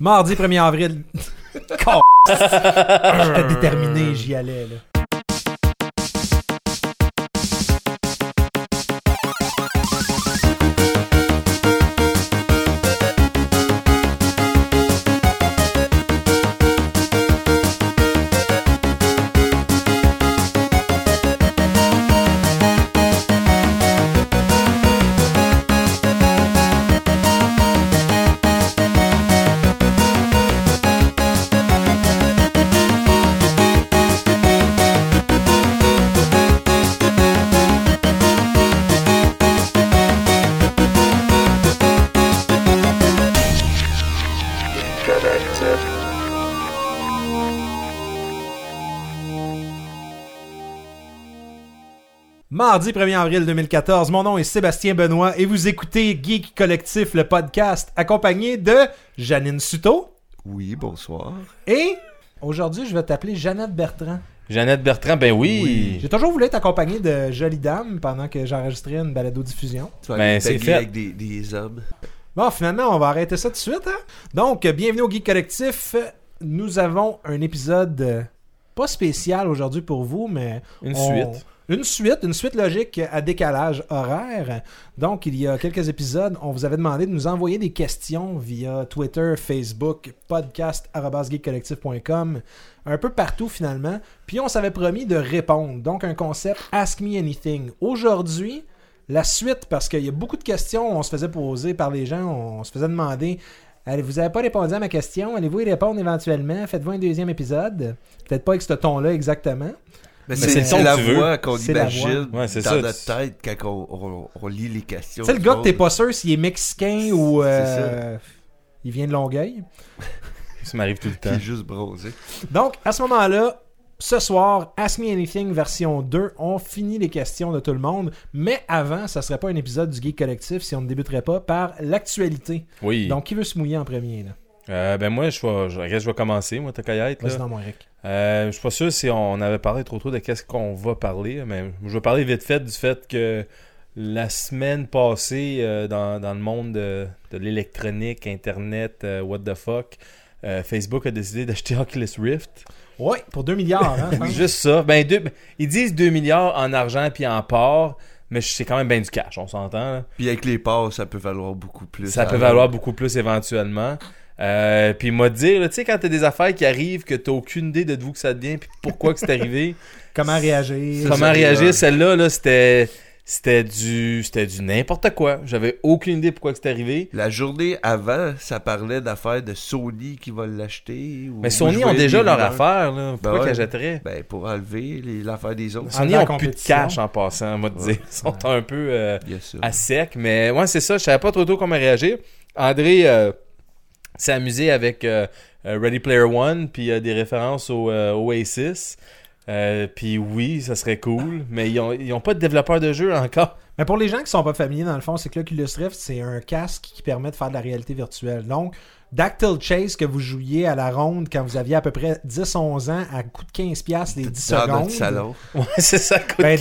Mardi 1er avril. J'étais déterminé, j'y allais, là. Mardi 1er avril 2014, mon nom est Sébastien Benoît et vous écoutez Geek Collectif, le podcast, accompagné de Janine Suto. Oui, bonsoir. Et aujourd'hui, je vais t'appeler Jeannette Bertrand. Jeannette Bertrand, ben oui. J'ai toujours voulu être accompagné de Jolie Dame pendant que j'enregistrais une balado-diffusion. Ben, c'est fait. Avec des hommes. Bon, finalement, on va arrêter ça tout de suite. Hein? Donc, bienvenue au Geek Collectif. Nous avons un épisode pas spécial aujourd'hui pour vous, mais... Une suite logique à décalage horaire. Donc, il y a quelques épisodes, on vous avait demandé de nous envoyer des questions via Twitter, Facebook, podcast@geekcollectif.com, un peu partout finalement. Puis on s'avait promis de répondre. Donc, un concept Ask Me Anything. Aujourd'hui, la suite, parce qu'il y a beaucoup de questions, on se faisait poser par les gens, on se faisait demander... Allez, vous n'avez pas répondu à ma question, allez-vous y répondre éventuellement? Faites-vous un deuxième épisode? Peut-être pas avec ce ton-là exactement. Mais c'est la voix qu'on imagine dans notre tête quand on lit les questions. C'est le gars que t'es pas sûr s'il est mexicain ou il vient de Longueuil. Ça m'arrive tout le temps. Il est juste bronzé. Donc, à ce moment-là, ce soir, Ask Me Anything version 2, on finit les questions de tout le monde. Mais avant, ça serait pas un épisode du Geek Collectif si on ne débuterait pas par l'actualité. Oui. Donc, qui veut se mouiller en premier, là? Ben moi, je vais commencer, moi, t'as qu'à y être. Vas-y dans mon Eric. Je suis pas sûr si on avait parlé trop de qu'est-ce qu'on va parler, mais je vais parler vite fait du fait que la semaine passée, dans le monde de l'électronique, Internet, what the fuck, Facebook a décidé d'acheter Oculus Rift. Oui, pour 2 milliards. Hein, Juste ça. Ils disent 2 milliards en argent puis en parts, mais c'est quand même bien du cash, on s'entend. Là. Puis avec les parts, ça peut valoir beaucoup plus. Ça peut valoir beaucoup plus éventuellement. Puis il m'a dit, tu sais, quand t'as des affaires qui arrivent que t'as aucune idée de d'où que ça devient puis pourquoi que c'est arrivé. Comment réagir. Celle-là, là, c'était du n'importe quoi. J'avais aucune idée pourquoi que c'était arrivé. La journée avant, ça parlait d'affaires de Sony qui va l'acheter. Mais Sony ont déjà leur affaire, là. Pourquoi qu'elle jetterait? Ben, pour enlever l'affaire des autres. Sony ont plus de cash en passant, on va te dire. Ils sont un peu à sec. Mais ouais, c'est ça. Je savais pas trop comment réagir. André... s'est amusé avec Ready Player One, puis des références au Oasis. Puis oui, ça serait cool, mais ils ont pas de développeur de jeu encore. Mais pour les gens qui sont pas familiers, dans le fond, c'est que l'Oculus Rift, c'est un casque qui permet de faire de la réalité virtuelle. Donc, Dactyl Chase que vous jouiez à la ronde quand vous aviez à peu près 10-11 ans à coût de 15$ les 10 secondes. Dans notre salon. Ouais, c'est ça.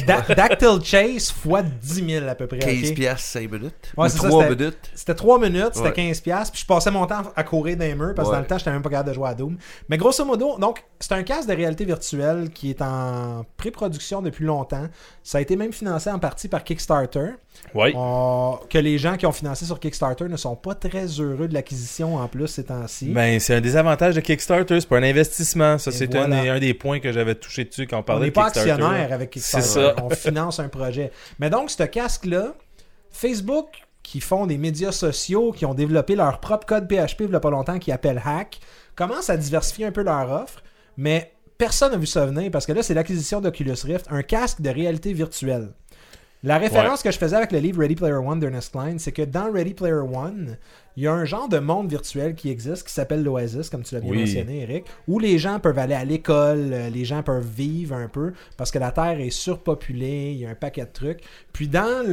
Dactyl Chase fois 10 000 à peu près. 15$ 5 minutes. Ouais, ou 3 minutes. C'était 3 minutes, c'était 15$. Puis je passais mon temps à courir dans les murs parce que dans le temps, j'étais même pas capable de jouer à Doom. Mais grosso modo, donc, c'est un casque de réalité virtuelle qui est en pré-production depuis longtemps. Ça a été même financé en partie par Kickstarter. Oui. Que les gens qui ont financé sur Kickstarter ne sont pas très heureux de l'acquisition en plus ces temps-ci. Ben, c'est un désavantage de Kickstarter, c'est pas un investissement. Ça, c'est un des points que j'avais touché dessus quand on parlait de Kickstarter. On n'est pas actionnaire avec Kickstarter. C'est ça. On finance un projet. Mais donc, ce casque-là, Facebook, qui font des médias sociaux, qui ont développé leur propre code PHP il y a pas longtemps, qui appelle Hack, commence à diversifier un peu leur offre, mais personne n'a vu ça venir parce que là, c'est l'acquisition d'Oculus Rift, un casque de réalité virtuelle. La référence que je faisais avec le livre Ready Player One d'Ernest Cline, c'est que dans Ready Player One, il y a un genre de monde virtuel qui existe, qui s'appelle l'Oasis, comme tu l'as bien mentionné, Eric, où les gens peuvent aller à l'école, les gens peuvent vivre un peu, parce que la Terre est surpopulée, il y a un paquet de trucs. Puis dans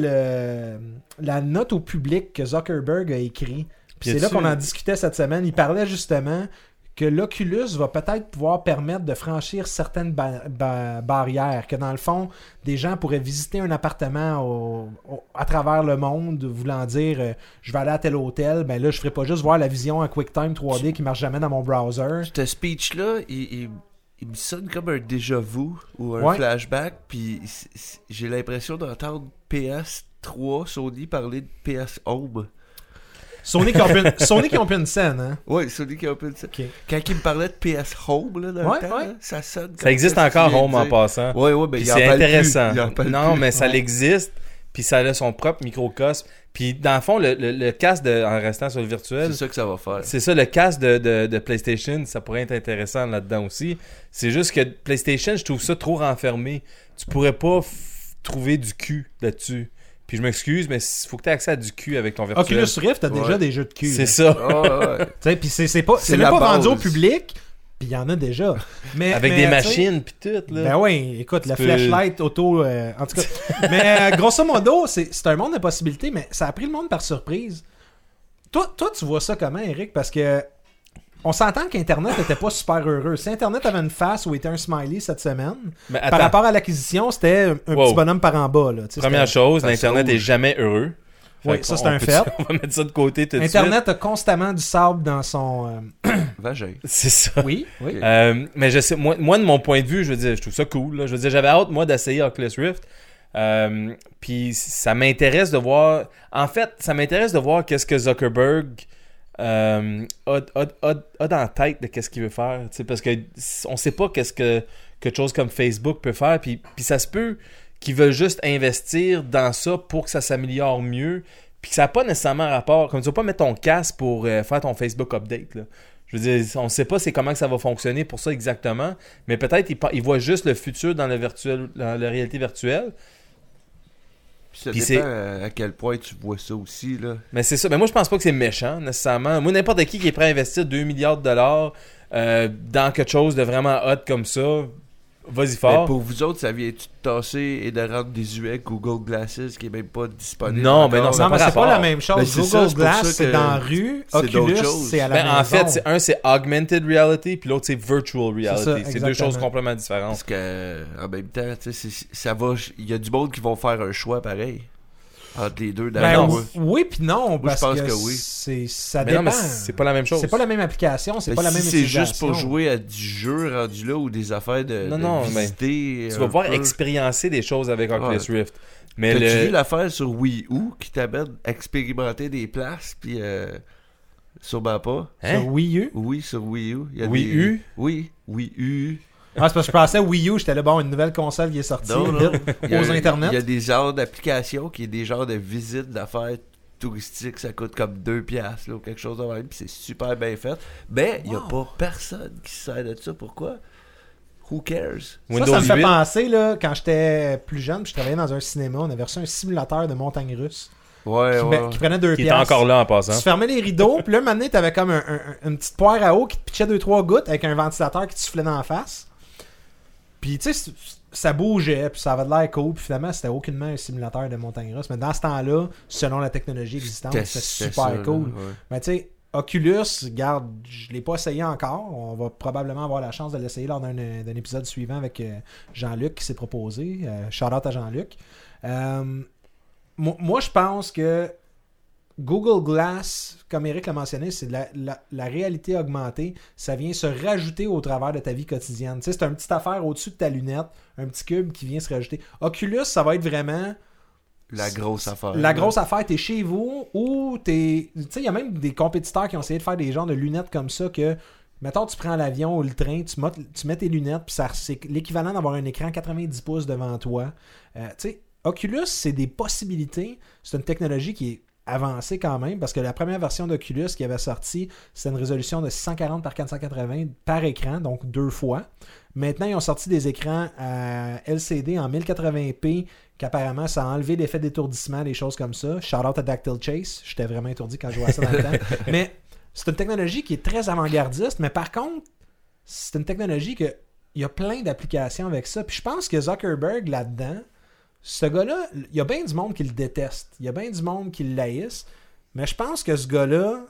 la note au public que Zuckerberg a écrit, puis c'est là qu'on en discutait cette semaine, il parlait justement que l'Oculus va peut-être pouvoir permettre de franchir certaines barrières, que dans le fond, des gens pourraient visiter un appartement à travers le monde, voulant dire je vais aller à tel hôtel, ben là je ferai pas juste voir la vision en QuickTime 3D qui marche jamais dans mon browser. Ce speech-là, il me sonne comme un déjà-vu ou un flashback, puis j'ai l'impression d'entendre PS3 Sony parler de PS Home. Sony qui ont plus une scène, hein? Oui, Sony qui ont plus une scène. Okay. Quand il me parlait de PS Home, là, dans le temps, là, ça sonne comme ça existe encore, Home, en passant. Oui, mais c'est intéressant. Non, mais ça existe, puis ça a son propre microcosme. Puis, dans le fond, le casque, en restant sur le virtuel... C'est ça que ça va faire. C'est ça, le casque de PlayStation, ça pourrait être intéressant là-dedans aussi. C'est juste que PlayStation, je trouve ça trop renfermé. Tu pourrais pas trouver du cul là-dessus. Puis je m'excuse, mais il faut que tu aies accès à du cul avec ton virtuel. Oculus Rift, t'as déjà des jeux de cul. C'est ça. Puis c'est même pas vendu au public, puis il y en a déjà. Avec des machines, puis tout. Là. Ben oui, écoute, le flashlight auto... en tout cas. Mais grosso modo, c'est un monde de possibilités, mais ça a pris le monde par surprise. Toi, tu vois ça comment, Eric? Parce que on s'entend qu'Internet n'était pas super heureux. Si Internet avait une face ou était un smiley cette semaine, par rapport à l'acquisition, c'était un petit bonhomme par en bas. Là. Première chose, l'Internet n'est jamais heureux. Oui, ça c'est un fait. On va mettre ça de côté tout de suite. Internet a constamment du sable dans son... vagin. C'est ça. Oui. Mais je sais, moi, de mon point de vue, je veux dire, je trouve ça cool. Là. Je veux dire, j'avais hâte, moi, d'essayer Oculus Rift. Puis ça m'intéresse de voir... En fait, ça m'intéresse de voir qu'est-ce que Zuckerberg... a dans la tête de qu'est-ce qu'il veut faire, parce que on sait pas qu'est-ce que quelque chose comme Facebook peut faire, puis ça se peut qu'ils veulent juste investir dans ça pour que ça s'améliore mieux, puis que ça n'a pas nécessairement rapport, comme tu vas pas mettre ton casque pour faire ton Facebook update, là. Je veux dire, on sait pas c'est comment que ça va fonctionner pour ça exactement, mais peut-être ils voient juste le futur dans le virtuel, dans la réalité virtuelle. Ça dépend à quel point tu vois ça aussi, là. Mais c'est ça. Mais moi, je pense pas que c'est méchant, nécessairement. Moi, n'importe qui est prêt à investir 2 milliards de dollars dans quelque chose de vraiment hot comme ça, vas-y fort. Mais pour vous autres, ça vient-tu de tasser et de rendre désuet Google Glasses qui est même pas disponible? Non, mais non, mais c'est pas la même chose. Ben, Google Glass, c'est dans la rue. Oculus, c'est à la maison. En fait, c'est augmented reality, puis l'autre, c'est virtual reality. C'est deux choses complètement différentes. Parce que, en même temps, ça va... Il y a du monde qui vont faire un choix pareil. Entre les deux, oui puis non, parce je pense que oui. Ça mais dépend. Non, mais c'est pas la même chose. C'est pas la même application, c'est pas la même utilisation. C'est juste pour jouer à du jeu rendu là ou des affaires de visiter. Tu vas pouvoir expériencer des choses avec Oculus Rift. Mais t'as-tu vu l'affaire sur Wii U qui t'amène à expérimenter des places puis sûrement pas. Sur Wii U? Oui, sur Wii U. Wii U? Oui, Wii U. C'est parce que je pensais Wii U, j'étais là, bon, une nouvelle console qui est sortie aux Internet. Il y a des genres d'applications qui est des genres de visites d'affaires touristiques, ça coûte comme 2$ là, ou quelque chose de même, puis c'est super bien fait. Mais il n'y a pas personne qui se sert de ça. Pourquoi? Who cares? Ça me fait penser, là, quand j'étais plus jeune, puis je travaillais dans un cinéma, on avait reçu un simulateur de montagne russe. Qui prenait 2$. Qui était encore là en passant. Tu fermais les rideaux, puis là, maintenant, t'avais comme une petite poire à eau qui te pitchait 2-3 gouttes avec un ventilateur qui te soufflait dans la face. Puis, tu sais, ça bougeait, puis ça avait de l'air cool, puis finalement, c'était aucunement un simulateur de montagne russe. Mais dans ce temps-là, selon la technologie existante, c'était super cool. Là, ouais. Mais tu sais, Oculus, regarde, je l'ai pas essayé encore. On va probablement avoir la chance de l'essayer lors d'un épisode suivant avec Jean-Luc qui s'est proposé. Shout-out à Jean-Luc. Moi, je pense que Google Glass, comme Eric l'a mentionné, c'est de la réalité augmentée. Ça vient se rajouter au travers de ta vie quotidienne. Tu sais, c'est une petite affaire au-dessus de ta lunette, un petit cube qui vient se rajouter. Oculus, ça va être vraiment... La grosse affaire. La grosse affaire, t'es chez vous ou t'es... Tu sais, il y a même des compétiteurs qui ont essayé de faire des genres de lunettes comme ça que... Mettons, tu prends l'avion ou le train, tu mets tes lunettes, puis c'est l'équivalent d'avoir un écran 90 pouces devant toi. Tu sais, Oculus, c'est des possibilités. C'est une technologie qui est avancé quand même, parce que la première version d'Oculus qui avait sorti, c'était une résolution de 640 par 480 par écran, donc 2 fois. Maintenant, ils ont sorti des écrans à LCD en 1080p, qu'apparemment, ça a enlevé l'effet d'étourdissement, des choses comme ça. Shout out à Dactyl Chase. J'étais vraiment étourdi quand je jouais à ça dans le temps. Mais c'est une technologie qui est très avant-gardiste, mais par contre, c'est une technologie que il y a plein d'applications avec ça. Puis je pense que Zuckerberg, là-dedans, ce gars-là, il y a bien du monde qui le déteste. Il y a bien du monde qui le haïsse. Mais je pense que ce gars-là,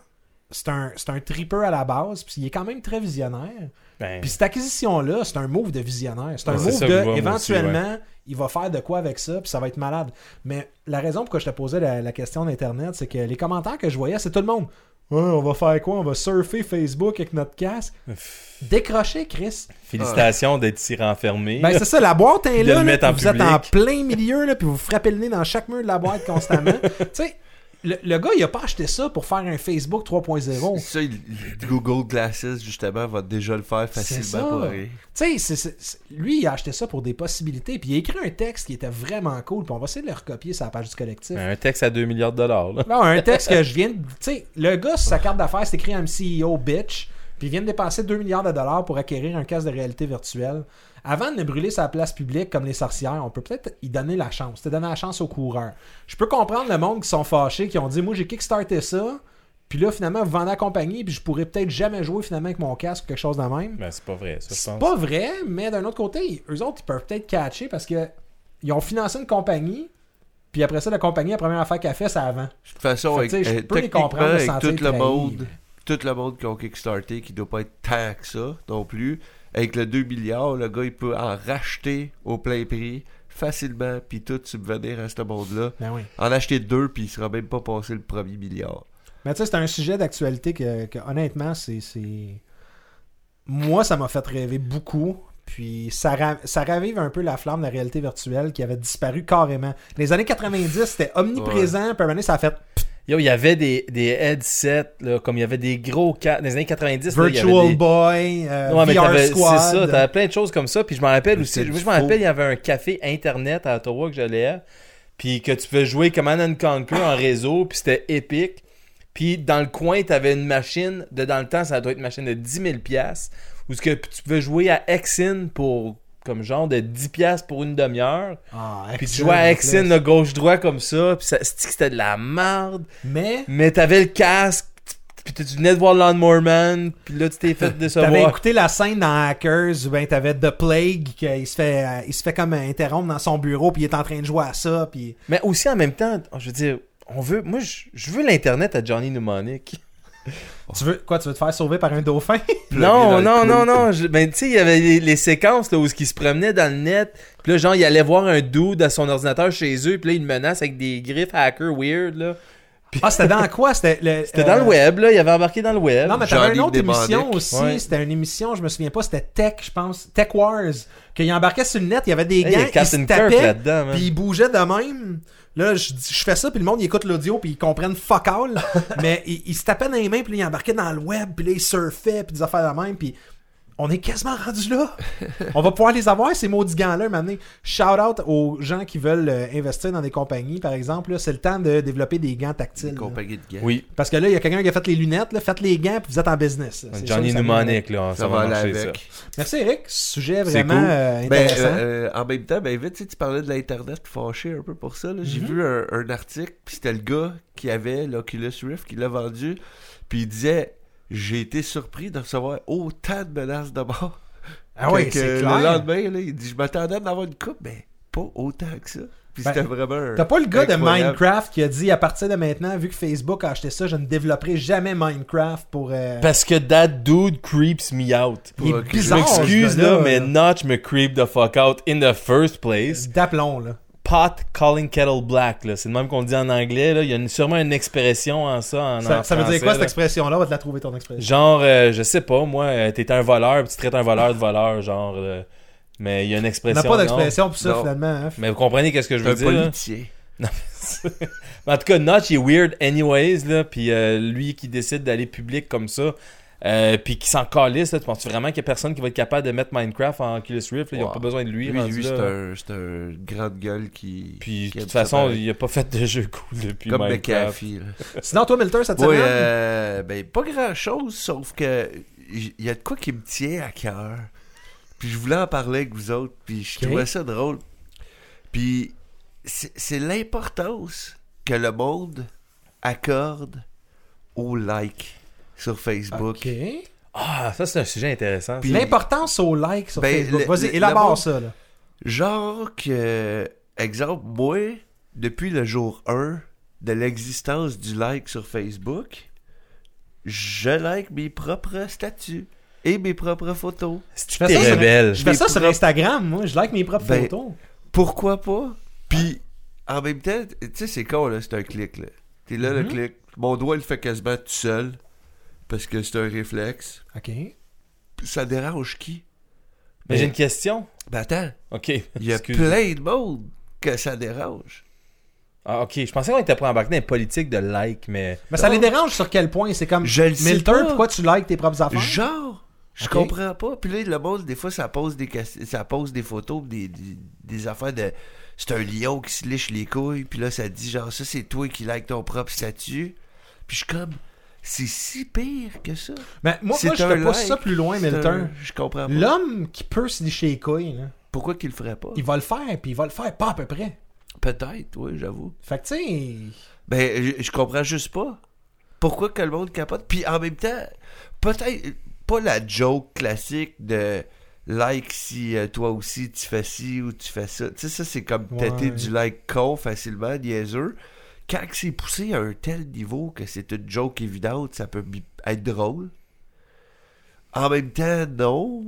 c'est un tripper à la base, puis il est quand même très visionnaire. Ben... Puis cette acquisition-là, c'est un move de visionnaire. C'est un c'est move ça de, que éventuellement, aussi, il va faire de quoi avec ça, puis ça va être malade. Mais la raison pourquoi je te posais la question d'Internet, c'est que les commentaires que je voyais, c'est tout le monde. Ouais, on va faire quoi? On va surfer Facebook avec notre casque. Décrocher, Chris. Félicitations d'être si renfermé. Ben, c'est ça, la boîte est là, là, puis vous êtes en plein milieu, là, puis vous frappez le nez dans chaque mur de la boîte constamment. Tu sais, le gars, il a pas acheté ça pour faire un Facebook 3.0. Ça, Google Glasses, justement, va déjà le faire facilement pour rien. Tu sais, lui, il a acheté ça pour des possibilités, puis il a écrit un texte qui était vraiment cool, puis on va essayer de le recopier sur la page du collectif. Un texte à 2 milliards de dollars. Là. Non, un texte que je viens de... Tu sais, le gars, sur sa carte d'affaires, c'est écrit CEO bitch, puis il vient de dépenser 2 milliards de dollars pour acquérir un casque de réalité virtuelle. Avant de le brûler sur la place publique comme les sorcières, on peut peut-être y donner la chance. Donner la chance aux coureurs. Je peux comprendre le monde qui sont fâchés, qui ont dit « Moi, j'ai kickstarté ça, puis là, finalement, vous vendez la compagnie, puis je pourrais peut-être jamais jouer finalement avec mon casque ou quelque chose de même. » Ben, c'est pas vrai, ça, je C'est pense. pas vrai, mais d'un autre côté, eux autres, ils peuvent peut-être catcher parce que ils ont financé une compagnie, puis après ça, la compagnie, la première affaire qu'elle fait, c'est avant. De toute façon, Fait que, je peux les techniquement, comprendre de avec sentir tout le trahi, monde, tout le monde qui ont kickstarté, qui doit pas être tant que ça non plus, avec le 2 milliards, le gars, il peut en racheter au plein prix facilement, puis tout subvenir à ce monde-là. Ben oui. En acheter 2, puis il sera même pas passé le premier milliard. Mais tu sais, c'est un sujet d'actualité que honnêtement, c'est... Moi, ça m'a fait rêver beaucoup. Puis ça ravive un peu la flamme de la réalité virtuelle qui avait disparu carrément. Dans les années 90, c'était omniprésent. Puis à un moment donné, ça a fait... Yo, il y avait des headsets, là, comme il y avait des gros... Dans les années 90... Virtual Boy, VR Squad. C'est ça, t'avais plein de choses comme ça. Puis je me rappelle aussi... C'était Je me rappelle, il y avait un café Internet à Ottawa que j'allais, puis que tu pouvais jouer Command & Conquer en réseau, puis c'était épique. Puis dans le coin, t'avais une machine, dans le temps, ça doit être une machine de 10 000 $, où tu pouvais jouer à Exin pour... comme genre de 10$ pour une demi-heure. Puis tu jouais à Exin de gauche-droit comme ça. Puis c'était de la merde. Mais t'avais le casque. Puis tu venais de voir Lawnmower Man. Puis là, tu t'es fait décevoir. T'avais écouté la scène dans Hackers où ben t'avais The Plague qu'il se fait comme interrompre dans son bureau. Puis il est en train de jouer à ça. Puis... Mais aussi en même temps, je veux dire, moi, je veux l'Internet à Johnny Mnemonic. Tu veux te faire sauver par un dauphin? Non. Ben, tu sais, il y avait les séquences là, où il se promenait dans le net. Puis là, genre, il allait voir un dude à son ordinateur chez eux. Puis là, il le menace avec des griffes hackers weird, là. Puis... c'était dans quoi? C'était dans le web, là. Il avait embarqué dans le web. Non, mais t'avais une autre émission Mnemonic. aussi. Ouais. C'était une émission, je me souviens pas, c'était Tech, je pense. Tech Wars. Qu'il embarquait sur le net, il y avait des gars, ils se tapaient, puis ils bougeaient de même. Là, je fais ça, puis le monde, il écoute l'audio, puis ils comprennent fuck all. Mais ils se tapaient dans les mains, puis ils embarquaient dans le web, puis là, ils surfaient, puis des affaires de même, puis on est quasiment rendu là. On va pouvoir les avoir, ces maudits gants-là, maintenant. Shout-out aux gens qui veulent investir dans des compagnies, par exemple. Là, c'est le temps de développer des gants tactiles. Des compagnies de gants. Oui. Parce que là, il y a quelqu'un qui a fait les lunettes. Là, faites les gants, puis vous êtes en business. Là. Johnny Mnemonic, là. Ça va marcher, ça. Merci, Eric. Sujet vraiment cool. intéressant. En même temps, vite, tu parlais de l'Internet fâché un peu pour ça. Là. J'ai vu un article, puis c'était le gars qui avait l'Oculus Rift, qui l'a vendu, puis il disait... J'ai été surpris de recevoir autant de menaces de mort. Ah oui, c'est clair. Le lendemain, là, il dit, je m'attendais à en avoir une coupe, mais pas autant que ça. Puis c'était vraiment t'as pas le gars incroyable. de Minecraft qui a dit, à partir de maintenant, vu que Facebook a acheté ça, je ne développerai jamais Minecraft pour... Parce que that dude creeps me out. Il est bizarre, Je m'excuse, ce gars-là, là, mais Notch me creep the fuck out in the first place. D'aplomb, là. Pot calling kettle black, là. C'est le même qu'on le dit en anglais, là. Il y a sûrement une expression en ça, Ça veut dire quoi, cette là. expression-là? On va te la trouver, ton expression. Genre, je sais pas, moi, t'es un voleur, puis tu traites un voleur de voleur, genre... mais il y a une On expression, n'a pas d'expression pour ça, Non. finalement. Hein? Mais vous comprenez qu'est-ce que je veux Un dire, là? politicien. En tout cas, Notch, il est weird anyways, là, puis lui qui décide d'aller public comme ça, puis qui s'en calisse, là, tu penses vraiment qu'il y a personne qui va être capable de mettre Minecraft en Oculus Rift, là, ils n'ont pas besoin de lui. Lui, là. c'est un grande gueule qui... Puis, qui de aime toute ça façon, pareil. il a pas fait de jeu cool depuis Comme Minecraft. McAfee, là. Sinon, toi, Milter, cette Oui, semaine? pas grand-chose, sauf que il y a de quoi qui me tient à cœur. Puis je voulais en parler avec vous autres, puis je trouvais ça drôle. Puis c'est l'importance que le monde accorde au like sur Facebook. OK. Ah, ça, c'est un sujet intéressant. Puis- L'importance au like sur Ben, Facebook. Vas-y, le élabore monde- ça, là. Genre que, exemple, moi, depuis le jour 1 de l'existence du like sur Facebook, je like mes propres statuts et mes propres photos. Je fais ça sur Instagram, moi. Je like mes propres photos. Pourquoi pas? Puis, en même temps, tu sais, c'est con, là, c'est un clic, là. T'es là, le clic. Mon doigt, il le fait quasiment tout seul. Parce que c'est un réflexe. OK. Ça dérange qui? Mais j'ai une question. Ben attends. OK. Il y a plein de monde que ça dérange. Ah, OK. Je pensais qu'on était pas embarqué dans les politiques de like, mais... Mais ça les dérange sur quel point? C'est comme... Milton, pourquoi tu likes tes propres affaires? Genre... Je comprends pas. Puis là, le monde, des fois, ça pose des photos, des affaires de... C'est un lion qui se liche les couilles. Puis là, ça dit genre, ça, c'est toi qui like ton propre statut. Puis je suis comme... C'est si pire que ça. Mais moi je te pousse ça plus loin, Milton. Je comprends pas. L'homme qui peut se licher les couilles, là, pourquoi qu'il le ferait pas? Il va le faire, puis il va le faire pas à peu près. Peut-être, oui, j'avoue. Fait que tu sais... Ben, je comprends juste pas. Pourquoi que le monde capote? Puis en même temps, peut-être pas la joke classique de like si toi aussi tu fais ci ou tu fais ça. Tu sais, ça c'est comme têter du like con facilement, niaiseux. Quand c'est poussé à un tel niveau que c'est une joke évidente, ça peut être drôle. En même temps, non.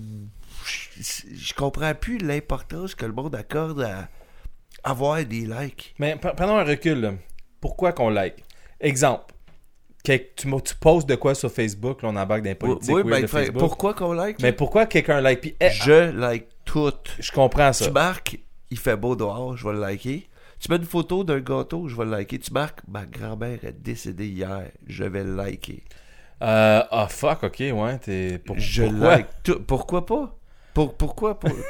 Je comprends plus l'importance que le monde accorde à avoir des likes. Mais prenons un recul, là. Pourquoi qu'on like? Exemple. Tu postes de quoi sur Facebook, là, on embarque dans les politiques. Oui, ben, pourquoi qu'on like? Mais pourquoi quelqu'un like? Puis, je like tout. Je comprends ça. Tu marques, il fait beau dehors, je vais le liker. Tu mets une photo d'un gâteau, je vais le liker. Tu marques, ma grand-mère est décédée hier, je vais le liker. Fuck, ok, ouais. Je like tout. Pourquoi pas? Pourquoi pas?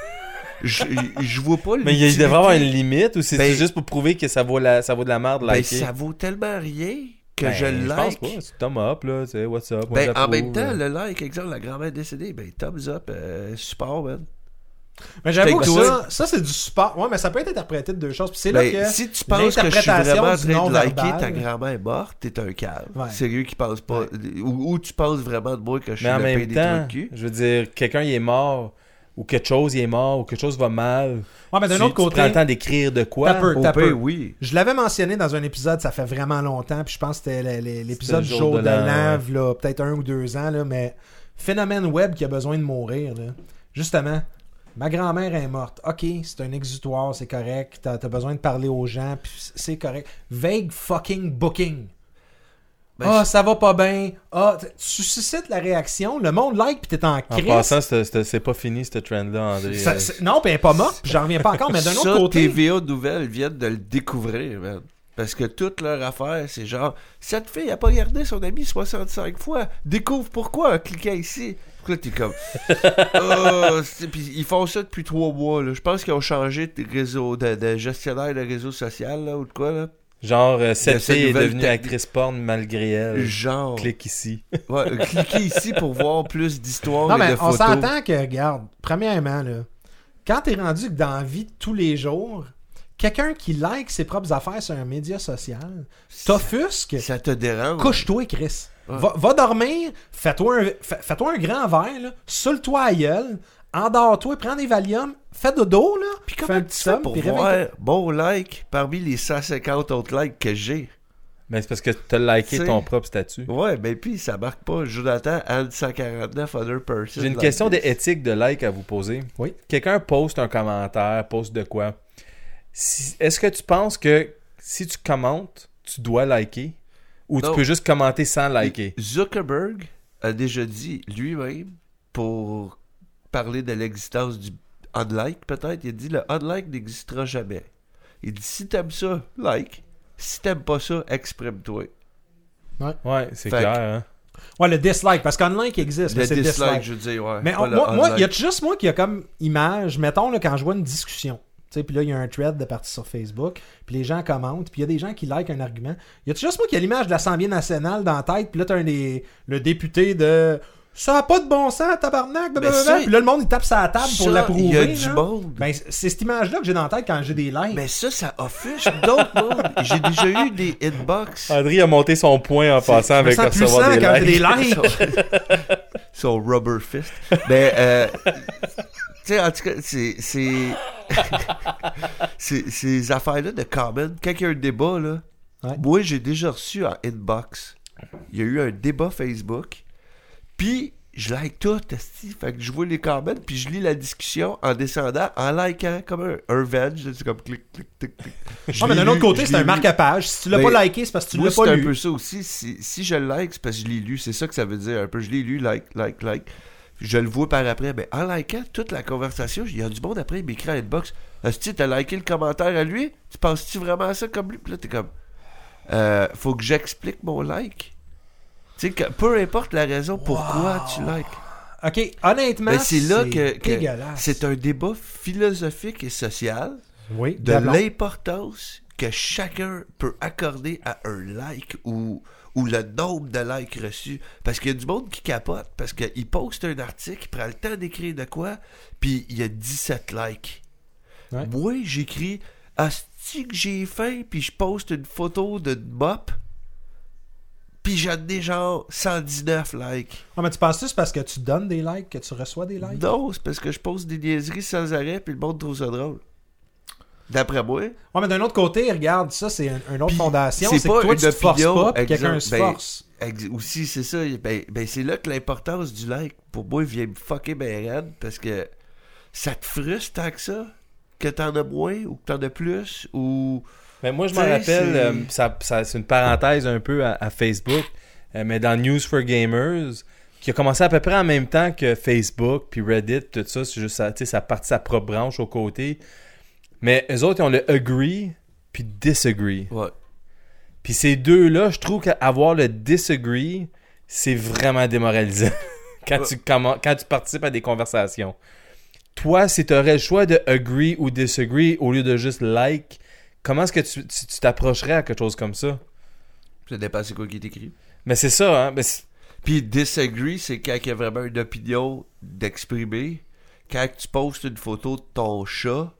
je vois pas. Mais il devrait avoir une limite ou c'est juste pour prouver que ça vaut de la merde liker? Ça vaut tellement rien que je le like. Je pense pas. C'est thumb up, là. Tu sais, what's up? En même temps, le like, exemple, la grand-mère décédée, thumbs up, support, man. Mais j'avoue que ça c'est du support. Ouais, mais ça peut être interprété de deux choses. Puis c'est là que si tu penses que je suis vraiment en train de liker ta grand-mère morte, t'es un cave. Ouais. Sérieux qui pense pas. Ou tu penses vraiment de moi que je suis le pain des trous de cul. Je veux dire, quelqu'un il est mort, ou quelque chose il est mort, ou quelque chose va mal. Ouais, mais d'un autre côté, tu prends le temps d'écrire de quoi? T'as peu. Oui. Je l'avais mentionné dans un épisode, ça fait vraiment longtemps, puis je pense que c'était l'épisode du jour de l'an, là, peut-être 1 ou 2 ans, là, mais phénomène web qui a besoin de mourir, là. Justement. Ma grand-mère est morte. OK, c'est un exutoire, c'est correct. T'as besoin de parler aux gens, puis c'est correct. Vague fucking booking. Ça va pas bien. Tu suscites la réaction. Le monde like, puis t'es en crise. En passant, c'est pas fini, cette trend-là, André. Non, puis elle est pas morte, puis j'en reviens pas encore. Mais d'un autre côté... TVA Nouvelles viennent de le découvrir, man. Parce que toute leur affaire, c'est genre, cette fille a pas regardé son ami 65 fois. Découvre pourquoi en cliquant ici. Là, t'es comme... Puis ils font ça depuis 3 mois. Là. Je pense qu'ils ont changé de réseau, de gestionnaire de réseau social là, ou de quoi. Là. Genre, cette fille est devenue actrice porn malgré elle. Genre... Clique ici. Ouais, cliquez ici pour voir plus d'histoires et de photos. On s'entend que, regarde, premièrement, là, quand t'es rendu que dans la vie de tous les jours... Quelqu'un qui like ses propres affaires sur un média social, t'offusque. Ça te dérange. Couche-toi, Chris. Va dormir, fais-toi un grand verre, là, saoule-toi à gueule, endors-toi, prends des Valium, fais dodo, là. Puis comment un petit somme, pour voir bon like parmi les 150 autres likes que j'ai? Mais c'est parce que t'as liké ton propre statut. Ouais, mais puis ça marque pas. Jonathan add 149 other person. J'ai une question d'éthique de like à vous poser. Oui. Quelqu'un poste un commentaire, poste de quoi? Est-ce que tu penses que si tu commentes, tu dois liker? Ou tu peux juste commenter sans liker? Zuckerberg a déjà dit lui-même, pour parler de l'existence du unlike peut-être, il a dit le unlike n'existera jamais. Il dit si t'aimes ça, like. Si t'aimes pas ça, exprime-toi. Ouais, c'est clair. Hein? Ouais, le dislike, parce qu'unlike existe. Le mais c'est dislike, je veux dire, ouais. Mais moi, il y a juste moi qui a comme image, mettons, là, quand je vois une discussion. Puis là, il y a un thread de parti sur Facebook, puis les gens commentent, puis il y a des gens qui likent un argument. Il y a juste moi qui a l'image de l'Assemblée nationale dans la tête, puis là, t'as le député de « Ça n'a pas de bon sens, tabarnak! » Puis là, le monde, il tape sa table pour l'approuver. Il y a du monde. Ben, c'est cette image-là que j'ai dans la tête quand j'ai des likes. Mais ça offusque d'autres mondes. J'ai déjà eu des inbox. André a monté son point en passant avec recevoir des likes. Quand j'ai des likes. Son rubber fist. Mais... tu sais, en tout cas, ces affaires-là de comment, quand il y a un débat, là, moi, j'ai déjà reçu en inbox il y a eu un débat Facebook, puis je like tout, fait que je vois les comments, puis je lis la discussion en descendant, en likant comme un veg, c'est comme clic, clic, clic, clic. Mais d'un autre côté, c'est un marque-page. Si tu l'as pas liké, c'est parce que tu l'as pas lu. C'est un peu ça aussi. Si je le like, c'est parce que je l'ai lu. C'est ça que ça veut dire un peu. Je l'ai lu, like. Je le vois par après. Mais en likant toute la conversation, il y a du monde après, il m'écrit à Inbox. Est-ce que t'as liké le commentaire à lui? Tu penses-tu vraiment à ça comme lui? Puis là, t'es comme, faut que j'explique mon like. Tu sais, peu importe la raison pourquoi tu likes. OK, honnêtement, mais c'est là que dégueulasse. c'est un débat philosophique et social de l'importance que chacun peut accorder à un like ou le nombre de likes reçus. Parce qu'il y a du monde qui capote, parce qu'il poste un article, il prend le temps d'écrire de quoi, puis il y a 17 likes. Ouais. Moi, j'écris « Asti que j'ai faim », puis je poste une photo d'une mop, puis j'en ai genre 119 likes. Ah, mais tu penses que c'est parce que tu donnes des likes que tu reçois des likes? Non, c'est parce que je poste des niaiseries sans arrêt, puis le monde trouve ça drôle. D'après moi. Ouais, mais d'un autre côté, regarde, ça, c'est une autre fondation. C'est que pas toi, tu te forces pas, puis exemple, quelqu'un se force. Aussi, c'est ça. Ben, c'est là que l'importance du like, pour moi, vient me fucker ben raide, parce que ça te frustre tant que ça, que t'en as moins, ou que t'en as plus, ou... Mais moi, je me rappelle, c'est une parenthèse un peu à Facebook, mais dans News for Gamers, qui a commencé à peu près en même temps que Facebook, puis Reddit, tout ça, c'est juste ça partit sa propre branche au côté. Mais eux autres, ils ont le agree puis disagree. Ouais. Puis ces deux-là, je trouve qu'avoir le disagree, c'est vraiment démoralisant quand tu participes à des conversations. Toi, si tu aurais le choix de agree ou disagree au lieu de juste like, comment est-ce que tu t'approcherais à quelque chose comme ça? Ça dépend c'est quoi qui est écrit. Mais c'est ça, hein? Puis disagree, c'est quand il y a vraiment une opinion d'exprimer. Quand tu postes une photo de ton chat,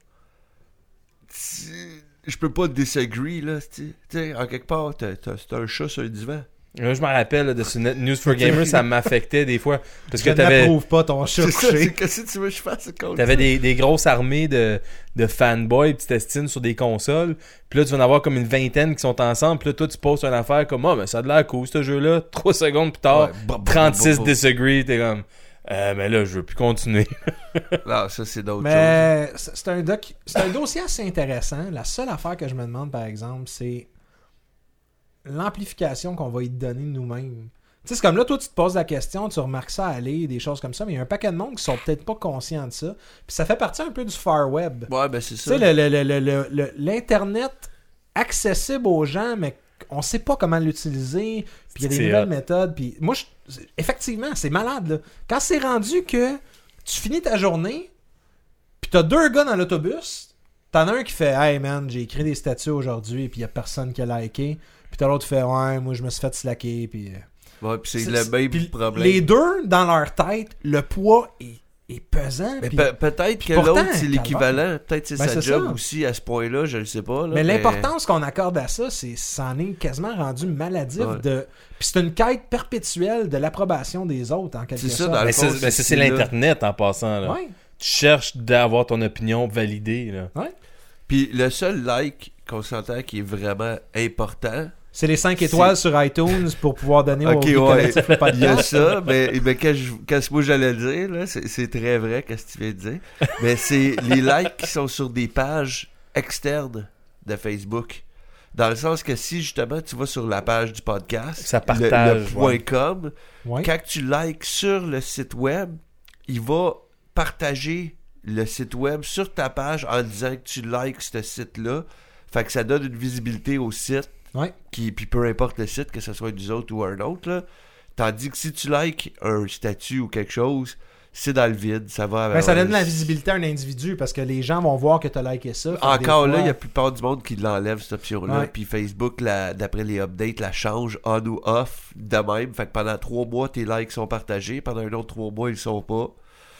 je peux pas disagree, là. Tu sais, en quelque part, c'est un chat sur un divan. Là, je me rappelle là, de ce News for Gamers, ça m'affectait des fois. Parce que je n'approuve pas ton chat couché. Qu'est-ce que tu veux que je fasse? T'avais des grosses armées de fanboys pis t'estines sur des consoles. Puis là, tu vas en avoir comme une vingtaine qui sont ensemble. Puis là, toi, tu postes une affaire comme « Ah, ben ça a de l'air cool, ce jeu-là. » 3 secondes plus tard, 36 disagree. T'es comme « Mais là, je veux plus continuer. » Non, ça, c'est d'autres choses. Mais c'est un dossier assez intéressant. La seule affaire que je me demande, par exemple, c'est l'amplification qu'on va y donner nous-mêmes. Tu sais, c'est comme là, toi, tu te poses la question, tu remarques ça aller, des choses comme ça, mais il y a un paquet de monde qui sont peut-être pas conscients de ça. Puis ça fait partie un peu du far web. Ouais, ben c'est ça. Tu sais, l'Internet accessible aux gens, mais on sait pas comment l'utiliser, puis il y a des nouvelles méthodes. Puis moi, effectivement, c'est malade, là. Quand c'est rendu que tu finis ta journée, puis t'as 2 gars dans l'autobus, t'en as un qui fait « Hey man, j'ai écrit des statuts aujourd'hui, puis il y a personne qui a liké. » Puis t'as l'autre qui fait « Ouais, moi je me suis fait slacker. » Puis ouais, puis c'est le même problème. Les deux, dans leur tête, le poids est pesant. Mais puis, peut-être que l'autre, c'est l'équivalent. Peut-être que c'est sa job ça. aussi à ce point-là, je le sais pas. Là, mais l'importance qu'on accorde à ça, ça en est quasiment rendu maladif. Ouais. Puis c'est une quête perpétuelle de l'approbation des autres, en quelque sorte. Mais c'est l'Internet, en passant. Là. Ouais. Tu cherches d'avoir ton opinion validée. Là. Ouais. Puis le seul like qu'on s'entend qui est vraiment important... C'est les 5 étoiles sur iTunes pour pouvoir donner au collectif le podcast. Il y a ça, mais quand moi j'allais le dire, là, c'est très vrai qu'est-ce que tu viens de dire. Mais c'est les likes qui sont sur des pages externes de Facebook. Dans le sens que si justement tu vas sur la page du podcast, ça partage, le .com, quand tu likes sur le site web, il va partager le site web sur ta page en disant que tu likes ce site-là. Fait que ça donne une visibilité au site. Ouais. Puis peu importe le site, que ce soit nous autres ou un autre, là. Tandis que si tu likes un statut ou quelque chose, c'est dans le vide, ça va... ça donne de la visibilité à un individu parce que les gens vont voir que tu as liké ça. Encore là, il y a la plupart du monde qui l'enlève cette option-là, puis Facebook, d'après les updates, la change on ou off de même, fait que pendant 3 mois, tes likes sont partagés, pendant un autre 3 mois, ils sont pas,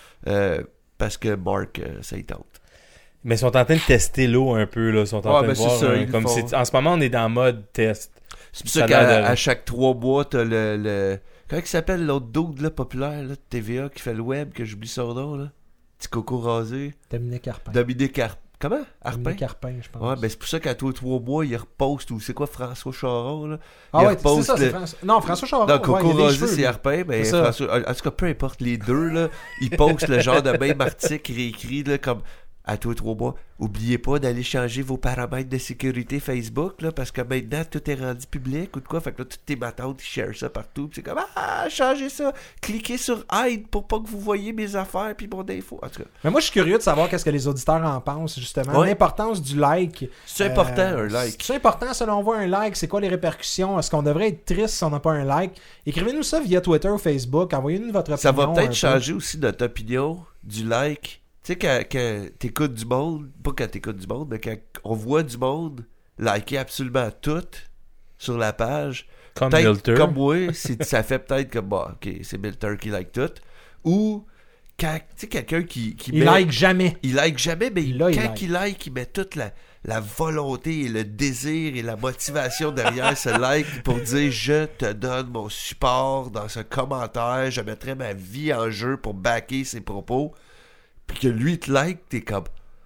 parce que Mark, ça y tente. Mais ils sont en train de tester l'eau un peu, là. Ils sont en train de voir. Ça, comme en ce moment, on est dans mode test. C'est pour ça qu'à chaque 3 mois, t'as le... Comment il s'appelle l'autre dude là, populaire là, de TVA qui fait le web, que j'oublie son nom, là? Petit coco rasé. Dominique Carpin. Dominique Comment? Dominique Arpin, je pense. Ouais, ben c'est pour ça qu'à tous les 3 mois, il reposte, ou c'est quoi, François Charon, là? Ah ouais, c'est ça, c'est Non, François Charon. Non, Coco Rosé, c'est Arpin, mais François... En tout cas, peu importe, les deux, là, ils postent le genre de même article réécrit, là, comme... À tous les 3 mois, oubliez pas d'aller changer vos paramètres de sécurité Facebook, là, parce que maintenant, tout est rendu public ou de quoi. Fait que là, toutes tes matantes, ils share ça partout. Pis c'est comme, changez ça. Cliquez sur Hide pour pas que vous voyez mes affaires puis mon info. En tout cas. Mais moi, je suis curieux de savoir qu'est-ce que les auditeurs en pensent, justement. L'importance du like. C'est important, un like. C'est important, selon vous, un like. C'est quoi les répercussions? Est-ce qu'on devrait être triste si on n'a pas un like? Écrivez-nous ça via Twitter ou Facebook. Envoyez-nous votre opinion. Ça va peut-être changer aussi notre opinion du like. Tu sais, quand t'écoutes du monde, pas quand t'écoutes du monde, mais quand on voit du monde liker absolument tout sur la page, comme Milter. Comme moi, ça fait peut-être comme, bon, ok, c'est Milter qui like tout. Ou, quand, tu sais, quelqu'un qui il like jamais. Il like jamais, mais quand il like, il met toute la volonté et le désir et la motivation derrière ce like pour dire, je te donne mon support dans ce commentaire, je mettrai ma vie en jeu pour backer ses propos. Puis que lui te like, t'es comme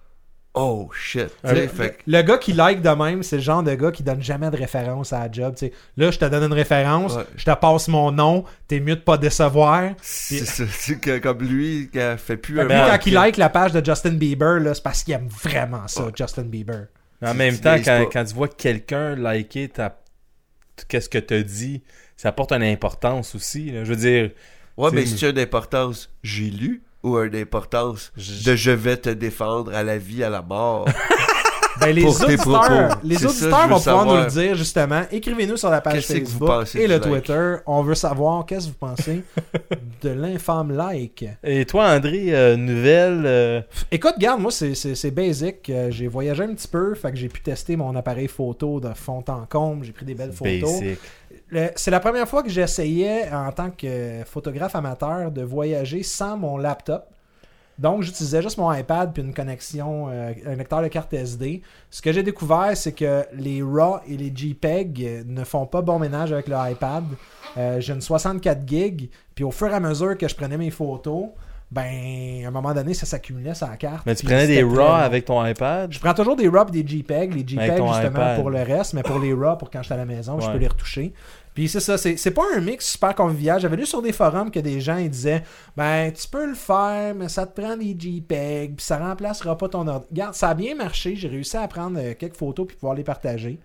oh shit. Le gars qui like de même, c'est le genre de gars qui donne jamais de référence à la job. T'sais. Là, je te donne une référence, je te passe mon nom, t'es mieux de pas décevoir. C'est ça, c'est que comme lui, qui fait plus un quand il like la page de Justin Bieber, là, c'est parce qu'il aime vraiment ça, Justin Bieber. Mais en même temps, quand tu vois quelqu'un liker qu'est-ce que t'as dit, ça apporte une importance aussi. Là. Je veux dire... Ouais, mais c'est une importance. J'ai lu ou une importance de je vais te défendre à la vie, à la mort. Ben, les auditeurs vont pouvoir nous le dire, justement. Écrivez-nous sur la page Facebook et le Twitter. On veut savoir qu'est-ce que vous pensez de l'infâme like. Et toi, André, nouvelle... Écoute, regarde, moi, c'est basic. J'ai voyagé un petit peu, fait que j'ai pu tester mon appareil photo de fond en comble. J'ai pris des belles photos. C'est la première fois que j'essayais, en tant que photographe amateur, de voyager sans mon laptop. Donc, j'utilisais juste mon iPad puis une connexion, un lecteur de carte SD. Ce que j'ai découvert, c'est que les RAW et les JPEG ne font pas bon ménage avec le iPad. J'ai une 64 gigs, puis au fur et à mesure que je prenais mes photos, ben, à un moment donné, ça s'accumulait sur la carte. Mais tu prenais des RAW avec ton iPad? Je prends toujours des RAW et des JPEG. Les JPEG, justement, iPad. Pour le reste, mais pour les RAW, pour quand j'étais à la maison, je peux les retoucher. Puis c'est ça, c'est pas un mix super convivial. J'avais lu sur des forums que des gens ils disaient ben tu peux le faire, mais ça te prend des JPEG, puis ça remplacera pas ton ordi. Regarde, ça a bien marché, j'ai réussi à prendre quelques photos puis pouvoir les partager.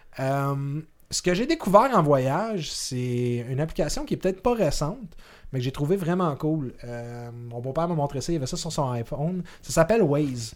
Ce que j'ai découvert en voyage, c'est une application qui est peut-être pas récente, mais que j'ai trouvé vraiment cool. Mon beau-père m'a montré ça, il avait ça sur son iPhone. Ça s'appelle Waze.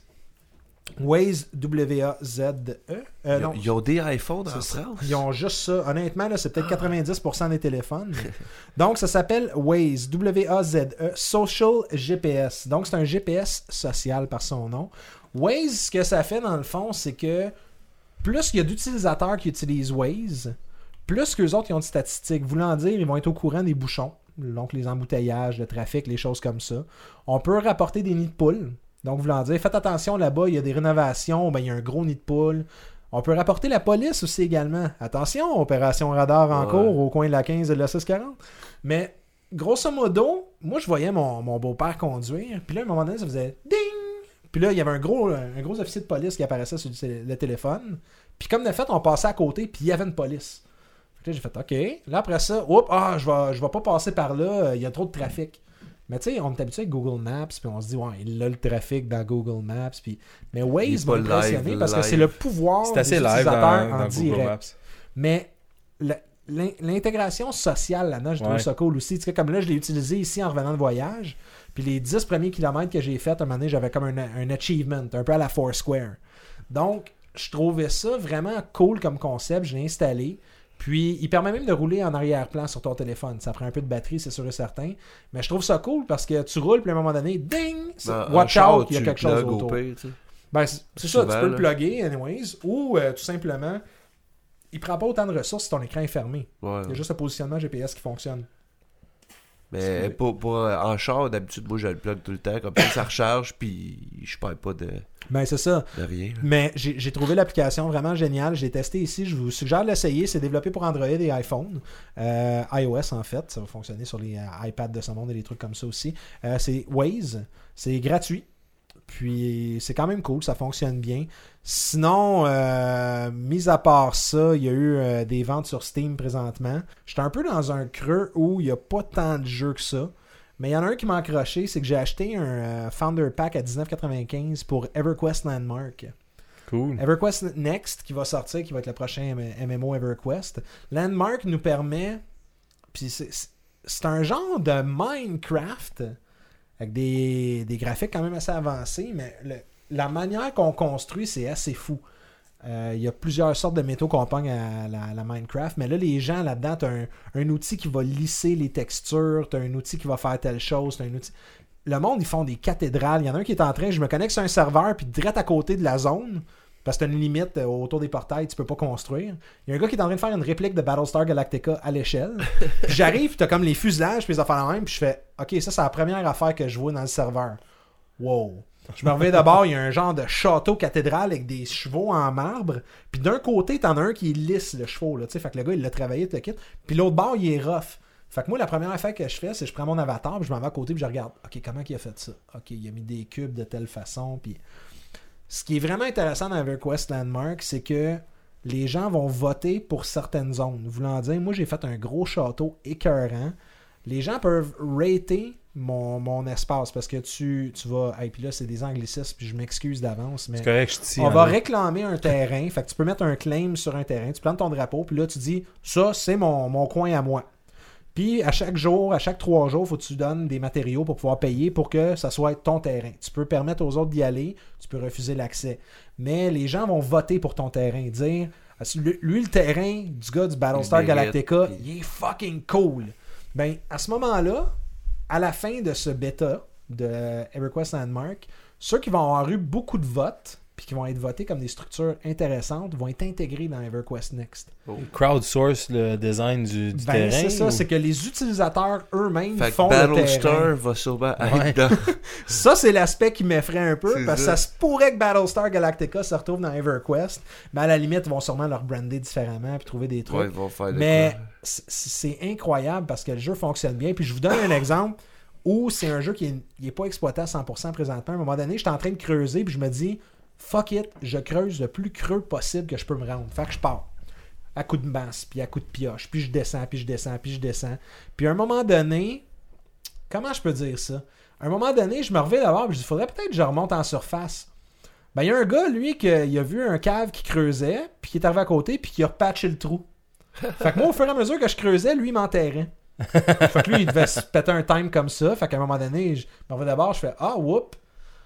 Waze, W-A-Z-E. Ils ont des iPhones en France. Ils ont juste ça. Honnêtement, là, c'est peut-être 90% des téléphones. Donc, ça s'appelle Waze, W-A-Z-E, Social GPS. Donc, c'est un GPS social par son nom. Waze, ce que ça fait dans le fond, c'est que plus il y a d'utilisateurs qui utilisent Waze, plus qu'eux autres ils ont de statistiques. Voulant dire, ils vont être au courant des bouchons, donc les embouteillages, le trafic, les choses comme ça. On peut rapporter des nids de poules. Donc, voulant dire, faites attention là-bas, il y a des rénovations, ben, il y a un gros nid de poule. On peut rapporter la police aussi également. Attention, opération radar en cours au coin de la 15 et de la 640. Mais, grosso modo, moi, je voyais mon beau-père conduire, puis là, à un moment donné, ça faisait ding! Puis là, il y avait un gros officier de police qui apparaissait sur le téléphone. Puis comme de fait, on passait à côté, puis il y avait une police. Fait que là, j'ai fait OK. Là, après ça, je vais pas passer par là, il y a trop de trafic. Mais tu sais, on est habitué avec Google Maps, puis on se dit, ouais, il a le trafic dans Google Maps. Puis... Mais Waze m'a impressionné parce que c'est le pouvoir des utilisateurs en direct. Mais l'intégration sociale là-dedans, je trouve ça cool aussi. Tu sais, comme là, je l'ai utilisé ici en revenant de voyage. Puis les 10 premiers kilomètres que j'ai fait, un moment donné, j'avais comme un achievement, un peu à la Foursquare. Donc, je trouvais ça vraiment cool comme concept. Je l'ai installé. Puis, il permet même de rouler en arrière-plan sur ton téléphone. Ça prend un peu de batterie, c'est sûr et certain. Mais je trouve ça cool parce que tu roules, puis à un moment donné, ding! Watch out, il y a quelque chose autour. Ben, c'est ça, tu peux le plugger, anyways. Ou tout simplement, il prend pas autant de ressources si ton écran est fermé. Ouais. Il y a juste le positionnement GPS qui fonctionne. Mais pour en char, d'habitude, moi, je le plug tout le temps. Comme ça, ça recharge, puis je perds pas de... Ben, c'est ça. De rien. Là. Mais j'ai trouvé l'application vraiment géniale. J'ai testé ici. Je vous suggère de l'essayer. C'est développé pour Android et iPhone. iOS, en fait. Ça va fonctionner sur les iPads de ce monde et des trucs comme ça aussi. C'est Waze. C'est gratuit. Puis c'est quand même cool, ça fonctionne bien. Sinon, mis à part ça, il y a eu des ventes sur Steam présentement. J'étais un peu dans un creux où il n'y a pas tant de jeux que ça. Mais il y en a un qui m'a accroché, c'est que j'ai acheté un Founder Pack à $19,95 pour EverQuest Landmark. Cool. EverQuest Next qui va sortir, qui va être le prochain MMO EverQuest. Landmark nous permet... Puis c'est un genre de Minecraft avec des graphiques quand même assez avancés, mais la manière qu'on construit, c'est assez fou. Il y a plusieurs sortes de métaux qu'on pogne à la Minecraft, mais là, les gens là-dedans, tu as un outil qui va lisser les textures, tu as un outil qui va faire telle chose, t'as un outil... Le monde, ils font des cathédrales. Il y en a un qui est en train, je me connecte sur un serveur, puis direct à côté de la zone, parce que tu as une limite autour des portails, tu peux pas construire. Il y a un gars qui est en train de faire une réplique de Battlestar Galactica à l'échelle. Puis j'arrive, tu as comme les fuselages, puis les affaires la même, puis je fais « Ok, ça, c'est la première affaire que je vois dans le serveur. » Wow. Je me reviens d'abord, il y a un genre de château cathédrale avec des chevaux en marbre. Puis d'un côté, t'en as un qui lisse le chevaux. Là, fait que le gars, il l'a travaillé, tout le kit. Puis l'autre bord, il est rough. Fait que moi, la première affaire que je fais, c'est que je prends mon avatar, puis je m'en vais à côté, puis je regarde. OK, comment il a fait ça? OK, il a mis des cubes de telle façon. Puis ce qui est vraiment intéressant dans EverQuest Landmark, c'est que les gens vont voter pour certaines zones. Voulant dire, moi, j'ai fait un gros château écœurant. Les gens peuvent rater mon espace parce que tu vas... Et puis là, c'est des anglicismes, puis je m'excuse d'avance, mais c'est correct, on va réclamer un terrain. Fait que tu peux mettre un claim sur un terrain, tu plantes ton drapeau, puis là, tu dis, ça, c'est mon coin à moi. Puis à chaque jour, à chaque 3 jours, il faut que tu donnes des matériaux pour pouvoir payer pour que ça soit ton terrain. Tu peux permettre aux autres d'y aller, tu peux refuser l'accès. Mais les gens vont voter pour ton terrain, dire, lui, le terrain du gars du Battlestar Galactica, il est fucking cool. Ben, à ce moment-là, à la fin de ce bêta de EverQuest Landmark, ceux qui vont avoir eu beaucoup de votes puis qui vont être votés comme des structures intéressantes vont être intégrés dans EverQuest Next. Crowdsource le design du terrain? C'est ça, c'est que les utilisateurs eux-mêmes font le terrain. Battlestar va sûrement être dans... Ça, c'est l'aspect qui m'effraie un peu, parce que ça se pourrait que Battlestar Galactica se retrouve dans EverQuest, mais à la limite, ils vont sûrement leur brander différemment puis trouver des trucs. Ouais, ils vont faire mais c'est incroyable parce que le jeu fonctionne bien. Puis je vous donne un exemple où c'est un jeu qui n'est pas exploité à 100% présentement. À un moment donné, j'étais en train de creuser puis je me dis fuck it, je creuse le plus creux possible que je peux me rendre. Fait que je pars à coup de masse, puis à coup de pioche, puis je descends, puis je descends, puis je descends. Puis à un moment donné, comment je peux dire ça? À un moment donné, je me reviens d'abord, puis je dis, faudrait peut-être que je remonte en surface. Ben, il y a un gars, lui, il a vu un cave qui creusait, puis qui est arrivé à côté, puis qui a repatché le trou. Fait que moi, au fur et à mesure que je creusais, lui, il m'enterrait. Fait que lui, il devait se péter un time comme ça. Fait qu'à un moment donné, je me reviens d'abord, je fais, ah, whoop.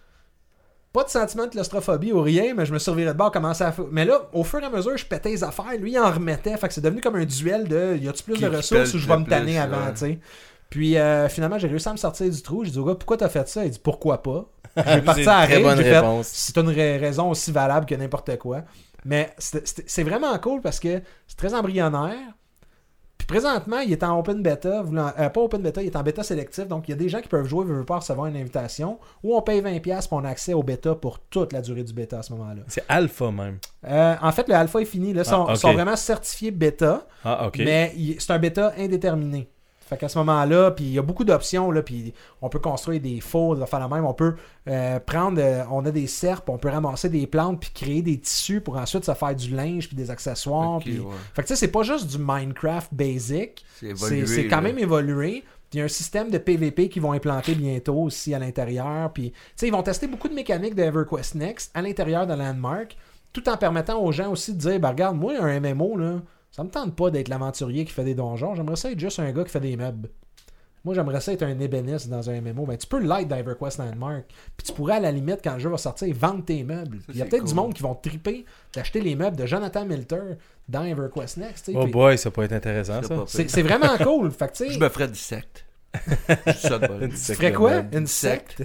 Pas de sentiment de claustrophobie ou rien, mais je me suis reviré de bord, commençais à... Mais là, au fur et à mesure, je pétais les affaires, lui, il en remettait. Fait que c'est devenu comme un duel de y a-tu plus de ressources ou je vais me tanner avant, tu sais. Puis finalement, j'ai réussi à me sortir du trou. J'ai dit au gars, pourquoi t'as fait ça? Il dit, pourquoi pas? J'ai parti à rire. J'ai fait, c'est une raison aussi valable que n'importe quoi. Mais c'est vraiment cool parce que c'est très embryonnaire. Puis présentement, il est en open beta, pas open beta, il est en bêta sélectif, donc il y a des gens qui peuvent jouer, veulent pas recevoir une invitation, ou on paye 20$ pour on a accès au bêta pour toute la durée du bêta à ce moment-là. C'est alpha même. En fait, le alpha est fini, là, sont vraiment certifiés bêta, mais c'est un bêta indéterminé. Fait qu'à ce moment-là, puis il y a beaucoup d'options, là, puis on peut construire des fours, de faire la même, on peut prendre, on a des serpes, on peut ramasser des plantes, puis créer des tissus pour ensuite se faire du linge, puis des accessoires. Fait que tu sais, c'est pas juste du Minecraft basic, c'est quand même évolué. Il y a un système de PVP qu'ils vont implanter bientôt aussi à l'intérieur, puis tu sais, ils vont tester beaucoup de mécaniques de EverQuest Next à l'intérieur de Landmark, tout en permettant aux gens aussi de dire, ben regarde, moi, un MMO, là, ça me tente pas d'être l'aventurier qui fait des donjons. J'aimerais ça être juste un gars qui fait des meubles. Moi, j'aimerais ça être un ébéniste dans un MMO. Ben, tu peux l'être dans EverQuest Landmark. Puis tu pourrais, à la limite, quand le jeu va sortir, vendre tes meubles. Il y a peut-être du monde qui vont triper d'acheter les meubles de Jonathan Milter dans EverQuest Next. Oh boy, ça peut être intéressant, ça. C'est vraiment cool. Fait que, je me ferais du secte. Tu ferais quoi? Une secte?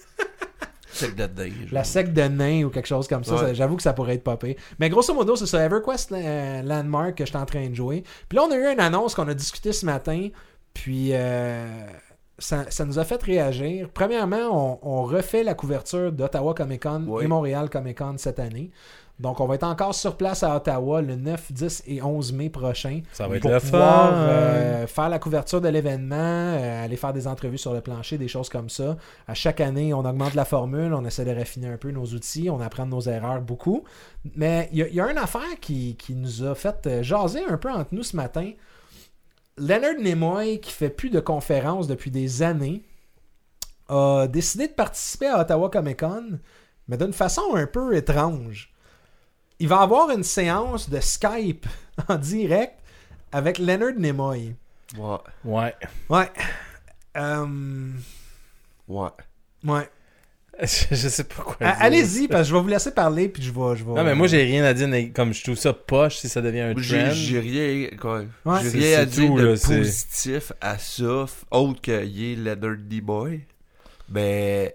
La secte de nains ou quelque chose comme ça, j'avoue que ça pourrait être popé. Mais grosso modo, c'est ça, EverQuest Landmark que je suis en train de jouer. Puis là, on a eu une annonce qu'on a discuté ce matin, puis ça nous a fait réagir. Premièrement, on refait la couverture d'Ottawa Comic-Con et Montréal Comic-Con cette année. Donc, on va être encore sur place à Ottawa le 9, 10 et 11 mai prochain. Ça va être pour le pouvoir fun. faire la couverture de l'événement, aller faire des entrevues sur le plancher, des choses comme ça. À chaque année, on augmente la formule, on essaie de raffiner un peu nos outils, on apprend de nos erreurs beaucoup. Mais il y a une affaire qui nous a fait jaser un peu entre nous ce matin. Leonard Nimoy, qui fait plus de conférences depuis des années, a décidé de participer à Ottawa Comic-Con, mais d'une façon un peu étrange. Il va avoir une séance de Skype en direct avec Leonard Nimoy. Ouais. Ouais. Je sais pas quoi dire. Allez-y, parce que je vais vous laisser parler, puis je vais... Non, mais moi, j'ai rien à dire, mais comme je trouve ça poche si ça devient un trend. J'ai rien à dire de positif à ça, autre qu'il est Leonard Nimoy. Mais...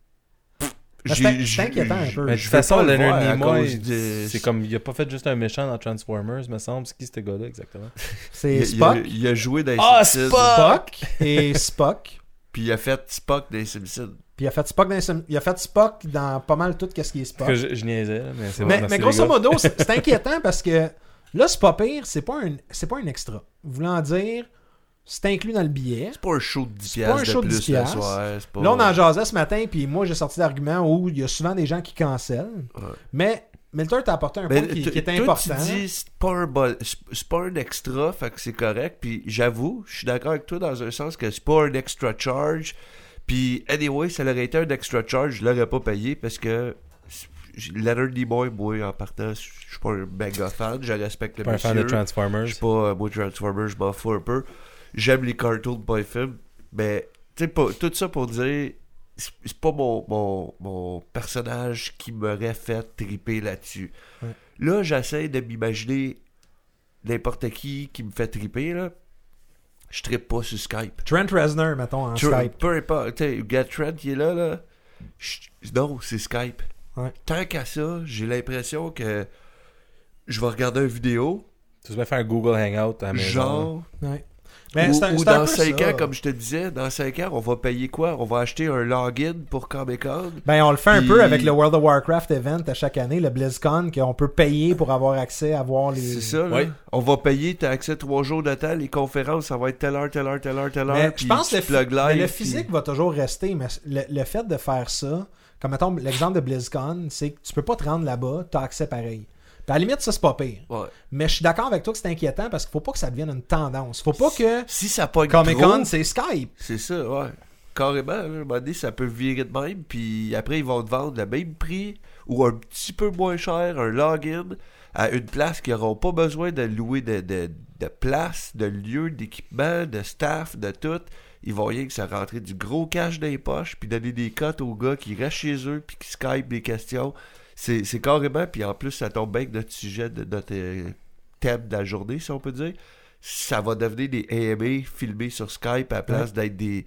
C'est inquiétant un peu. Mais de toute façon, Leonard Nimoy, c'est comme, il a pas fait juste un méchant dans Transformers, me semble. C'est qui ce gars-là exactement? C'est Spock. Il a joué dans les Simpsons. Spock et Spock. Puis il a fait Spock dans les Simpsons. Puis il a fait Spock dans pas mal tout ce qui est Spock. Que je niaisais, là, mais c'est mais grosso modo, c'est inquiétant parce que là, c'est pas pire, c'est pas un extra. Voulant dire... C'est inclus dans le billet. C'est pas un show de 10$ c'est pas un show de plus 10$. le soir. Pas... Là, on en jasait ce matin, puis moi, j'ai sorti l'argument où il y a souvent des gens qui cancellent. Ouais. Mais Milter t'a apporté un point qui est important. Tu dis, c'est pas un extra, fait que c'est correct. Puis j'avoue, je suis d'accord avec toi dans un sens que c'est pas un extra charge. Puis anyway, ça aurait été un extra charge, je l'aurais pas payé parce que Leonard Nimoy, moi, en partant, je suis pas un méga fan. Je respecte le monsieur. Pas un fan de Transformers. Je suis pas, moi, Transformers, je m'en fous un peu. J'aime les cartoons, pas les films, mais tu sais, tout ça pour dire, c'est pas mon personnage qui m'aurait fait triper là-dessus. Ouais. Là, j'essaie de m'imaginer n'importe qui me fait triper, là. Je trippe pas sur Skype. Trent Reznor, mettons, en Skype. Peu importe, tu sais, Get Trent qui est là. Non, c'est Skype. Ouais. Tant qu'à ça, j'ai l'impression que je vais regarder une vidéo. Tu vas faire un Google Hangout à la maison. Genre... Ouais. Mais ou dans 5 ans, comme je te disais, dans 5 ans, on va payer quoi? On va acheter un login pour Comic-Con. Ben, on le fait un peu avec le World of Warcraft event à chaque année, le BlizzCon, qu'on peut payer pour avoir accès à voir les... C'est ça, là. Ouais. On va payer, t'as accès 3 jours de temps, les conférences, ça va être telle heure. Mais je pense que le physique va toujours rester, mais le fait de faire ça, comme mettons l'exemple de BlizzCon, c'est que tu peux pas te rendre là-bas, t'as accès pareil. Puis à la limite, ça, c'est pas pire. Ouais. Mais je suis d'accord avec toi que c'est inquiétant parce qu'il faut pas que ça devienne une tendance. Faut pas que si ça pogne Comic-Con, c'est Skype. C'est ça, ouais. Carrément, à un moment donné, ça peut virer de même. Puis après, ils vont te vendre le même prix ou un petit peu moins cher, un login à une place qui n'auront pas besoin de louer de place, de lieu, d'équipement, de staff, de tout. Ils vont rien que ça rentrer du gros cash dans les poches puis donner des cotes aux gars qui restent chez eux puis qui Skype des questions. C'est carrément, puis en plus, ça tombe bien que notre sujet, de notre thème de la journée, si on peut dire, ça va devenir des AMA filmés sur Skype à la place d'être des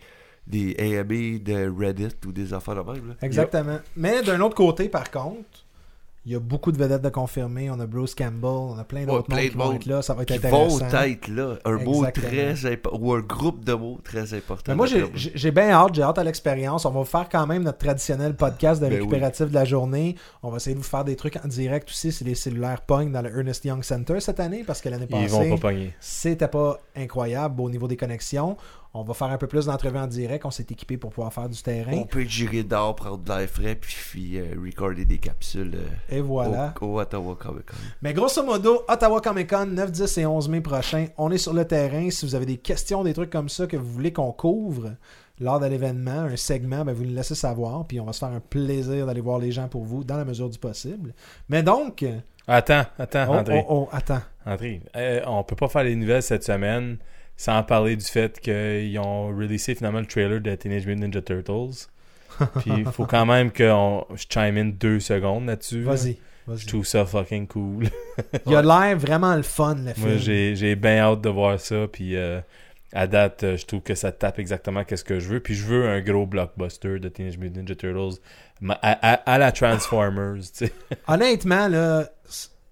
AMA de Reddit ou des affaires de même. Là. Exactement. Yep. Mais d'un autre côté, par contre, il y a beaucoup de vedettes de confirmer. On a Bruce Campbell, on a plein d'autres mondes qui vont être là. Ça va être intéressant. Qui vont être là. Un mot très important, ou un groupe de mots très important. Mais moi, j'ai bien hâte à l'expérience. On va vous faire quand même notre traditionnel podcast de récupératif de la journée. On va essayer de vous faire des trucs en direct aussi si les cellulaires pognent dans le Ernest Young Center cette année, parce que l'année passée, ils vont pas pogner. C'était pas incroyable au niveau des connexions. On va faire un peu plus d'entrevues en direct. On s'est équipé pour pouvoir faire du terrain. On peut gérer d'or, prendre de l'air frais, puis recorder des capsules et voilà. Au Ottawa Comic-Con. Mais grosso modo, Ottawa Comic-Con, 9, 10 et 11 mai prochain. On est sur le terrain. Si vous avez des questions, des trucs comme ça que vous voulez qu'on couvre lors de l'événement, un segment, ben vous nous laissez savoir. Puis on va se faire un plaisir d'aller voir les gens pour vous dans la mesure du possible. Mais donc... Attends, André. Attends. André, on peut pas faire les nouvelles cette semaine sans parler du fait qu'ils ont releasé finalement le trailer de Teenage Mutant Ninja Turtles. Puis il faut quand même que je chime in 2 secondes là-dessus. Vas-y. Je trouve ça fucking cool. Il a l'air vraiment le fun, le film. Moi, j'ai bien hâte de voir ça. Puis à date, je trouve que ça tape exactement qu'est-ce que je veux. Puis je veux un gros blockbuster de Teenage Mutant Ninja Turtles à la Transformers. Tu sais. Honnêtement, là...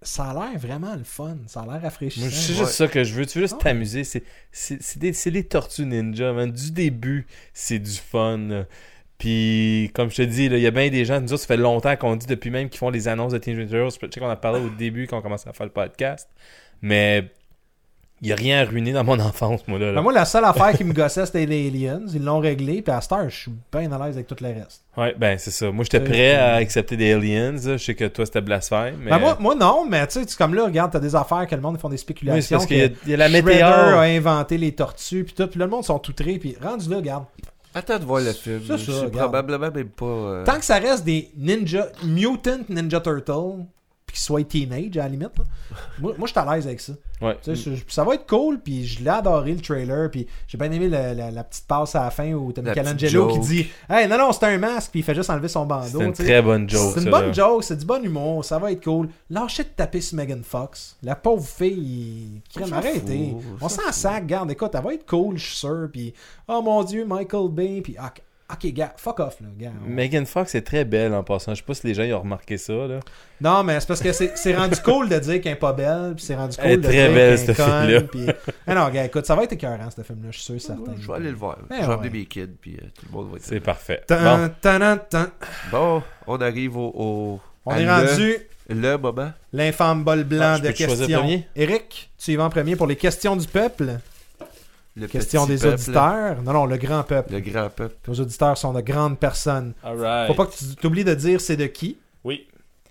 ça a l'air vraiment le fun. Ça a l'air rafraîchissant. Moi, c'est juste ça que je veux. Tu veux juste t'amuser. C'est les Tortues Ninja, man. Du début, c'est du fun. Puis, comme je te dis, il y a bien des gens, nous autres, ça fait longtemps qu'on dit, depuis même qu'ils font les annonces de Teenage Mutant Heroes. Je sais qu'on a parlé au début quand on commençait à faire le podcast. Mais il n'y a rien à ruiner dans mon enfance, moi. Là. Ben, moi, la seule affaire qui me gossait, c'était les Aliens. Ils l'ont réglé. Puis à Star, je suis bien à l'aise avec tout le reste. Ouais, ben c'est ça. Moi, j'étais prêt à accepter des Aliens. Je sais que toi, c'était blasphème. Mais... Ben, moi, non, mais tu sais, comme là, regarde, t'as des affaires que le monde font des spéculations. Oui, c'est parce qu'il y a la Shredder météore. a inventé les tortues. Puis tout. Puis là, le monde sont outrés. Puis rendu là, regarde. Attends de voir le film. C'est Je ça, suis regarde. probablement même pas... Tant que ça reste des Mutant Ninja Turtle, puis qu'ils soient teenage à la limite, là, moi je suis à l'aise avec ça. Ouais. Tu sais, ça va être cool, puis je l'ai adoré le trailer, puis j'ai bien aimé la petite passe à la fin où t'as Michelangelo qui dit « Hey, non, c'est un masque » puis il fait juste enlever son bandeau. C'est une très bonne joke. C'est une bonne joke, c'est du bon humour, ça va être cool. Lâchez de taper sur Megan Fox. La pauvre fille, crème, arrêtez. On s'en sac, regarde, écoute, elle va être cool, je suis sûr, puis oh mon Dieu, Michael Bay, puis ok, gars, fuck off, là, gars. Megan Fox est très belle en passant. Je sais pas si les gens ils ont remarqué ça, là. Non, mais c'est parce que c'est rendu cool de dire qu'elle est pas belle, puis c'est rendu cool Elle est de très dire belle, qu'elle est ce conne, film-là. puis... Ah non, gars, écoute, ça va être écœurant, ce film-là, je suis sûr, certain. Je vais aller le voir. Ben Je vais ouais. emmener mes kids, puis tout le monde va être C'est parfait. Tan, Bon. tan, tan. Bon, on arrive au On à est rendu le moment. l'infâme bol blanc Je de peux-tu choisir questions. premier? Eric, tu y vas en premier pour les questions du peuple. Le Questions petit des peuple, auditeurs. Non, le grand peuple. Le grand peuple. Nos auditeurs sont de grandes personnes. Alright. Faut pas que tu t'oublies de dire c'est de qui. Oui.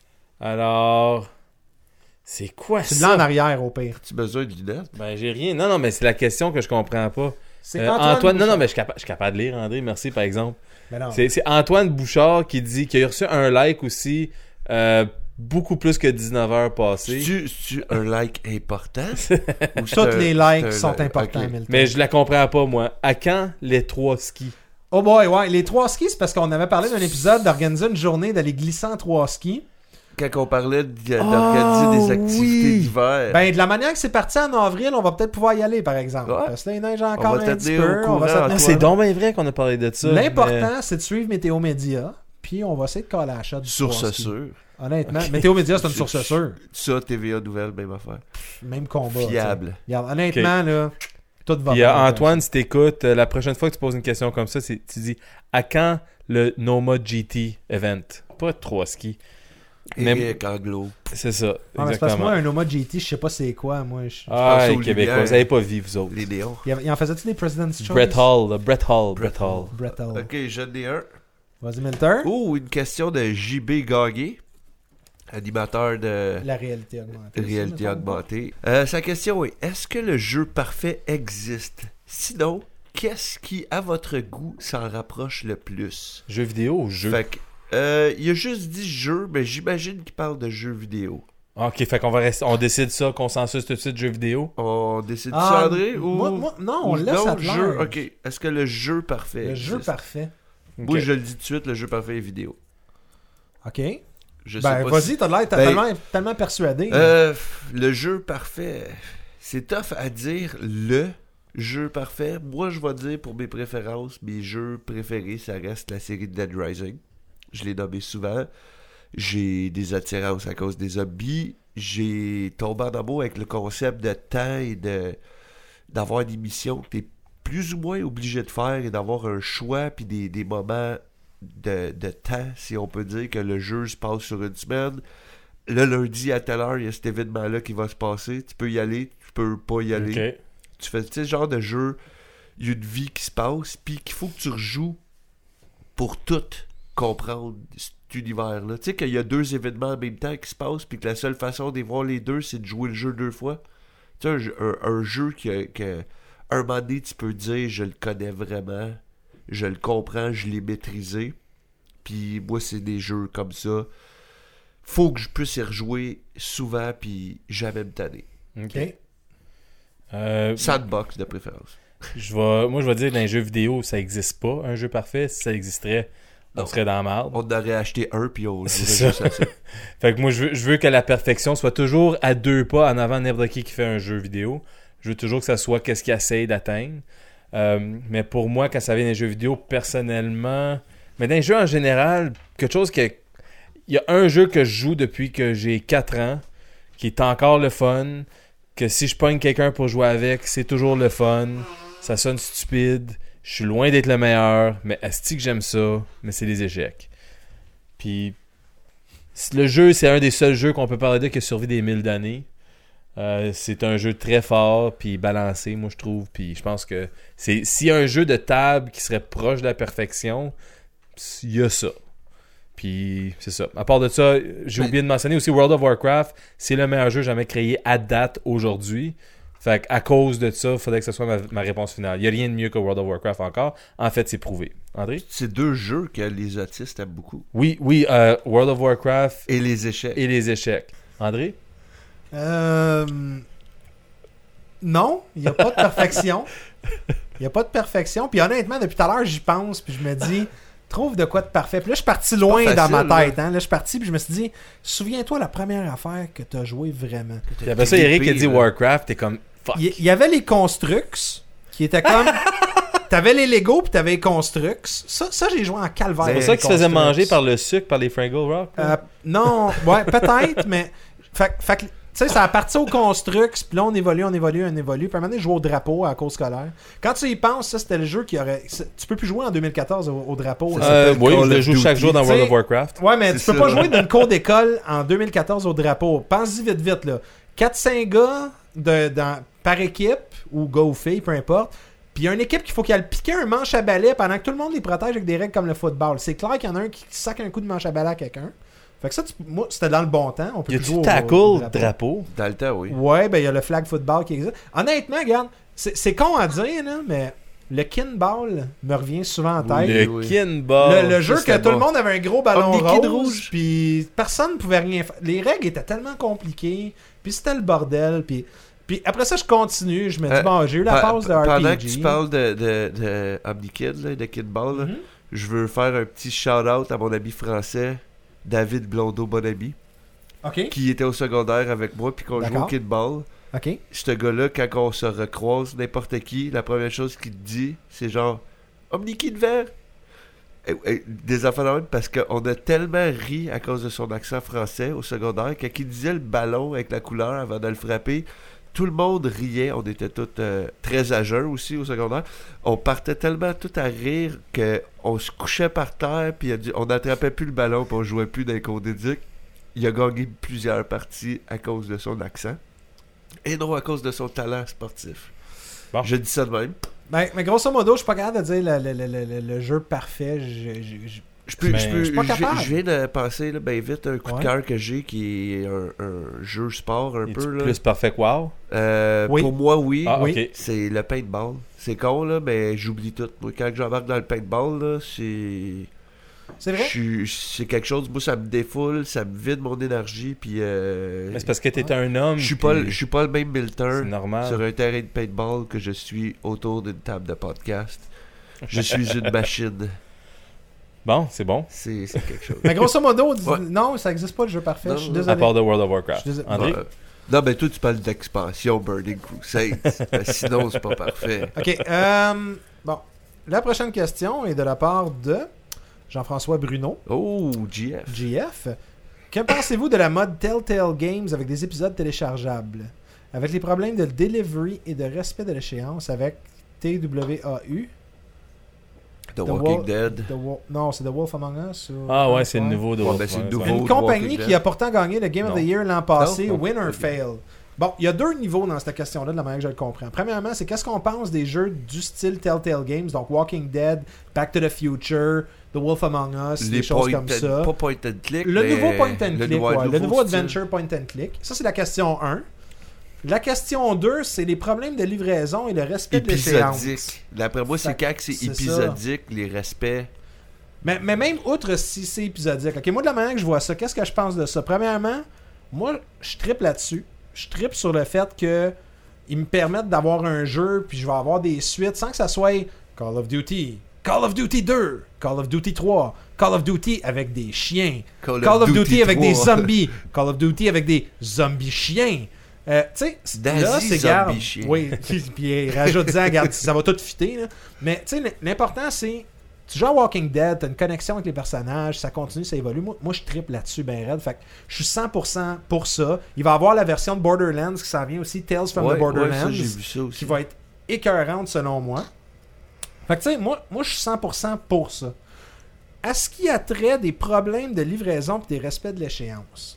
Alors... C'est quoi C'est de là en ça? arrière, au pire. As-tu besoin de lunettes? Ben, j'ai rien. Non, mais c'est la question que je comprends pas. C'est Antoine... Non, Bouchard. mais je suis capable de lire, André. Merci, par exemple. Mais non. C'est Antoine Bouchard qui dit qu'il a reçu un like aussi beaucoup plus que 19 heures passées. C'est-tu un like important? Ou c'est Toutes un- les c'est likes un sont like? importants, Ok. Milton. Mais je la comprends pas, moi. À quand les 3 skis? Oh boy, ouais. Les 3 skis, c'est parce qu'on avait parlé d'un épisode d'organiser une journée d'aller glisser en 3 skis. Quand on parlait d'organiser des activités oui. d'hiver, Ben, de la manière que c'est parti en avril, on va peut-être pouvoir y aller, par exemple. Ouais. Parce que là, il neige encore va un te petit tenir peu. au On va courant, se tenir- Antoine. C'est donc bien vrai qu'on a parlé de ça. L'important, c'est de suivre Météo Média, puis on va essayer de coller à la shot du source 3 skis. sûre. Honnêtement, Météo Média, c'est une source sûre. Ça, TVA Nouvelle, même affaire. Même combat. Fiable. tu sais. Regarde, honnêtement, là, tout va Puis bien. Antoine, si t'écoutes, la prochaine fois que tu poses une question comme ça, tu dis à quand le Noma GT event? Pas 3 skis. Mais- Eric Anglo. C'est ça, Ah, mais c'est parce que exactement. moi, un Noma GT, je sais pas c'est quoi. Moi, Ah, pense les aux Québécois, lumières. vous avez pas vu, vous autres. Les néons. Il en faisait-tu des President's Choice? Brett Hall, là, Brett Hall. Brett Hall. Ok, j'en ai un. Vas-y, Milter. Oh, une question de JB Gaguet, animateur de La réalité augmentée. Réalité ça, mettons. Augmentée. Sa question est, est-ce que le jeu parfait existe? Sinon, qu'est-ce qui, à votre goût, s'en rapproche le plus? Jeu vidéo ou jeu? Fait que, il a juste dit jeu, mais j'imagine qu'il parle de jeux vidéo. Ok, fait qu'on va rester, on décide ça, consensus tout de suite, jeu vidéo. On décide Ah, ça, André? Ou... non, on ou laisse à jeu, large. ok. Est-ce que le jeu parfait Le existe? jeu parfait. Moi, Ok. je le dis tout de suite, le jeu parfait est vidéo. OK. Je sais Ben, pas vas-y, si- t'as l'air tellement persuadé. Le jeu parfait, c'est tough à dire le jeu parfait. Moi, je vais dire pour mes préférences, mes jeux préférés, ça reste la série Dead Rising. Je l'ai nommé souvent. J'ai des attirances à cause des zombies. J'ai tombé en amour avec le concept de temps et d'avoir une mission que t'es plus ou moins obligé de faire et d'avoir un choix puis des moments de temps, si on peut dire, que le jeu se passe sur une semaine. Le lundi à telle heure, il y a cet événement-là qui va se passer. Tu peux y aller, tu peux pas y aller. Ok. Tu fais, tu sais, ce genre de jeu, il y a une vie qui se passe, puis qu'il faut que tu rejoues pour tout comprendre cet univers-là. Tu sais qu'il y a 2 événements en même temps qui se passent, puis que la seule façon de voir les deux, c'est de jouer le jeu 2 fois. Tu sais, un jeu que un moment donné, tu peux dire, je le connais vraiment, je le comprends, je l'ai maîtrisé. Puis moi, c'est des jeux comme ça. Faut que je puisse y rejouer souvent, puis jamais me tanner. Ok. OK. Sandbox de préférence. Moi, je vais dire que dans les jeux vidéo, ça existe pas, un jeu parfait. Si ça existerait, on Non. serait dans la merde. On aurait acheté un, puis on C'est jouerait ça. juste à ça. Fait que moi, je veux que la perfection soit toujours à 2 pas en avant de n'importe qui fait un jeu vidéo. Je veux toujours que ça soit qu'est-ce qu'il essaye d'atteindre. Mais pour moi, quand ça vient des jeux vidéo, personnellement... Mais dans les jeux en général, quelque chose que... Il y a un jeu que je joue depuis que j'ai 4 ans, qui est encore le fun, que si je pogne quelqu'un pour jouer avec, c'est toujours le fun, ça sonne stupide, je suis loin d'être le meilleur, mais asti que j'aime ça, mais c'est les échecs. Puis le jeu, c'est un des seuls jeux qu'on peut parler de qui a survécu des 1000 d'années. C'est un jeu très fort puis balancé, moi je trouve, puis je pense que s'il y a un jeu de table qui serait proche de la perfection, il y a ça. Puis c'est ça. À part de ça, j'ai oublié de mentionner aussi World of Warcraft, c'est le meilleur jeu jamais créé à date aujourd'hui. Fait qu'à cause de ça, il faudrait que ce soit ma réponse finale. Il n'y a rien de mieux que World of Warcraft encore. En fait, c'est prouvé. André? C'est 2 jeux que les autistes aiment beaucoup. Oui, World of Warcraft et les échecs. André? Non, il n'y a pas de perfection. Il n'y a pas de perfection. Puis honnêtement, depuis tout à l'heure, j'y pense. Puis je me dis, trouve de quoi de parfait. Puis là, je suis parti loin facile, dans ma tête. Hein. Là, je suis parti. Puis je me suis dit, souviens-toi la première affaire que tu as joué vraiment. Puis après ça, Eric a dit Warcraft. T'es comme, fuck. Il y avait les Constructs qui étaient comme. T'avais les Lego puis t'avais les Constructs. Ça j'ai joué en calvaire. C'est pour ça que tu faisais manger par le sucre, par les Fraggle Rock? Non, ouais, peut-être, mais. Fait que. Tu sais, ça a parti aux Constructs, puis là, on évolue. Puis à un moment donné, je jouais au drapeau à la cour scolaire. Quand tu y penses, ça, c'était le jeu qui aurait... Tu peux plus jouer en 2014 au drapeau. Oui, je le joue chaque jour dans World of Warcraft. Ouais, mais tu peux pas jouer d'une cour d'école en 2014 au drapeau. Pense-y vite, là. 4-5 gars par équipe, ou gars ou filles, peu importe. Puis il y a une équipe qu'il faut qu'elle pique un manche à balai pendant que tout le monde les protège avec des règles comme le football. C'est clair qu'il y en a un qui sac un coup de manche à balai à quelqu'un. Fait que ça, moi, c'était dans le bon temps. On peut plus jouer au drapeau? Dans le temps, oui. Ouais, ben il y a le flag football qui existe. Honnêtement, regarde, c'est con à dire, là, mais le kinball me revient souvent en tête. Le kinball. Le jeu que tout le monde avait un gros ballon rouge, puis personne ne pouvait rien faire. Les règles étaient tellement compliquées, puis c'était le bordel, puis après ça, je continue. Je me dis, bon, j'ai eu la pause de RPG. Pendant que tu parles de OmniKid, là, de kinball, je veux faire un petit shout-out à mon ami français, David Blondeau-Bonami, qui était au secondaire avec moi, puis qu'on joue au kinball. Ce gars-là, quand on se recroise, n'importe qui, la première chose qu'il te dit, c'est genre « OmniKid vert ». Des enfants de même, parce qu'on a tellement ri à cause de son accent français au secondaire, quand il disait le ballon avec la couleur avant de le frapper, tout le monde riait. On était tous très à jeun aussi au secondaire. On partait tellement tout à rire qu'on se couchait par terre, puis on n'attrapait plus le ballon, puis on jouait plus dans les cours d'éduc. Il a gagné plusieurs parties à cause de son accent, et non à cause de son talent sportif. Bon. Je dis ça de même. Mais grosso modo, je suis pas capable de dire le jeu parfait. Je suis pas capable. Je viens de penser ben vite un coup de cœur que j'ai qui est un jeu sport un peu. Là. Plus parfait que WoW? Oui. Pour moi, oui. Okay. C'est le paintball. C'est con, là, mais j'oublie tout. Moi, quand j'embarque dans le paintball, là, c'est... C'est vrai? C'est quelque chose, moi, ça me défoule, ça me vide mon énergie, puis... Mais c'est parce que t'es un homme. Je suis pas le même Milton sur un terrain de paintball que je suis autour d'une table de podcast. Je suis une machine. Bon, c'est bon. C'est quelque chose. Mais grosso modo, non, ça n'existe pas le jeu parfait. Je suis désolé. À part de World of Warcraft. André? Non, mais toi, tu parles d'expansion Burning Crusade. Sinon, c'est pas parfait. OK. Bon. La prochaine question est de la part de Jean-François Bruno. Oh, GF. Que pensez-vous de la mode Telltale Games avec des épisodes téléchargeables? Avec les problèmes de delivery et de respect de l'échéance avec TWAU? The Walking Dead. Non, c'est The Wolf Among Us. Ah ouais, c'est le nouveau de Wolf. Une compagnie qui a pourtant gagné le Game of the Year l'an passé, Win or Fail. Bon, il y a 2 niveaux dans cette question-là, de la manière que je le comprends. Premièrement, c'est qu'est-ce qu'on pense des jeux du style Telltale Games, donc Walking Dead, Back to the Future, The Wolf Among Us, des choses comme ça. Pas point and click, le nouveau point and click, le nouveau adventure point and click. Ça, c'est la question 1. La question 2, c'est les problèmes de livraison et le respect de l'échéance. D'après moi, c'est quand c'est épisodique, les respects. Mais même outre si c'est épisodique. Ok, moi, de la manière que je vois ça, qu'est-ce que je pense de ça? Premièrement, moi, je trippe là-dessus. Je trippe sur le fait que ils me permettent d'avoir un jeu, puis je vais avoir des suites sans que ça soit Call of Duty, Call of Duty 2, Call of Duty 3, Call of Duty avec des chiens, Call of Duty avec des zombies, Call of Duty avec des zombies chiens. Tu sais, là, c'est garde. Oui, puis rajoute-en, regarde, ça va tout fitter. Là. Mais tu sais, l'important, c'est Tu joues à Walking Dead, t'as une connexion avec les personnages, ça continue, ça évolue. Moi je triple là-dessus, ben raide. Fait que je suis 100% pour ça. Il va y avoir la version de Borderlands qui s'en vient aussi, Tales from the Borderlands, ça, j'ai vu ça aussi. qui va être écœurante selon moi. Fait que tu sais, moi je suis 100% pour ça. À ce qui a trait des problèmes de livraison et des respects de l'échéance.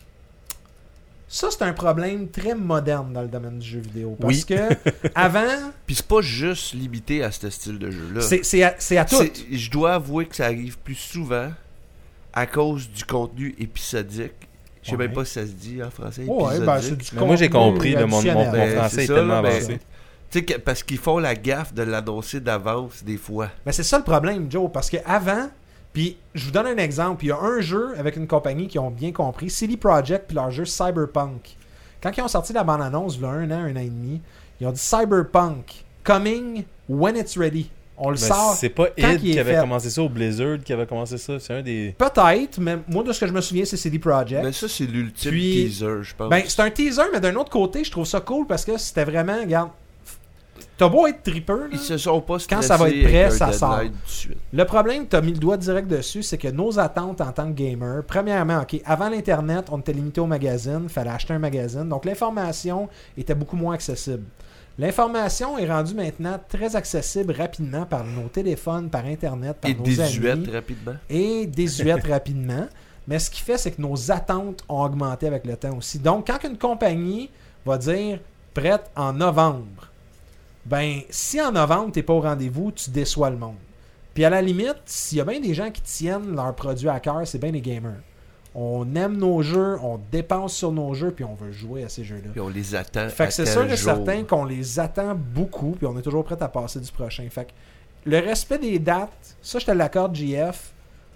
Ça, c'est un problème très moderne dans le domaine du jeu vidéo. Parce que avant... Puis c'est pas juste limité à ce style de jeu-là. C'est à tout. Je dois avouer que ça arrive plus souvent à cause du contenu épisodique. Je sais même pas si ça se dit en français, épisodique. Ben, c'est du contenu moi, j'ai compris, mon français est tellement avancé. Parce qu'ils font la gaffe de l'annoncer d'avance des fois. Mais c'est ça le problème, Joe. Parce qu'avant... Puis, je vous donne un exemple. Il y a un jeu avec une compagnie qui ont bien compris, CD Projekt, puis leur jeu Cyberpunk. Quand ils ont sorti la bande-annonce, il y a un an et demi, ils ont dit Cyberpunk, coming when it's ready. On le sort. C'est pas id qui avait commencé ça, ou Blizzard qui avait commencé ça. C'est un des... Peut-être, mais moi, de ce que je me souviens, c'est CD Projekt. Mais ça, c'est l'ultime teaser, je pense. Ben, c'est un teaser, mais d'un autre côté, je trouve ça cool parce que c'était vraiment, regarde, t'as beau être tripper, là, ils se sont pas quand ça va être prêt, ça sort. Suite. Le problème, t'as mis le doigt direct dessus, c'est que nos attentes en tant que gamer, premièrement, ok, avant l'Internet, on était limité au magazine, fallait acheter un magazine, donc l'information était beaucoup moins accessible. L'information est rendue maintenant très accessible rapidement par nos téléphones, par Internet, par nos amis. Rapidement. Et désuète rapidement. Mais ce qui fait, c'est que nos attentes ont augmenté avec le temps aussi. Donc, quand une compagnie va dire prête en novembre, ben, si en novembre, t'es pas au rendez-vous, tu déçois le monde. Puis à la limite, s'il y a bien des gens qui tiennent leurs produits à cœur, c'est bien les gamers. On aime nos jeux, on dépense sur nos jeux, puis on veut jouer à ces jeux-là. Puis on les attend. Fait que c'est sûr et certain qu'on les attend beaucoup, puis on est toujours prêt à passer du prochain. Fait que le respect des dates, ça je te l'accorde, JF.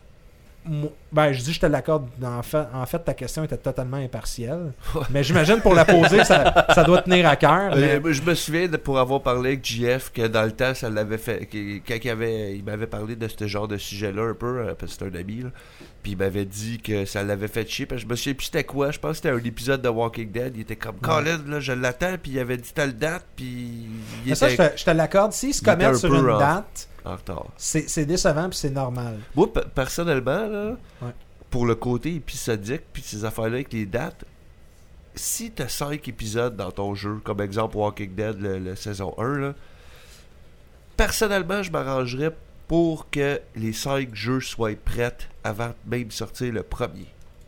Ben, je dis je te l'accorde. En fait, ta question était totalement impartielle. Mais j'imagine pour la poser, ça doit tenir à cœur. Mais... Je me souviens pour avoir parlé avec JF que dans le temps, ça l'avait fait. Quand il m'avait parlé de ce genre de sujet-là un peu, parce que c'est un ami, là, puis il m'avait dit que ça l'avait fait chier. Parce que je me souviens plus c'était quoi. Je pense que c'était un épisode de Walking Dead. Il était comme Colin, là, je l'attends, puis il avait dit telle date, puis. Mais ça, je te l'accorde. S'ils se commettent sur une date. En retard. C'est décevant puis c'est normal. Moi, personnellement, là, pour le côté épisodique puis ces affaires-là avec les dates, si tu as 5 épisodes dans ton jeu, comme exemple Walking Dead, le saison 1, là, personnellement, je m'arrangerais pour que les 5 jeux soient prêts avant même de sortir le premier.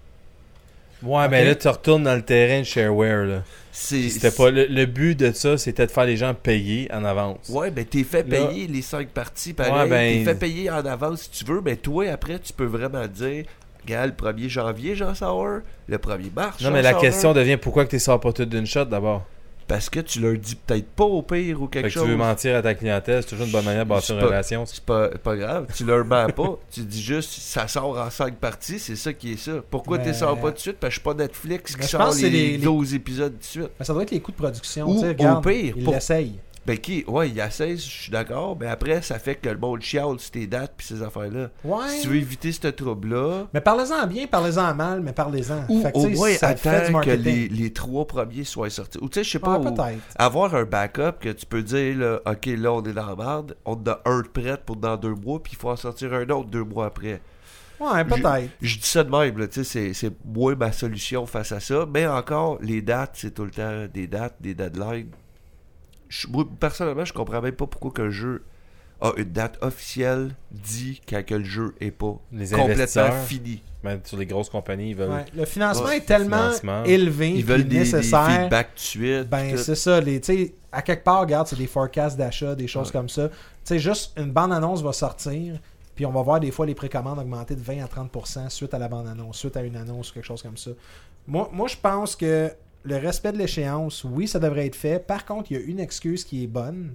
Ouais, mais là, tu retournes dans le terrain de shareware, là. C'était pas le but de ça, c'était de faire les gens payer en avance. Ouais, ben t'es fait payer les 5 parties pareil. T'es fait payer en avance si tu veux, ben toi après tu peux vraiment dire regarde, le 1er janvier j'en sors, le 1er mars. Non, mais la question devient pourquoi que tu sors pas tout d'une shot d'abord? Parce que tu leur dis peut-être pas au pire ou quelque chose. Tu veux mentir à ta clientèle, c'est toujours une bonne manière de bâtir une relation. C'est pas grave, tu leur mens pas. Tu dis juste, ça sort en 5 parties, c'est ça qui est ça. Pourquoi tu sors pas tout de suite? Parce que je suis pas Netflix qui sort les 12 épisodes tout de suite. Mais ça doit être les coûts de production. Ou au pire, ils l'essayent. Ben ouais, il essaie, je suis d'accord, mais après, ça fait que le monde chiale sur tes dates pis ces affaires-là. Ouais. Si tu veux éviter ce trouble-là... Mais parlez-en bien, parlez-en mal, mais parlez-en. Ou fait que, au moins, attends que les 3 premiers soient sortis. Ou tu sais, je sais pas, peut-être. Avoir un backup que tu peux dire, là, OK, là, on est dans la merde, on a un de prêt pour dans 2 mois, puis il faut en sortir un autre 2 mois après. Ouais, peut-être. Je dis ça de même, tu sais, c'est moi ma solution face à ça, mais encore, les dates, c'est tout le temps des dates, des deadlines. Moi, personnellement, je comprends même pas pourquoi qu'un jeu a une date officielle dit quand que le jeu est pas complètement fini. Ben, sur les grosses compagnies, ils veulent... Ouais, le financement est tellement élevé ils veulent nécessaire. Des feedbacks tout de suite. Ben, c'est ça. À quelque part, regarde, c'est des forecasts d'achat, des choses comme ça. Tu sais, juste une bande-annonce va sortir, puis on va voir des fois les précommandes augmenter de 20 à 30% suite à la bande-annonce, suite à une annonce ou quelque chose comme ça. Moi je pense que le respect de l'échéance, oui, ça devrait être fait. Par contre, il y a une excuse qui est bonne.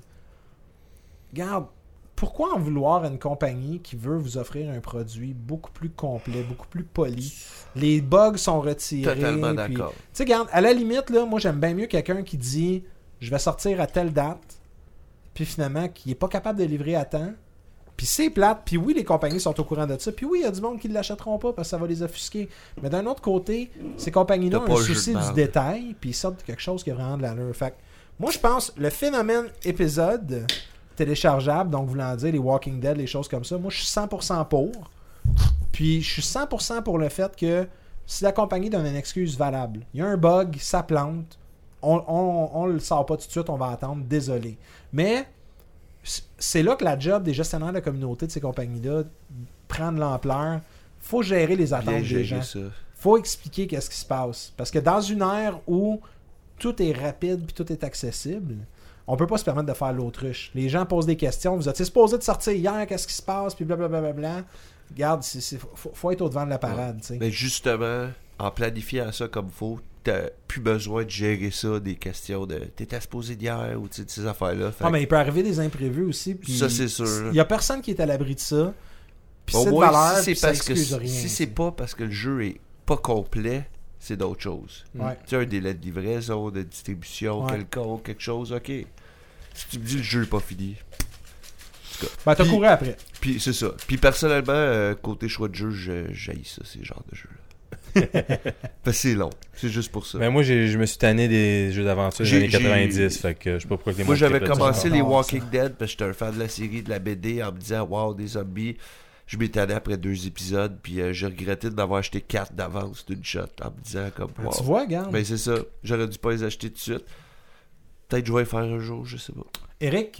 Regarde, pourquoi en vouloir à une compagnie qui veut vous offrir un produit beaucoup plus complet, beaucoup plus poli? Les bugs sont retirés. Totalement d'accord. Tu sais, regarde, à la limite, là, moi, j'aime bien mieux quelqu'un qui dit « Je vais sortir à telle date », puis finalement, qui n'est pas capable de livrer à temps. Puis c'est plate, puis oui, les compagnies sont au courant de ça, puis oui, il y a du monde qui ne l'achèteront pas parce que ça va les offusquer. Mais d'un autre côté, ces compagnies-là ont un souci du détail, puis ils sortent de quelque chose qui a vraiment de l'allure. Fait que moi, je pense, le phénomène épisode, téléchargeables, donc voulant dire les Walking Dead, les choses comme ça. Moi, je suis 100% pour. Puis, je suis 100% pour le fait que si la compagnie donne une excuse valable, il y a un bug, ça plante, on le sort pas tout de suite, on va attendre, désolé. Mais c'est là que la job des gestionnaires de communauté de ces compagnies-là prend de l'ampleur. Faut gérer les attentes des gens. Faut expliquer qu'est-ce qui se passe. Parce que dans une ère où tout est rapide puis tout est accessible, on peut pas se permettre de faire l'autruche. Les gens posent des questions. Vous étiez supposé de sortir hier, qu'est-ce qui se passe? Puis blablabla. Regarde, faut être au-devant de la parade. Ouais. Mais justement, en planifiant ça comme faut, t'as plus besoin de gérer ça, des questions de t'étais supposé d'hier ou ces affaires-là. Mais il peut arriver des imprévus aussi. Ça, c'est sûr. Il y a personne qui est à l'abri de ça. Puis c'est de valeur, si ça excuse rien. Si c'est pas parce que le jeu est pas complet, c'est d'autres choses. Ouais. Tu as un délai de livraison, de distribution, quelconque, quelque chose, ok. Si tu me dis le jeu est pas fini. Ben, t'as couru après. Puis c'est ça. Puis personnellement, côté choix de jeu, j'haïs ça, ces genres de jeux-là. Parce que c'est long. C'est juste pour ça. Ben moi, je me suis tanné des jeux d'aventure des années 90. Fait que je sais pas pourquoi les moi, j'avais commencé les Walking Dead parce que j'étais un fan de la série, de la BD, en me disant, wow, des zombies. Je m'étais tanné après 2 épisodes, puis j'ai regretté d'avoir acheté 4 d'avance d'une shot, en me disant, comme, wow. Tu vois, regarde. Ben c'est ça. J'aurais dû pas les acheter tout de suite. Peut-être que je vais les faire un jour, je sais pas. Eric,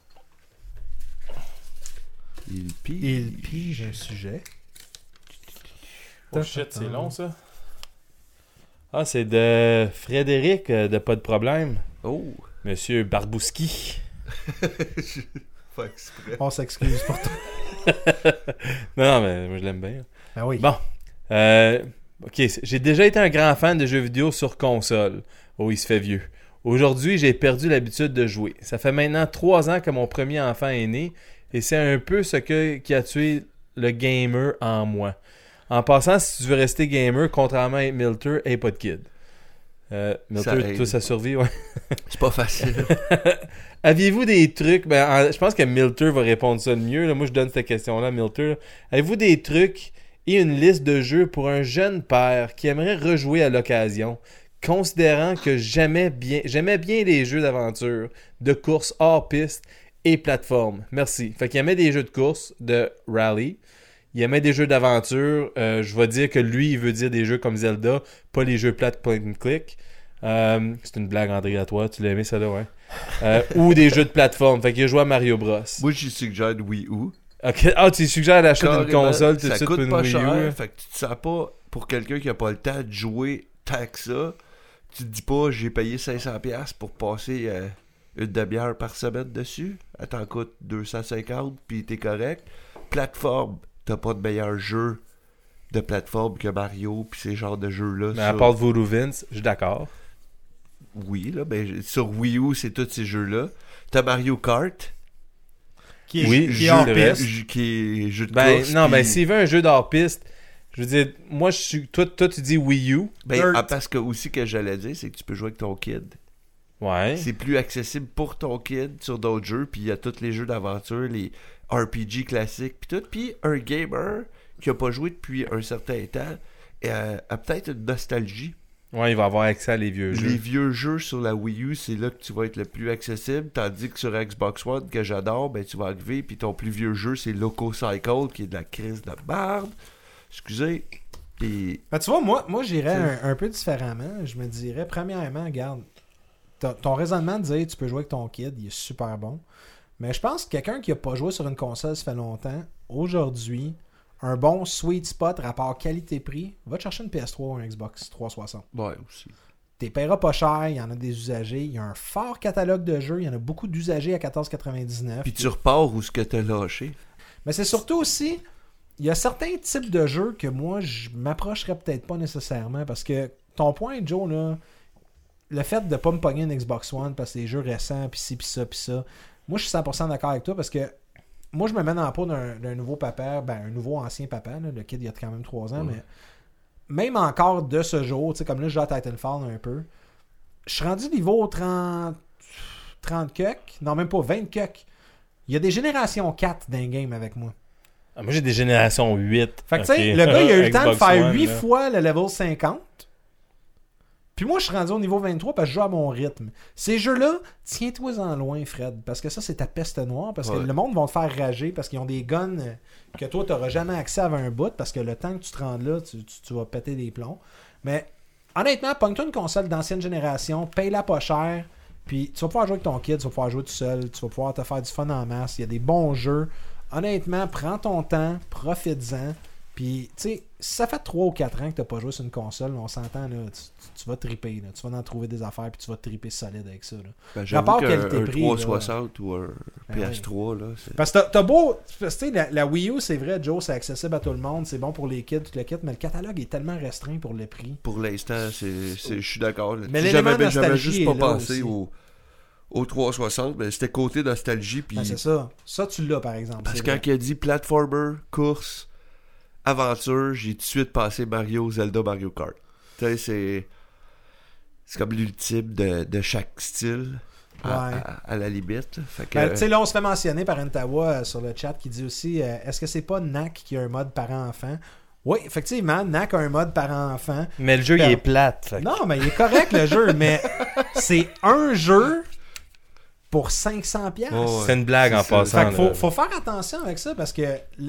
il pige un sujet. Oh shit, c'est long ça. Ah, c'est de Frédéric de Pas de problème. Oh. Monsieur Barbouski. Pas exprès. On s'excuse pour toi. Non, mais moi je l'aime bien. Ben oui. Bon. Ok, j'ai déjà été un grand fan de jeux vidéo sur console. Oh, il se fait vieux. Aujourd'hui, j'ai perdu l'habitude de jouer. Ça fait maintenant 3 ans que mon premier enfant est né et c'est un peu ce qui a tué le gamer en moi. En passant, si tu veux rester gamer, contrairement à Milter, aie pas de kid. Milter, toi, ça survit, ouais. C'est pas facile. Aviez-vous des trucs... je pense que Milter va répondre ça le mieux. Là. Moi, je donne cette question-là à Milter. Avez-vous des trucs et une liste de jeux pour un jeune père qui aimerait rejouer à l'occasion, considérant que j'aimais bien les jeux d'aventure, de course hors piste et plateforme. Merci. Fait qu'il aimait des jeux de course, de rally. Il aimait des jeux d'aventure. Je vais dire que lui, il veut dire des jeux comme Zelda, pas les jeux plates point and click. C'est une blague, André, à toi. Tu l'as aimé, ça là, ouais. Ou des jeux de plateforme. Fait qu'il a joué à Mario Bros. Moi, je suggère Wii U. Okay. Ah, tu suggères d'achat d'une console tout de suite pour une Wii U. Ça coûte pas cher. U. Fait que tu te sens pas, pour quelqu'un qui a pas le temps de jouer tant que ça, tu te dis pas, j'ai payé 500$ pour passer une demi-heure par semaine dessus. Elle t'en coûte 250$, puis t'es correct. Plateforme. T'as pas de meilleur jeu de plateforme que Mario pis ces genres de jeux-là. Mais à part de Voodoo Vince, je suis d'accord. Oui, là, ben, sur Wii U, c'est tous ces jeux-là. T'as Mario Kart. Qui est hors piste. Qui est jeu de course. Non, ben, s'il veut un jeu d'hors piste, je veux dire, moi, je suis. Toi, tu dis Wii U. Ben, parce que aussi, que j'allais dire, c'est que tu peux jouer avec ton kid. Ouais. C'est plus accessible pour ton kid sur d'autres jeux, puis il y a tous les jeux d'aventure, les RPG classiques, puis tout. Puis un gamer qui a pas joué depuis un certain temps a peut-être une nostalgie. Ouais, il va avoir accès à les vieux jeux. Les vieux jeux sur la Wii U, c'est là que tu vas être le plus accessible, tandis que sur Xbox One, que j'adore, ben tu vas arriver, puis ton plus vieux jeu, c'est Loco Cycle, qui est de la crise de barbe. Excusez. Puis... Ben, tu vois, moi j'irais un peu différemment. Je me dirais, premièrement, regarde, ton raisonnement de dire tu peux jouer avec ton kid, il est super bon. Mais je pense que quelqu'un qui n'a pas joué sur une console ça fait longtemps, aujourd'hui, un bon sweet spot rapport qualité-prix, va te chercher une PS3 ou un Xbox 360. Ouais, aussi. T'es paieras pas cher, il y en a des usagers, il y a un fort catalogue de jeux, il y en a beaucoup d'usagers à 14,99. Puis tu repars où ce que t'as lâché. Mais c'est surtout aussi, il y a certains types de jeux que moi, je m'approcherais peut-être pas nécessairement, parce que ton point, Joe, là, le fait de pas me pogner une Xbox One parce que les jeux récents, pis ci, pis ça, moi, je suis 100% d'accord avec toi parce que moi, je me mets dans la peau d'un nouveau papa, un nouveau ancien papa. Là, le kid, il a quand même 3 ans, mais même encore de ce jour, tu sais, comme là, je joue à Titanfall un peu, je suis rendu niveau 30 cuck, non, même pas 20 cuck. Il y a des générations 4 d'un game avec moi. Ah, moi, j'ai des générations 8. Fait que, tu sais, le gars, il a eu le temps de faire 8 fois le level 50. Puis moi, je suis rendu au niveau 23 parce que je joue à mon rythme. Ces jeux-là, tiens-toi-en loin, Fred, parce que ça, c'est ta peste noire, parce que le monde va te faire rager, parce qu'ils ont des guns que toi, tu n'auras jamais accès avant un bout, parce que le temps que tu te rendes là, tu vas péter des plombs. Mais honnêtement, pogne-toi une console d'ancienne génération, paye-la pas cher, puis tu vas pouvoir jouer avec ton kid, tu vas pouvoir jouer tout seul, tu vas pouvoir te faire du fun en masse, il y a des bons jeux. Honnêtement, prends ton temps, profite-en. Puis, tu sais, si ça fait 3 ou 4 ans que tu n'as pas joué sur une console, on s'entend, là, tu vas triper. Là. Tu vas en trouver des affaires puis tu vas triper solide avec ça. Là. Ben, j'avoue qu'un 360 ou un PS3, là, c'est... Parce que t'as beau... Tu sais, la Wii U, c'est vrai, Joe, c'est accessible à tout le monde. C'est bon pour les kids, tout le kit. Mais le catalogue est tellement restreint pour le prix. Pour l'instant, je suis d'accord. Là. Mais j'avais juste pas pensé au 360, mais c'était côté nostalgie. Puis... Ben, c'est ça. Ça, tu l'as, par exemple. Parce que quand il a dit platformer, course... aventure, j'ai tout de suite passé Mario, Zelda, Mario Kart. Tu sais, c'est comme l'ultime de chaque style à la limite. Fait que... tu sais, là, on se fait mentionner par Ntawa sur le chat qui dit aussi est-ce que c'est pas NAC qui a un mode parent-enfant? Oui, effectivement, NAC a un mode parent-enfant. Mais le jeu, il est plate. Non, mais il est correct, le jeu, mais c'est un jeu pour 500$. Oh, c'est une blague en passant. Fait que faut faire attention avec ça parce que...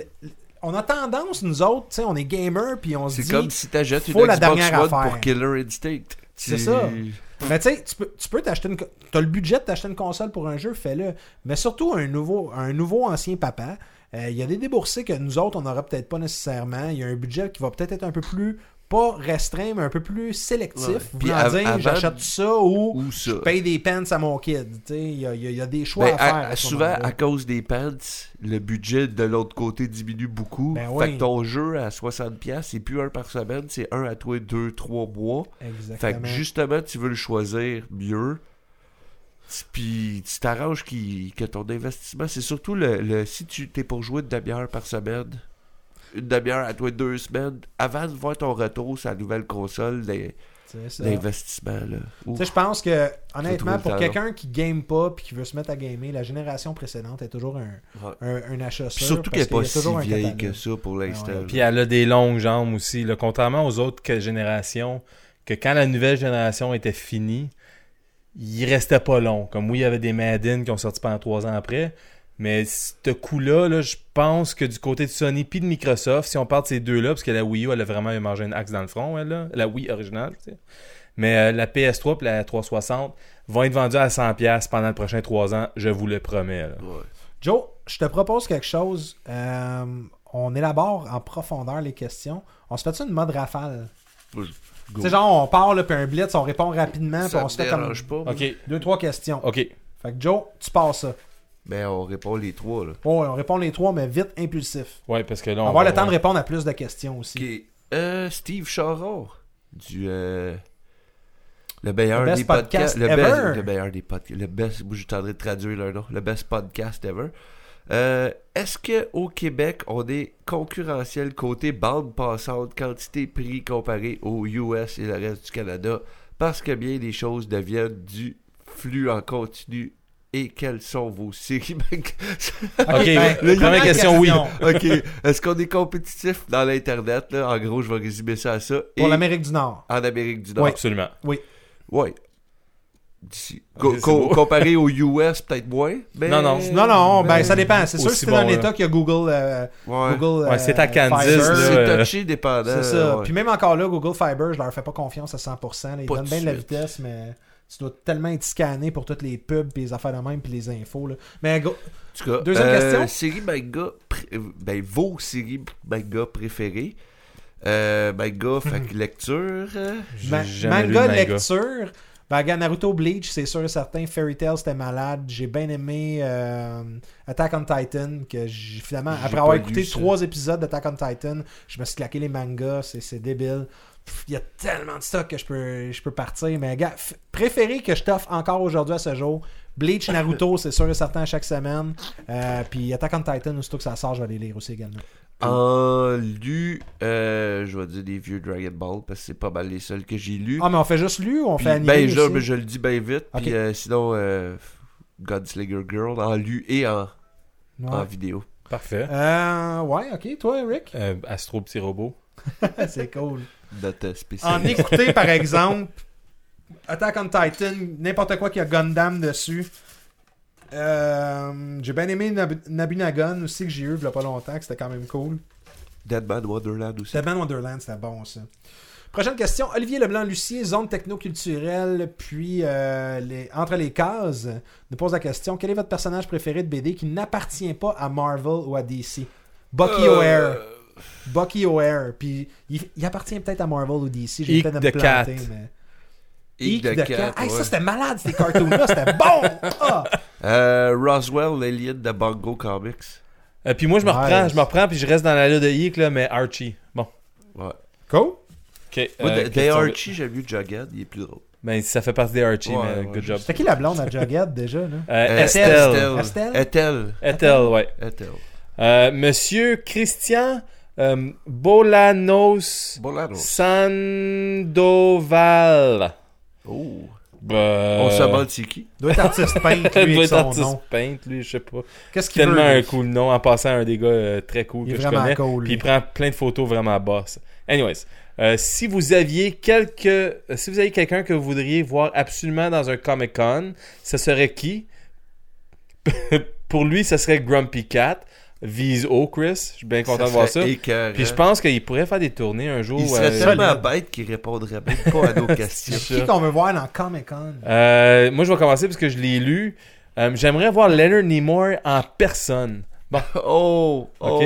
on a tendance, nous autres, tu sais, on est gamers, puis on se dit... C'est comme si t'achètes une Xbox One pour Killer Instinct. C'est ça. Mais tu sais, tu peux t'acheter t'as le budget de t'acheter une console pour un jeu, fais-le. Mais surtout, un nouveau ancien papa, il y a des déboursés que nous autres, on n'aura peut-être pas nécessairement. Il y a un budget qui va peut-être être un peu plus... pas restreint, mais un peu plus sélectif. Ouais. Puis j'achète ça ou je paye des pants à mon kid. Il y a des choix à faire. Souvent, à cause des pants, le budget de l'autre côté diminue beaucoup. Fait que ton jeu à 60$, c'est plus un par semaine, c'est un à toi 2-3 mois. Exactement. Fait que justement, tu veux le choisir mieux. Puis tu t'arranges que ton investissement, c'est surtout si tu t'es pour jouer une demi-heure par semaine, une demi-heure à toi 2 semaines, avant de voir ton retour sur la nouvelle console, l'investissement. Tu sais, je pense que, honnêtement, pour quelqu'un qui game pas et qui veut se mettre à gamer, la génération précédente est toujours un achat sûr. Surtout qu'elle n'est pas si vieille que ça pour l'instant. Puis elle a des longues jambes aussi. Là, contrairement aux autres générations, que quand la nouvelle génération était finie, il restait pas long. Comme oui, il y avait des Madden qui ont sorti pendant 3 ans après. Mais ce coup-là, je pense que du côté de Sony puis de Microsoft, si on parle de ces deux-là, parce que la Wii U, elle a vraiment mangé une axe dans le front, elle, là, la Wii originale, tu sais. Mais la PS3 et la 360 vont être vendues à 100$ pendant les prochains 3 ans, je vous le promets. Là. Ouais. Joe, je te propose quelque chose. On élabore en profondeur les questions. On se fait-tu une mode rafale? Tu sais, genre, on part, puis un blitz, on répond rapidement, puis on se fait comme... pas. OK. 2-3 questions. OK. Fait que Joe, tu passes ça. Ben, on répond les 3, là. Ouais, on répond les 3, mais vite, impulsif. Ouais, parce que là, on va avoir le temps de répondre à plus de questions aussi. OK. Steve Charon, le meilleur des podcasts. Le meilleur des podcasts. Le best, je suis en train de traduire leur nom. Le best podcast ever. Est-ce qu'au Québec, on est concurrentiel côté bande passante, quantité prix comparé aux US et le reste du Canada? Parce que bien des choses deviennent du flux en continu. Et quelles sont vos séries? Première question, oui. OK. Est-ce qu'on est compétitif dans l'Internet? Là? En gros, je vais résumer ça à ça. Pour l'Amérique du Nord. En Amérique du Nord. Oui, absolument. Oui. Oui. Comparé aux US, peut-être moins. Mais... Non, ben ça dépend. C'est sûr que c'est dans un état qu'il y a Google. Google c'est à Kansas. C'est touché dépendant. C'est ça. Puis même encore là, Google Fiber, je leur fais pas confiance à 100%. Là. Ils donnent bien de la vitesse, mais... Tu dois tellement être scanné pour toutes les pubs, puis les affaires de même, puis les infos. Là. Mais en tout cas, deuxième question. Série manga, vos séries manga préférées. Manga, fait que lecture. Manga lecture. Ben, regarde, Naruto, Bleach, c'est sûr et certain. Fairy Tail, c'était malade. J'ai bien aimé Attack on Titan, que finalement, après avoir écouté 3 épisodes d'Attack on Titan, je me suis claqué les mangas, c'est débile. Il y a tellement de stock que je peux partir. Mais gars, préféré que je t'offre encore aujourd'hui à ce jour, Bleach, Naruto, c'est sûr et certain chaque semaine. Puis Attack on Titan, aussitôt que ça sort, je vais les lire aussi également. Lu, je vais dire des vieux Dragon Ball, parce que c'est pas mal les seuls que j'ai lus. Ah, mais on fait juste lu ou on fait animé aussi? Ben, je le dis bien vite. Puis sinon, Gunslinger Girl, en lu et en vidéo. Parfait. Ouais, ok. Toi, Rick? Astro Petit Robot. C'est cool. Note spéciale. En écouter, par exemple, Attack on Titan, n'importe quoi qui a Gundam dessus. J'ai bien aimé Nabunagon aussi, que j'ai eu il y a pas longtemps, que c'était quand même cool. Deadman Wonderland aussi. Deadman Wonderland, c'était bon ça. Prochaine question. Olivier Leblanc-Lucier, zone techno-culturelle, puis entre les cases, nous pose la question. Quel est votre personnage préféré de BD qui n'appartient pas à Marvel ou à DC? Bucky O'Hare. Bucky O'Hare. Puis il appartient peut-être à Marvel ou DC. J'ai peut-être de me planter, mais... Eek the Cat. Hey, ça, c'était malade, ces cartoons-là. C'était bon! Roswell, l'alien de Bongo Comics. Puis moi, je me reprends, puis je reste dans la là de Eek, là, mais Archie. Bon. Ouais. Cool. Okay, des Archie, j'aime mieux Jughead, il est plus drôle. Ben, ça fait partie des Archie, mais good job. C'était qui la blonde à Jughead, déjà, là? Ethel, ouais. Monsieur Christian Bolanos Sandoval. Oh. On se demande c'est qui? Doit être artiste peintre, lui, avec son nom. Lui, je sais pas. Qu'est-ce qu'il tellement veut, un cool nom, en passant un des gars très cool il que je connais. Cool, puis il prend plein de photos vraiment boss. Anyways, si vous aviez quelqu'un que vous voudriez voir absolument dans un Comic-Con, ce serait qui? Pour lui, ce serait Grumpy Cat. Vise haut, Chris. Je suis bien content de voir ça. Écœurant. Puis je pense qu'il pourrait faire des tournées un jour. Il serait tellement bête qu'il répondrait même pas à nos questions. Qui qu'on veut voir dans Comic-Con? Moi, je vais commencer parce que je l'ai lu. J'aimerais voir Leonard Nimoy en personne. Bon. OK.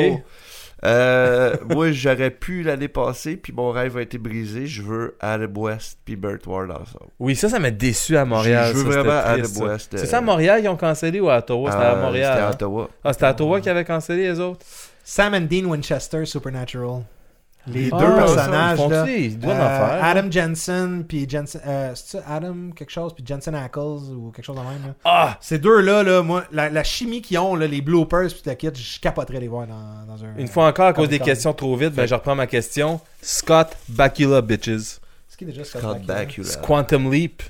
Moi, j'aurais pu l'année passée, puis mon rêve a été brisé. Je veux Adam West puis Burt Ward ensemble. Oui, ça m'a déçu à Montréal. Je veux vraiment Adam West. C'est ça à Montréal qu'ils ont cancellé ou à Ottawa? C'était à Montréal. C'était à Ottawa. C'était à Ottawa qui avait cancellé les autres? Sam and Dean Winchester, Supernatural. Les deux personnages là, ils doivent en faire. Adam Jensen puis Jensen c'est ça Adam quelque chose puis Jensen Ackles ou quelque chose de même là. Ces deux là moi la chimie qu'ils ont là, les bloopers puis la kit, je capoterais les voir dans un une fois encore à cause des questions trop vite, je reprends ma question. Scott Bakula bitches. C'est qui déjà Scott Bakula? Quantum Leap.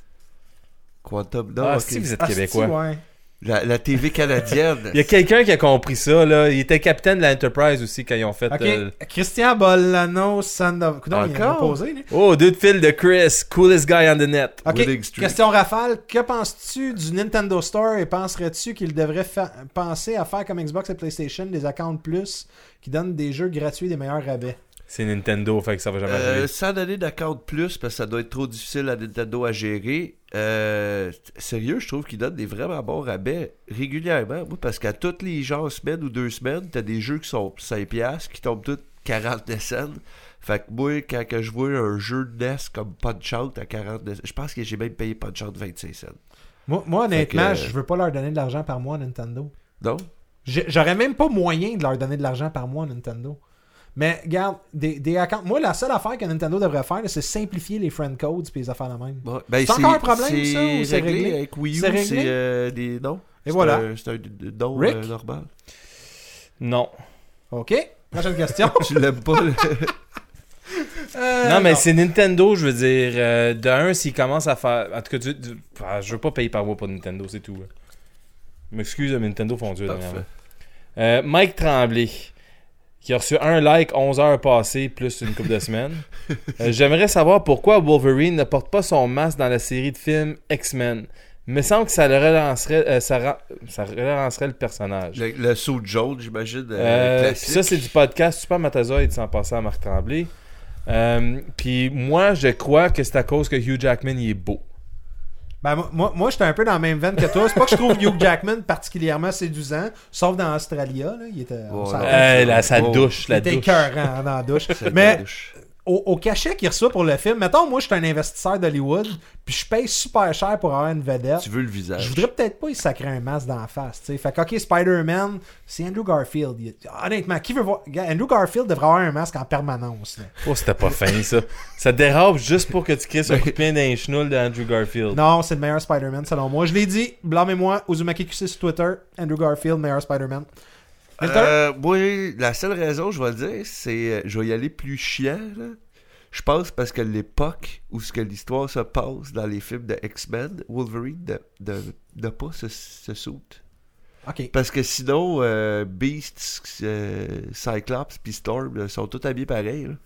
Quantum non, si vous êtes québécois. Ouais. La TV canadienne. Il y a quelqu'un qui a compris ça, là. Il était capitaine de l'Enterprise aussi quand ils ont fait... Christian Bolano Sandoval. Non, il a posé. Lui. Oh, deux de fil de Chris. Coolest guy on the net. OK, question rafale. Que penses-tu du Nintendo Store et penserais-tu qu'il devrait penser à faire comme Xbox et PlayStation des accounts plus qui donnent des jeux gratuits des meilleurs rabais? C'est Nintendo, fait que ça va jamais arriver. Sans donner d'account plus, parce que ça doit être trop difficile à Nintendo à gérer. Sérieux, je trouve qu'ils donnent des vraiment bons rabais régulièrement. Moi, parce qu'à toutes les semaines ou 2 semaines, t'as des jeux qui sont 5$ qui tombent tous 40 cents. Fait que moi, quand je vois un jeu de NES comme Punch-Out à 40 je pense que j'ai même payé Punch-Out 25 cents. Moi honnêtement, je veux pas leur donner de l'argent par mois à Nintendo. Non? J'aurais même pas moyen de leur donner de l'argent par mois à Nintendo. Mais regarde, des accounts. Moi, la seule affaire que Nintendo devrait faire, c'est simplifier les friend codes et les affaires de même. Ouais, c'est encore un problème, ça, ou c'est réglé? Avec Wii U, c'est des noms. Et voilà. C'est un don normal. Non. OK. Prochaine question. Tu l'aimes pas, non, mais c'est Nintendo, je veux dire. De un, s'ils commencent à faire... En tout cas, je veux pas payer par mois pour Nintendo, c'est tout. Je m'excuse, mais Nintendo font dur dernièrement. Mike Tremblay, qui a reçu un like 11 heures passées plus une couple de semaines. J'aimerais savoir pourquoi Wolverine ne porte pas son masque dans la série de films X-Men. Il me semble que ça le relancerait, ça relancerait le personnage. Le saut de jaune, j'imagine. Puis ça, c'est du podcast Super Matazoid, sans passer à Marc Tremblay. Puis moi, je crois que c'est à cause que Hugh Jackman il est beau. Ben, moi j'étais un peu dans la même veine que toi. C'est pas que je trouve Hugh Jackman particulièrement séduisant, sauf dans Australia. Là, il était. Sa douche. Il était écœurant dans la douche. Mais au cachet qu'il reçoit pour le film, mettons, moi je suis un investisseur d'Hollywood, puis je paye super cher pour avoir une vedette. Tu veux le visage. Je voudrais peut-être pas y sacrer un masque dans la face. T'sais. Fait que, OK, Spider-Man, c'est Andrew Garfield. Honnêtement, qui veut voir. Andrew Garfield devrait avoir un masque en permanence. Là. Oh, c'était pas fin, ça. Ça dérape juste pour que tu crisses un coup de pied d'un chenoul d'Andrew Garfield. Non, c'est le meilleur Spider-Man, selon moi. Je l'ai dit, blâmez-moi, Uzumaki QC sur Twitter, Andrew Garfield, meilleur Spider-Man. Moi, la seule raison, je vais le dire, c'est je vais y aller plus chiant. Là. Je pense parce que l'époque où ce que l'histoire se passe dans les films de X-Men, Wolverine n'a pas ce suit. Okay. Parce que sinon, Beast, Cyclops puis Storm sont tous habillés pareil. Là.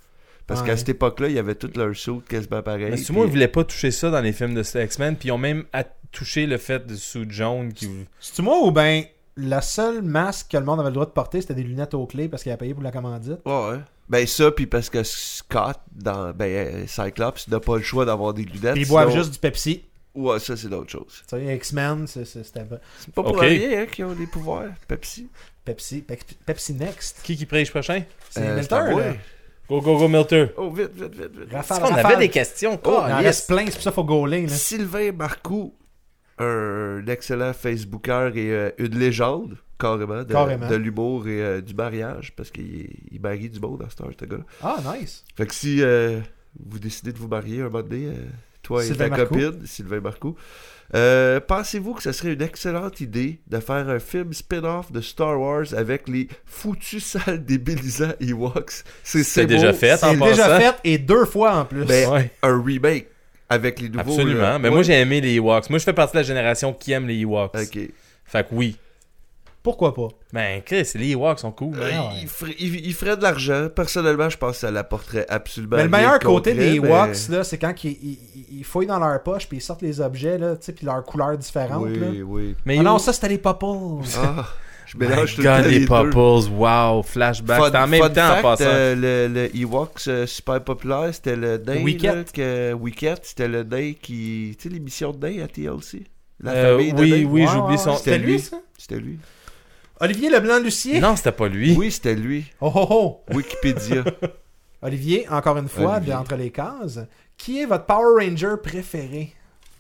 Parce qu'à cette époque-là, il y avait tout leur suit quasiment pareil. Mais moi, ils voulaient pas toucher ça dans les films de X-Men, puis ils ont même touché le fait de suit jaune. C'est-tu moi ou ben la seule masque que le monde avait le droit de porter, c'était des lunettes aux clés parce qu'il a payé pour la commandite? Ouais. Ben ça, puis parce que Scott, Cyclops, n'a pas le choix d'avoir des lunettes. Puis ils boivent juste du Pepsi. Ouais, ça c'est d'autres choses. Tu sais, X-Men, c'était... C'est pas pour rien qu'ils ont des pouvoirs, Pepsi Next. Qui prêche prochain? C'est Milter, là. Go, Milter. Oh, vite. On avait des questions. Il en reste plein, c'est pour ça qu'il faut goaler. Là. Sylvain Marcoux, un excellent Facebooker et une légende, carrément, de l'humour et du mariage, parce qu'il marie du monde dans ce gars-là. Ah, nice. Fait que si vous décidez de vous marier un moment donné, toi et ta copine, Sylvain Marcoux, pensez-vous que ce serait une excellente idée de faire un film spin-off de Star Wars avec les foutus sales débilisants Ewoks? C'est déjà fait, c'est déjà fait et 2 fois en plus. Un remake avec les nouveaux... Absolument, mais moi j'ai aimé les Ewoks. Moi je fais partie de la génération qui aime les Ewoks. Ok. Fait que oui. Pourquoi pas? Ben Chris, les Ewoks sont cool. Il ferait de l'argent. Personnellement, je pense que ça l'apporterait absolument. Mais le meilleur côté des Ewoks, là, c'est quand ils fouillent dans leur poche puis ils sortent les objets, là, puis leurs couleurs différentes. Oui. Mais non, ça c'était les Popples. Je mélange tout les Popples, wow, flashback. C'était en même temps en passant. Le Ewoks super populaire, c'était le Day. Wicket, c'était le Day qui. Tu sais, l'émission de Day à TLC. La famille de Day. Oui, j'oublie son. C'était lui, ça? C'était lui. Olivier Leblanc-Lucier? Non, c'était pas lui. Oui, c'était lui. Oh. Wikipédia. Olivier, encore une fois, entre les cases. Qui est votre Power Ranger préféré?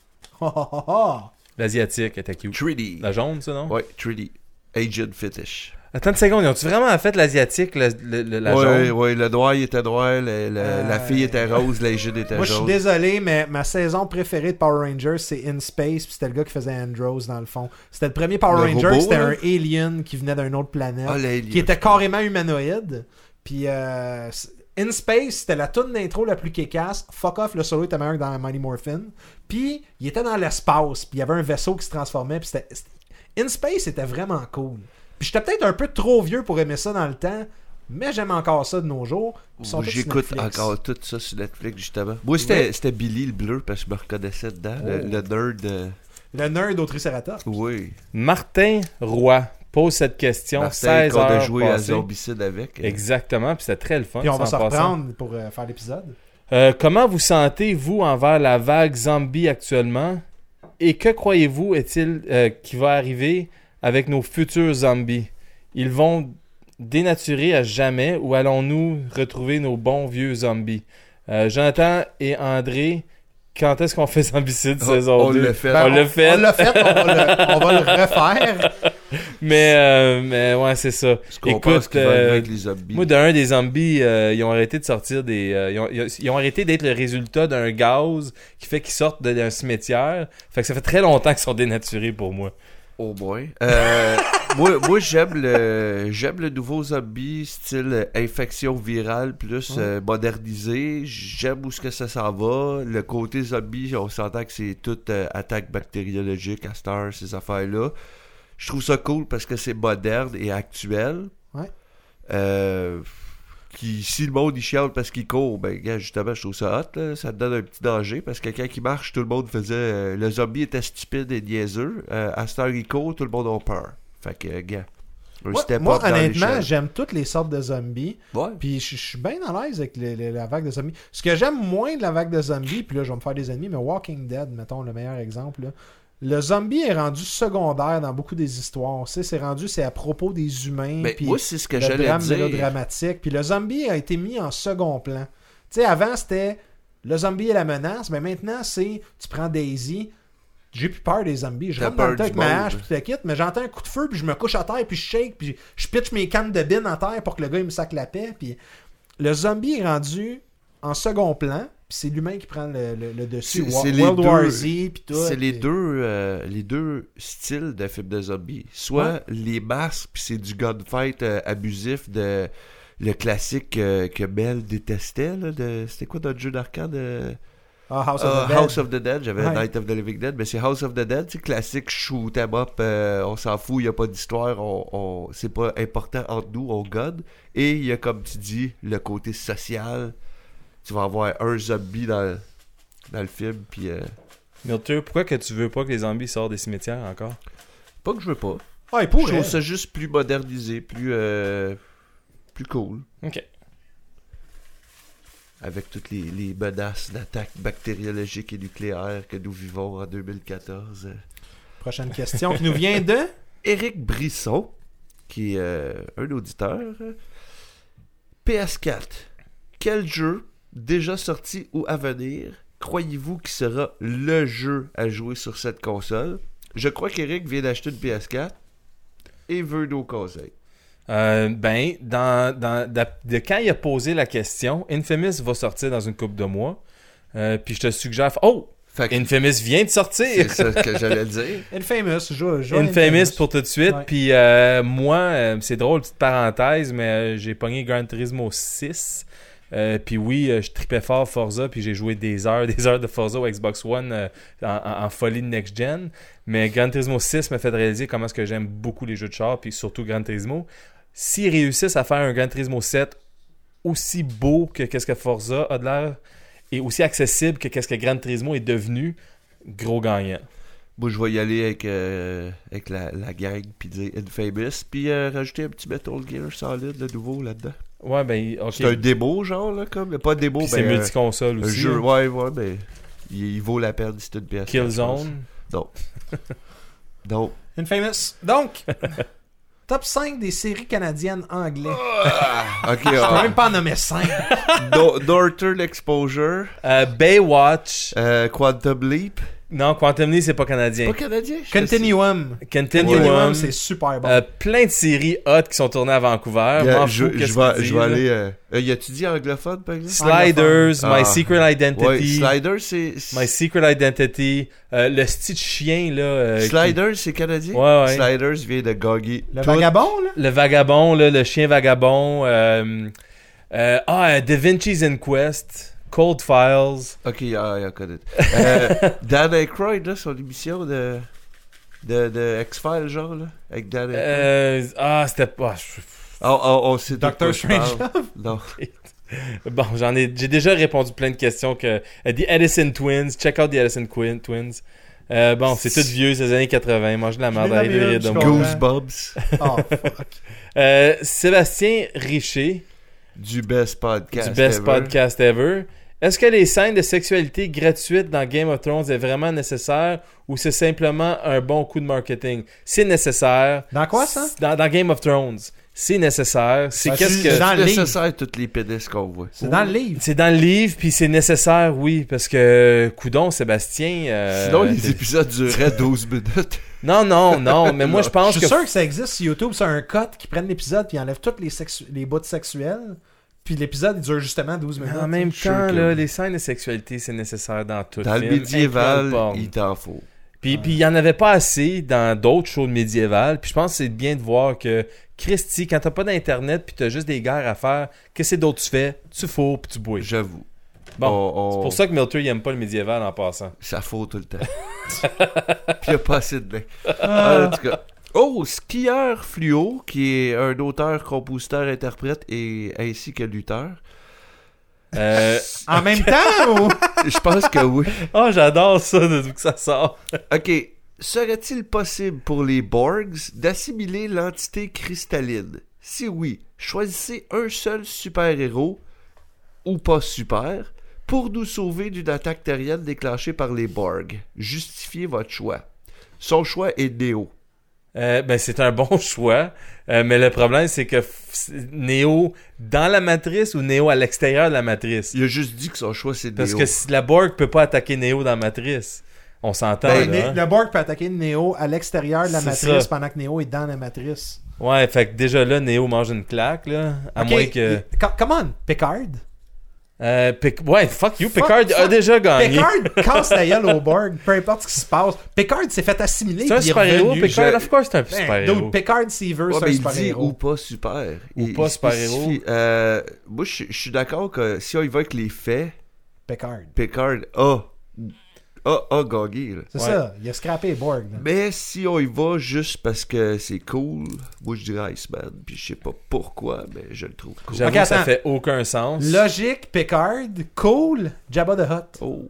L'asiatique était cute. Trudy. La jaune, ça, non? Oui, Trudy. Agent Fetish. Attends une seconde, ils ont-tu vraiment fait l'asiatique, la jaune? Oui, le noir il était noir, la fille était rose, l'agent était jaune. Moi, je suis désolé, mais ma saison préférée de Power Rangers, c'est In Space, puis c'était le gars qui faisait Andros, dans le fond. C'était le premier Power Ranger, c'était un alien qui venait d'une autre planète, qui était carrément humanoïde. Puis In Space, c'était la toune d'intro la plus kékasse. Fuck off, le solo était meilleur que dans Mighty Morphin. Puis, il était dans l'espace, puis il y avait un vaisseau qui se transformait, puis In Space, c'était vraiment cool. Puis j'étais peut-être un peu trop vieux pour aimer ça dans le temps, mais j'aime encore ça de nos jours. J'écoute encore tout ça sur Netflix, justement. Moi, c'était Billy le bleu, parce que je me reconnaissais dedans. Le nerd. Le nerd au Triceratops. Oui. Martin Roy pose cette question. Martin, 16 heures qu'on a joué à Zombicide avec. Exactement, puis c'était très le fun. Puis on va se reprendre pour faire l'épisode. Comment vous sentez-vous envers la vague zombie actuellement? Et que croyez-vous est-il qui va arriver avec nos futurs zombies? Ils vont dénaturer à jamais ou allons-nous retrouver nos bons vieux zombies? Jonathan et André, quand est-ce qu'on fait Zombicide saison 2? On l'a fait. On va le refaire. mais ouais, c'est ça. Écoute, avec les zombies. Moi, d'un des zombies, ils ont arrêté de sortir des... ils ont arrêté d'être le résultat d'un gaz qui fait qu'ils sortent d'un cimetière. Fait que ça fait très longtemps qu'ils sont dénaturés pour moi. Au moins. Moi j'aime le nouveau zombie style infection virale plus modernisé. J'aime où ce que ça s'en va. Le côté zombie, on s'entend que c'est toute attaque bactériologique à cette heure, ces affaires-là. Je trouve ça cool parce que c'est moderne et actuel. Ouais. Si le monde il chiale parce qu'il court, ben gars, justement je trouve ça hot, là. Ça te donne un petit danger parce que quand il marche, tout le monde faisait le zombie était stupide et niaiseux. À cette heure il court, tout le monde a peur. Fait que gars. Moi honnêtement, j'aime toutes les sortes de zombies. Ouais. Puis je suis bien à l'aise avec la vague de zombies. Ce que j'aime moins de la vague de zombies, puis là je vais me faire des ennemis, mais Walking Dead, mettons le meilleur exemple là. Le zombie est rendu secondaire dans beaucoup des histoires. C'est à propos des humains. Mais moi, c'est ce que j'allais dire. Le drame mélodramatique. Puis le zombie a été mis en second plan. Tu sais, avant, c'était le zombie et la menace. Mais maintenant, c'est tu prends Daisy. J'ai plus peur des zombies. Je rentre dans le tas avec ma hache, puis tu te quittes. Mais j'entends un coup de feu, puis je me couche à terre, puis je shake, puis je pitch mes cannes de bin à terre pour que le gars il me sac la paix. Puis le zombie est rendu en second plan. Puis c'est l'humain qui prend le dessus. World War Z, puis tout. C'est les deux styles de films de zombies. Soit les masques, puis c'est du gunfight abusif de le classique que Mel détestait. Là, c'était quoi notre jeu d'arcade House of the Dead. J'avais Night of the Living Dead, mais c'est House of the Dead. C'est classique shoot 'em up. On s'en fout, il n'y a pas d'histoire. C'est pas important entre nous, on gun. Et il y a, comme tu dis, le côté social tu vas avoir un zombie dans le film, puis... Milter, pourquoi que tu veux pas que les zombies sortent des cimetières encore? Pas que je veux pas. Ah, je trouve ça juste plus modernisé, plus cool. Ok. Avec toutes les menaces d'attaques bactériologiques et nucléaires que nous vivons en 2014. Prochaine question qui nous vient de... Éric Brisson, qui est un auditeur. PS4. Quel jeu, déjà sorti ou à venir, croyez-vous qui sera le jeu à jouer sur cette console? Je crois qu'Éric vient d'acheter une PS4 et veut nos conseils. De quand il a posé la question, Infamous va sortir dans une couple de mois. Puis je te suggère... Oh! Infamous vient de sortir! C'est ça que j'allais dire. Infamous, Infamous pour tout de suite. Ouais. Puis moi, c'est drôle, petite parenthèse, mais j'ai pogné Gran Turismo 6. Puis oui, je tripais fort Forza, puis j'ai joué des heures de Forza au Xbox One en folie de next-gen. Mais Gran Turismo 6 m'a fait réaliser comment est-ce que j'aime beaucoup les jeux de char, puis surtout Gran Turismo. S'ils réussissent à faire un Gran Turismo 7 aussi beau que qu'est-ce que Forza a de l'air, et aussi accessible que qu'est-ce que Gran Turismo est devenu, gros gagnant. Moi, je vais y aller avec la gang, puis dire Infamous, puis rajouter un petit Metal Gear Solid, le nouveau, là-dedans. Ouais, ben, ok. C'est un démo, genre, là, comme. Pas un démo, puis c'est multiconsole aussi. Un jeu, ouais, mais il vaut la peine si c'est une PS4. Killzone. Non. Non. Infamous. Donc, top 5 des séries canadiennes anglais. Ok, Je peux même pas en nommer 5. Northern Exposure. Baywatch. Quantum Leap. Non, Quantum Leap, c'est pas canadien. Pas canadien? Continuum, c'est super bon. Plein de séries hot qui sont tournées à Vancouver. Je vais aller... y a-tu dit anglophone, par exemple? Sliders, My Secret Identity. Ouais, Sliders, c'est... My Secret Identity. Le style chien, là. Sliders, c'est canadien? Ouais. Sliders vient de gagner. Le vagabond, là? Le vagabond, là, le chien vagabond. Da Vinci's Inquest. Cold Files. Ok, I got it. Dan Aykroyd, là, son émission de X-Files, genre, là, avec Dan Aykroyd. C'était pas... c'est Doctor Strangelove? Non. Bon, j'ai déjà répondu plein de questions que... The Edison Twins, check out The Edison Twins. C'est tout vieux, c'est les années 80, mange de la merde, allez rire de moi. Goosebumps. Oh, fuck. Sébastien Richer. Du best podcast ever. Est-ce que les scènes de sexualité gratuites dans Game of Thrones est vraiment nécessaire ou c'est simplement un bon coup de marketing? C'est nécessaire. Dans quoi, ça? Dans Game of Thrones. C'est nécessaire. C'est dans le livre. Nécessaire toutes les pédesses qu'on voit. C'est dans le livre. C'est dans le livre, puis c'est nécessaire, oui, parce que, coudon, Sébastien... Sinon, les épisodes dureraient 12 minutes. Non, mais moi, je pense que... Je suis sûr que ça existe sur YouTube, c'est un cut qui prennent l'épisode puis enlève tous les bouts sexuels, puis l'épisode, il dure justement 12 minutes. En même temps, là, les scènes de sexualité, c'est nécessaire dans tout le film. Dans le médiéval, il t'en faut. Puis il n'y en avait pas assez dans d'autres shows médiévales. Puis je pense que c'est bien de voir que, Christy, quand t'as pas d'internet puis t'as juste des guerres à faire, qu'est-ce que d'autre tu fais? Tu fous puis tu bouilles. J'avoue. Bon, c'est pour ça que Milter, il aime pas le médiéval en passant. Ça faut tout le temps. Puis il n'y a pas assez de bain. En tout cas. Skieur Fluo, qui est un auteur, compositeur, interprète et ainsi que lutteur. En même temps ou? Je pense que oui. J'adore ça depuis que ça sort. Ok. Serait-il possible pour les Borgs d'assimiler l'entité cristalline? Si oui, choisissez un seul super-héros, ou pas super, pour nous sauver d'une attaque terrienne déclenchée par les Borg. Justifiez votre choix. Son choix est Neo. C'est un bon choix, mais le problème c'est que Neo dans la matrice ou Neo à l'extérieur de la matrice. Il a juste dit que son choix c'est Neo. Parce que si la Borg peut pas attaquer Neo dans la matrice, on s'entend. Le Borg peut attaquer Neo à l'extérieur de la matrice pendant que Neo est dans la matrice. Ouais, fait que déjà là Neo mange une claque là, à moins que. Come on, Picard. Fuck you, Picard a déjà gagné. Picard casse la gueule au Borg, peu importe ce qui se passe. Picard s'est fait assimiler. C'est un super-héros, Picard, of course, c'est un super-héros. Picard, s'il veut, c'est un super-héros. Ou pas super. Ou pas super-héros. Moi, je suis d'accord que si on y va avec les faits, Picard a gagné. Là. C'est ça, il a scrappé Borg. Là. Mais si on y va juste parce que c'est cool, moi je dirais Iceman, puis je sais pas pourquoi, mais je le trouve cool. J'avoue, ça fait aucun sens. Logique, Picard, cool, Jabba the Hutt. Oh.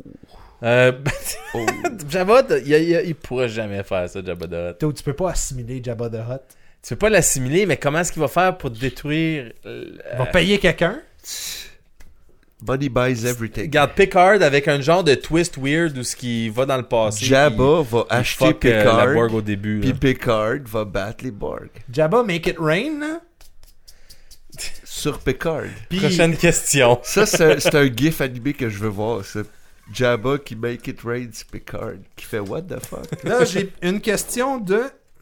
Jabba, il pourra jamais faire ça, Jabba the Hutt. Tu peux pas assimiler Jabba the Hutt. Tu peux pas l'assimiler, mais comment est-ce qu'il va faire pour détruire... Il va payer quelqu'un. Money buys everything. Regarde, Picard avec un genre de twist weird où ce qui va dans le passé. Jabba va acheter Picard. La Borg au début. Puis Picard va battre les Borg. Jabba make it rain, là. Sur Picard. Puis... Prochaine question. Ça, c'est un gif animé que je veux voir, ça. Jabba qui make it rain sur Picard. Qui fait what the fuck? Là, j'ai une question de...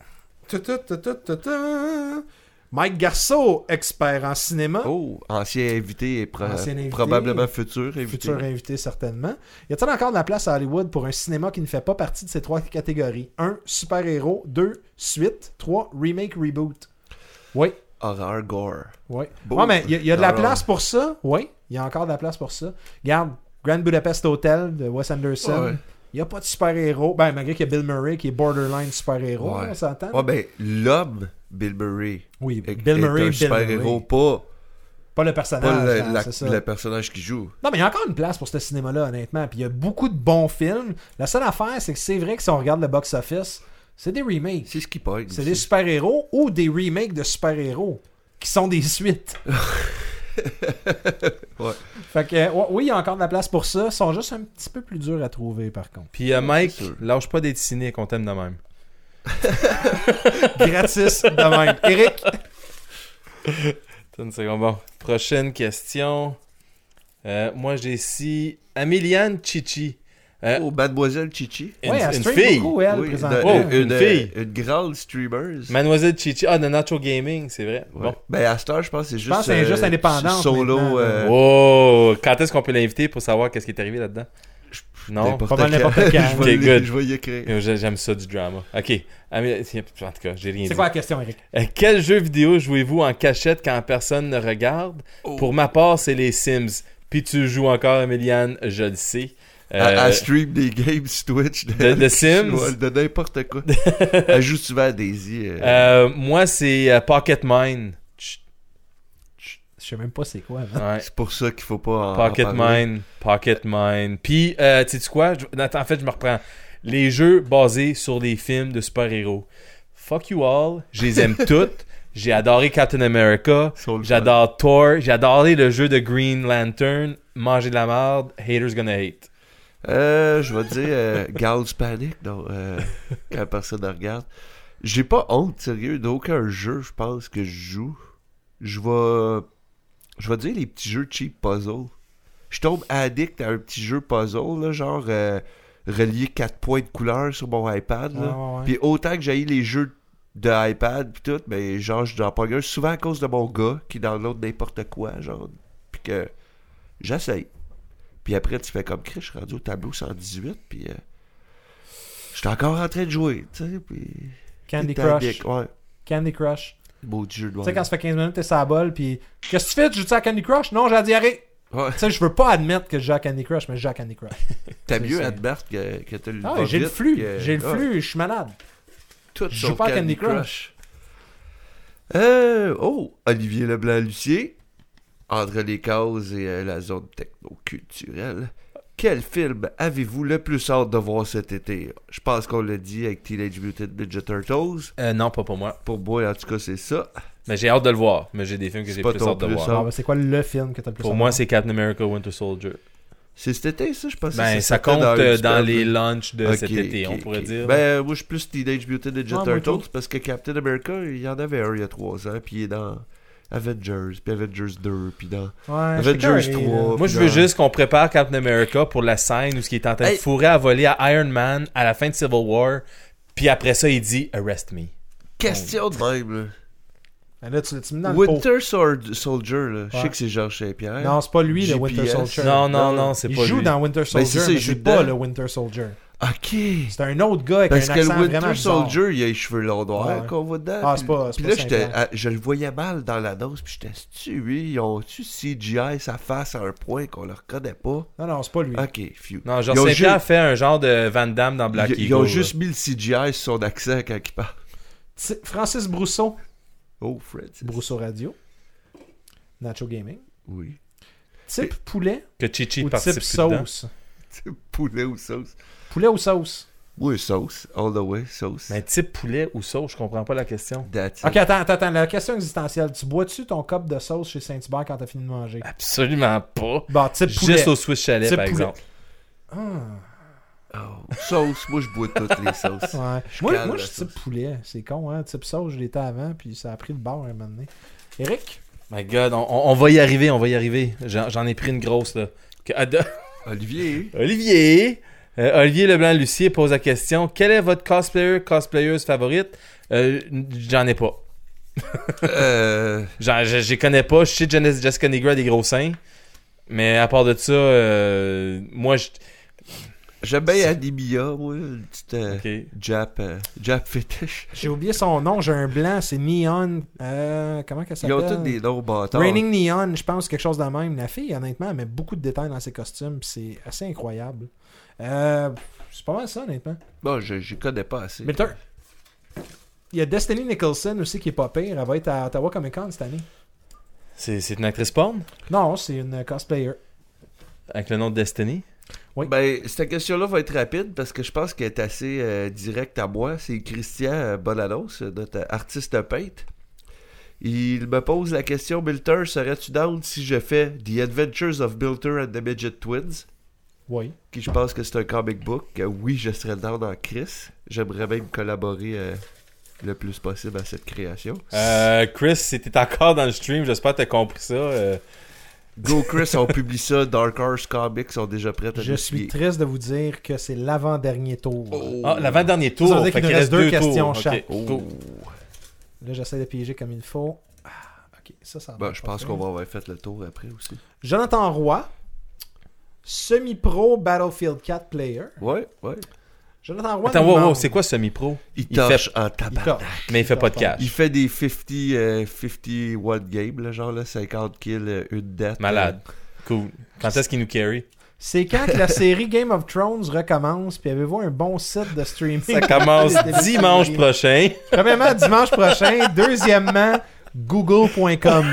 Mike Garceau, expert en cinéma. Oh, ancien invité et invité, probablement futur invité. Futur invité, certainement. Y a-t-il encore de la place à Hollywood pour un cinéma qui ne fait pas partie de ces 3 catégories? 1. Super-héros. 2. Suite. 3. Remake, reboot. Oui. Horreur, gore. Oui. Ouais, mais il y a de la place pour ça. Oui, il y a encore de la place pour ça. Regarde, Grand Budapest Hotel de Wes Anderson. Ouais. Il n'y a pas de super-héros. Ben, malgré qu'il y a Bill Murray qui est borderline super-héros, ouais. On s'entend? Ouais, ben, l'homme, Bill Murray. Oui, Bill Murray, est un super-héros, pas le personnage. Le personnage qui joue. Non, mais il y a encore une place pour ce cinéma-là, honnêtement. Puis il y a beaucoup de bons films. La seule affaire, c'est que c'est vrai que si on regarde le box-office, c'est des remakes. C'est ce qui pogne. C'est des super-héros ou des remakes de super-héros qui sont des suites. Ouais. Fait que, oui, il y a encore de la place pour ça. Ils sont juste un petit peu plus durs à trouver, par contre. Puis Mike, lâche pas d'être cynique, on t'aime de même. Gratis de même. Eric? Une seconde. Bon, prochaine question. Moi, j'ai ici Ameliane Chichi. Mademoiselle Chichi. Elle stream fille. beaucoup, elle, oui, présentement. Une fille. Une grande streamer. Mademoiselle Chichi. Ah, de Nacho Gaming, c'est vrai. Ouais. Bon. Ben, à cette heure, je pense que c'est juste... Je pense que c'est juste indépendante. Solo. Oh, quand est-ce qu'on peut l'inviter pour savoir qu'est-ce qui est arrivé là-dedans? Non, pas mal n'importe quand. Je vais y écrire. J'aime ça du drama. Ok. En tout cas, j'ai rien dit. C'est quoi la question, Eric? Quel jeu vidéo jouez-vous en cachette quand personne ne regarde? Pour ma part, c'est les Sims. Puis tu joues encore, Emiliane, je le sais. Elle stream des games sur Twitch de Sims. De n'importe quoi. Elle joue souvent à Daisy. Moi, c'est Pocket Mine. Je sais même pas c'est quoi. Ouais. C'est pour ça qu'il faut pas Pocket Mine. Puis, tu sais quoi? En fait, je me reprends. Les jeux basés sur des films de super-héros. Fuck you all. Je les aime toutes. J'ai adoré Captain America. J'adore Thor. J'ai adoré le jeu de Green Lantern. Manger de la merde. Haters gonna hate. Je vais dire Gals Panic. Donc, quand personne ne regarde. J'ai pas honte, sérieux, d'aucun jeu, je pense, que je joue. Je vais dire les petits jeux cheap puzzle. Je tombe addict à un petit jeu puzzle, là, genre relier 4 points de couleur sur mon iPad. Là. Puis autant que j'ai les jeux de iPad pis tout, mais genre je dois pas gueule souvent à cause de mon gars qui download n'importe quoi, genre. Puis que j'essaye. Puis après tu fais comme Chris, je suis rendu au tableau 118, puis je suis encore en train de jouer, tu sais. Puis Candy Crush. Ouais. Candy Crush. Beau jeu de Tu sais, quand ça fait 15 minutes, t'es sur la balle, puis qu'est-ce que tu fais? Tu joues à Candy Crush? Non, j'ai la diarrhée. Ouais. Tu sais, je veux pas admettre que je joue à Candy Crush, mais je joue à Candy Crush. T'as mieux admettre que t'as le. Ah, j'ai le flux. J'ai le flux, je suis malade. Tout je joue pas à Candy Crush. Olivier Leblanc-Lucier, entre les cases et la zone techno-culturelle. Quel film avez-vous le plus hâte de voir cet été? Je pense qu'on l'a dit avec Teenage Mutant Ninja Turtles. Non, pas pour moi. Pour moi, en tout cas, c'est ça. Mais j'ai hâte de le voir. Mais j'ai des films que j'ai plus hâte de voir. C'est quoi le film que t'as le plus hâte de voir? Pour moi, c'est Captain America Winter Soldier. C'est cet été, ça, je pense. Ça compte dans les launchs de cet été, on pourrait dire. Ben, moi, je suis plus Teenage Mutant Ninja Turtles parce que Captain America, il y en avait un il y a 3 ans, puis il est dans Avengers, puis Avengers 2, puis dans Avengers 3. Moi, je veux juste qu'on prépare Captain America pour la scène où il est en train de fourrer à voler à Iron Man à la fin de Civil War, puis après ça, il dit « Arrest me ». Question de même, là. Là, tu mets dans Winter Soldier, là. Je sais que c'est Georges Saint-Pierre. Non, c'est pas lui, le Winter Soldier. Non, c'est pas lui. Il joue dans Winter Soldier, mais c'est pas le Winter Soldier. OK. C'est un autre gars avec Parce un que accent le vraiment Winter bizarre. Soldier, il a les cheveux longs noirs Ouais. qu'on voit dedans. Ah, c'est pas Puis là, Saint-Pierre. je le voyais mal dans la dose, puis j'étais lui, ils ont-tu CGI sa face à un point qu'on le reconnaît pas? Non, c'est pas lui. OK, phew. Non, genre Saint-Pierre fait un genre de Van Damme dans Black Eagle. Ils ont juste mis le CGI sur son accent quand il parle. Francis Brousseau. Oh, Francis. Brousseau Radio. Nacho Gaming. Oui. Type poulet Que Chichi ou participe type plus dedans. sauce? Poulet ou sauce? Poulet ou sauce? Oui, sauce. All the way, sauce. Mais type poulet ou sauce, je comprends pas la question. That's it. Ok, attends. La question existentielle. Tu bois-tu ton cup de sauce chez Saint-Hubert quand t'as fini de manger? Absolument pas. Bon, type poulet. Juste au Swiss Chalet, Type par poulet. exemple. Ah, Oh, sauce, moi je bois toutes les sauces. ouais. Je Moi, cale je la suis type sauce. poulet. C'est con, hein? Type sauce, je l'étais avant, puis ça a pris le bord un moment donné. Eric? My God, on va y arriver. J'en ai pris une grosse, là. Olivier. Olivier Leblanc-Lucier pose la question: quel est votre cosplayeuse favorite? J'en ai pas. J'y connais pas. Je sais que Jessica Negro a des gros seins. Mais à part de ça, moi, J'aime bien Anemia, moi, une petite Ok. Jap fetish. J'ai oublié son nom, j'ai un blanc, c'est Neon. Comment qu'elle Ils s'appelle? ont tous des noms bâtards. Raining Neon, je pense, quelque chose de même. La fille, honnêtement, elle met beaucoup de détails dans ses costumes, pis c'est assez incroyable. C'est pas mal ça, honnêtement. Bon, je connais pas assez. Milter. Il y a Destiny Nicholson aussi qui est pas pire. Elle va être à Ottawa Comic Con cette année. c'est une actrice porn Non, c'est une cosplayer. avec le nom de Destiny. Oui. Ben, cette question-là va être rapide parce que je pense qu'elle est assez directe à moi. C'est Christian Bonanos, notre artiste peintre. Il me pose la question: Milter, serais-tu down si je fais The Adventures of Milter and the Midget Twins? Oui. Qui je pense que c'est un comic book. Oui, je serais down en Chris. J'aimerais même collaborer le plus possible à cette création. Chris, si t'es encore dans le stream, j'espère que t'as compris ça. Go Chris, on publie ça. Dark Horse Comics sont déjà prêts à Je nous suis suivre. triste de vous dire que c'est l'avant-dernier tour. Ah, l'avant-dernier tour. Ça veut dire fait qu'il nous qu'il reste deux tours. questions Ok, chaque. cool. Là, j'essaie de piéger comme il faut. Ah, ok, ça va. Ben, je pense qu'on va avoir fait le tour après aussi. Jonathan Roy, semi-pro Battlefield 4 player. Ouais. Jonathan Roy. Attends, nous wow, demande- c'est quoi semi-pro? Il Il torche fait- en Il tabac. torche. Mais il fait pas de cash. Il fait des 51 games, là, genre là, 50 kills, une dette. Malade. Cool. Quand est-ce qu'il nous carry? C'est quand que la série Game of Thrones recommence, puis avez-vous un bon site de streaming? Ça commence dimanche prochain. Premièrement, dimanche prochain. Deuxièmement, google.com.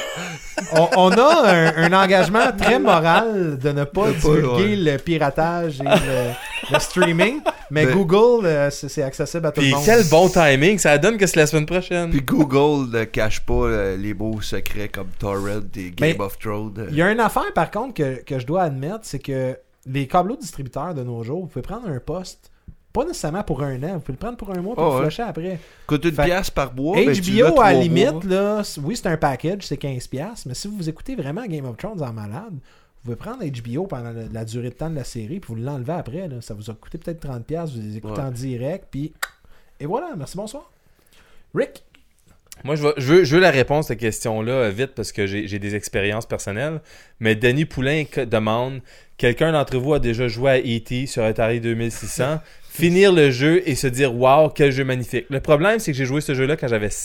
On a un engagement très moral de ne pas divulguer le piratage et le streaming, mais Mais- Google, c'est accessible à tout Puis le monde. quel bon timing, ça donne que c'est la semaine prochaine. Puis Google ne cache pas les mots secrets comme Torrent et Game Mais of Thrones. Il y a une affaire, par contre, que je dois admettre, c'est que les câbleaux distributeurs de nos jours, vous pouvez prendre un poste, pas nécessairement pour un an, vous pouvez le prendre pour un mois, puis Oh, le ouais. flusher après. Coûte une Fait- pièce par mois. ben, tu l'as HBO, à trois la mois. limite, là, oui, c'est un package, c'est 15$, mais si vous écoutez vraiment Game of Thrones en malade, vous pouvez prendre HBO pendant la durée de temps de la série, puis vous l'enlevez après. Là. Ça vous a coûté peut-être 30$, vous les écoutez Ouais. en direct, puis... Et voilà, merci, bonsoir. Rick? Moi, je veux la réponse à cette question-là vite parce que j'ai des expériences personnelles. Mais Denis Poulain demande: quelqu'un d'entre vous a déjà joué à E.T. sur Atari 2600? Finir le jeu et se dire: waouh, quel jeu magnifique. Le problème, c'est que j'ai joué ce jeu-là quand j'avais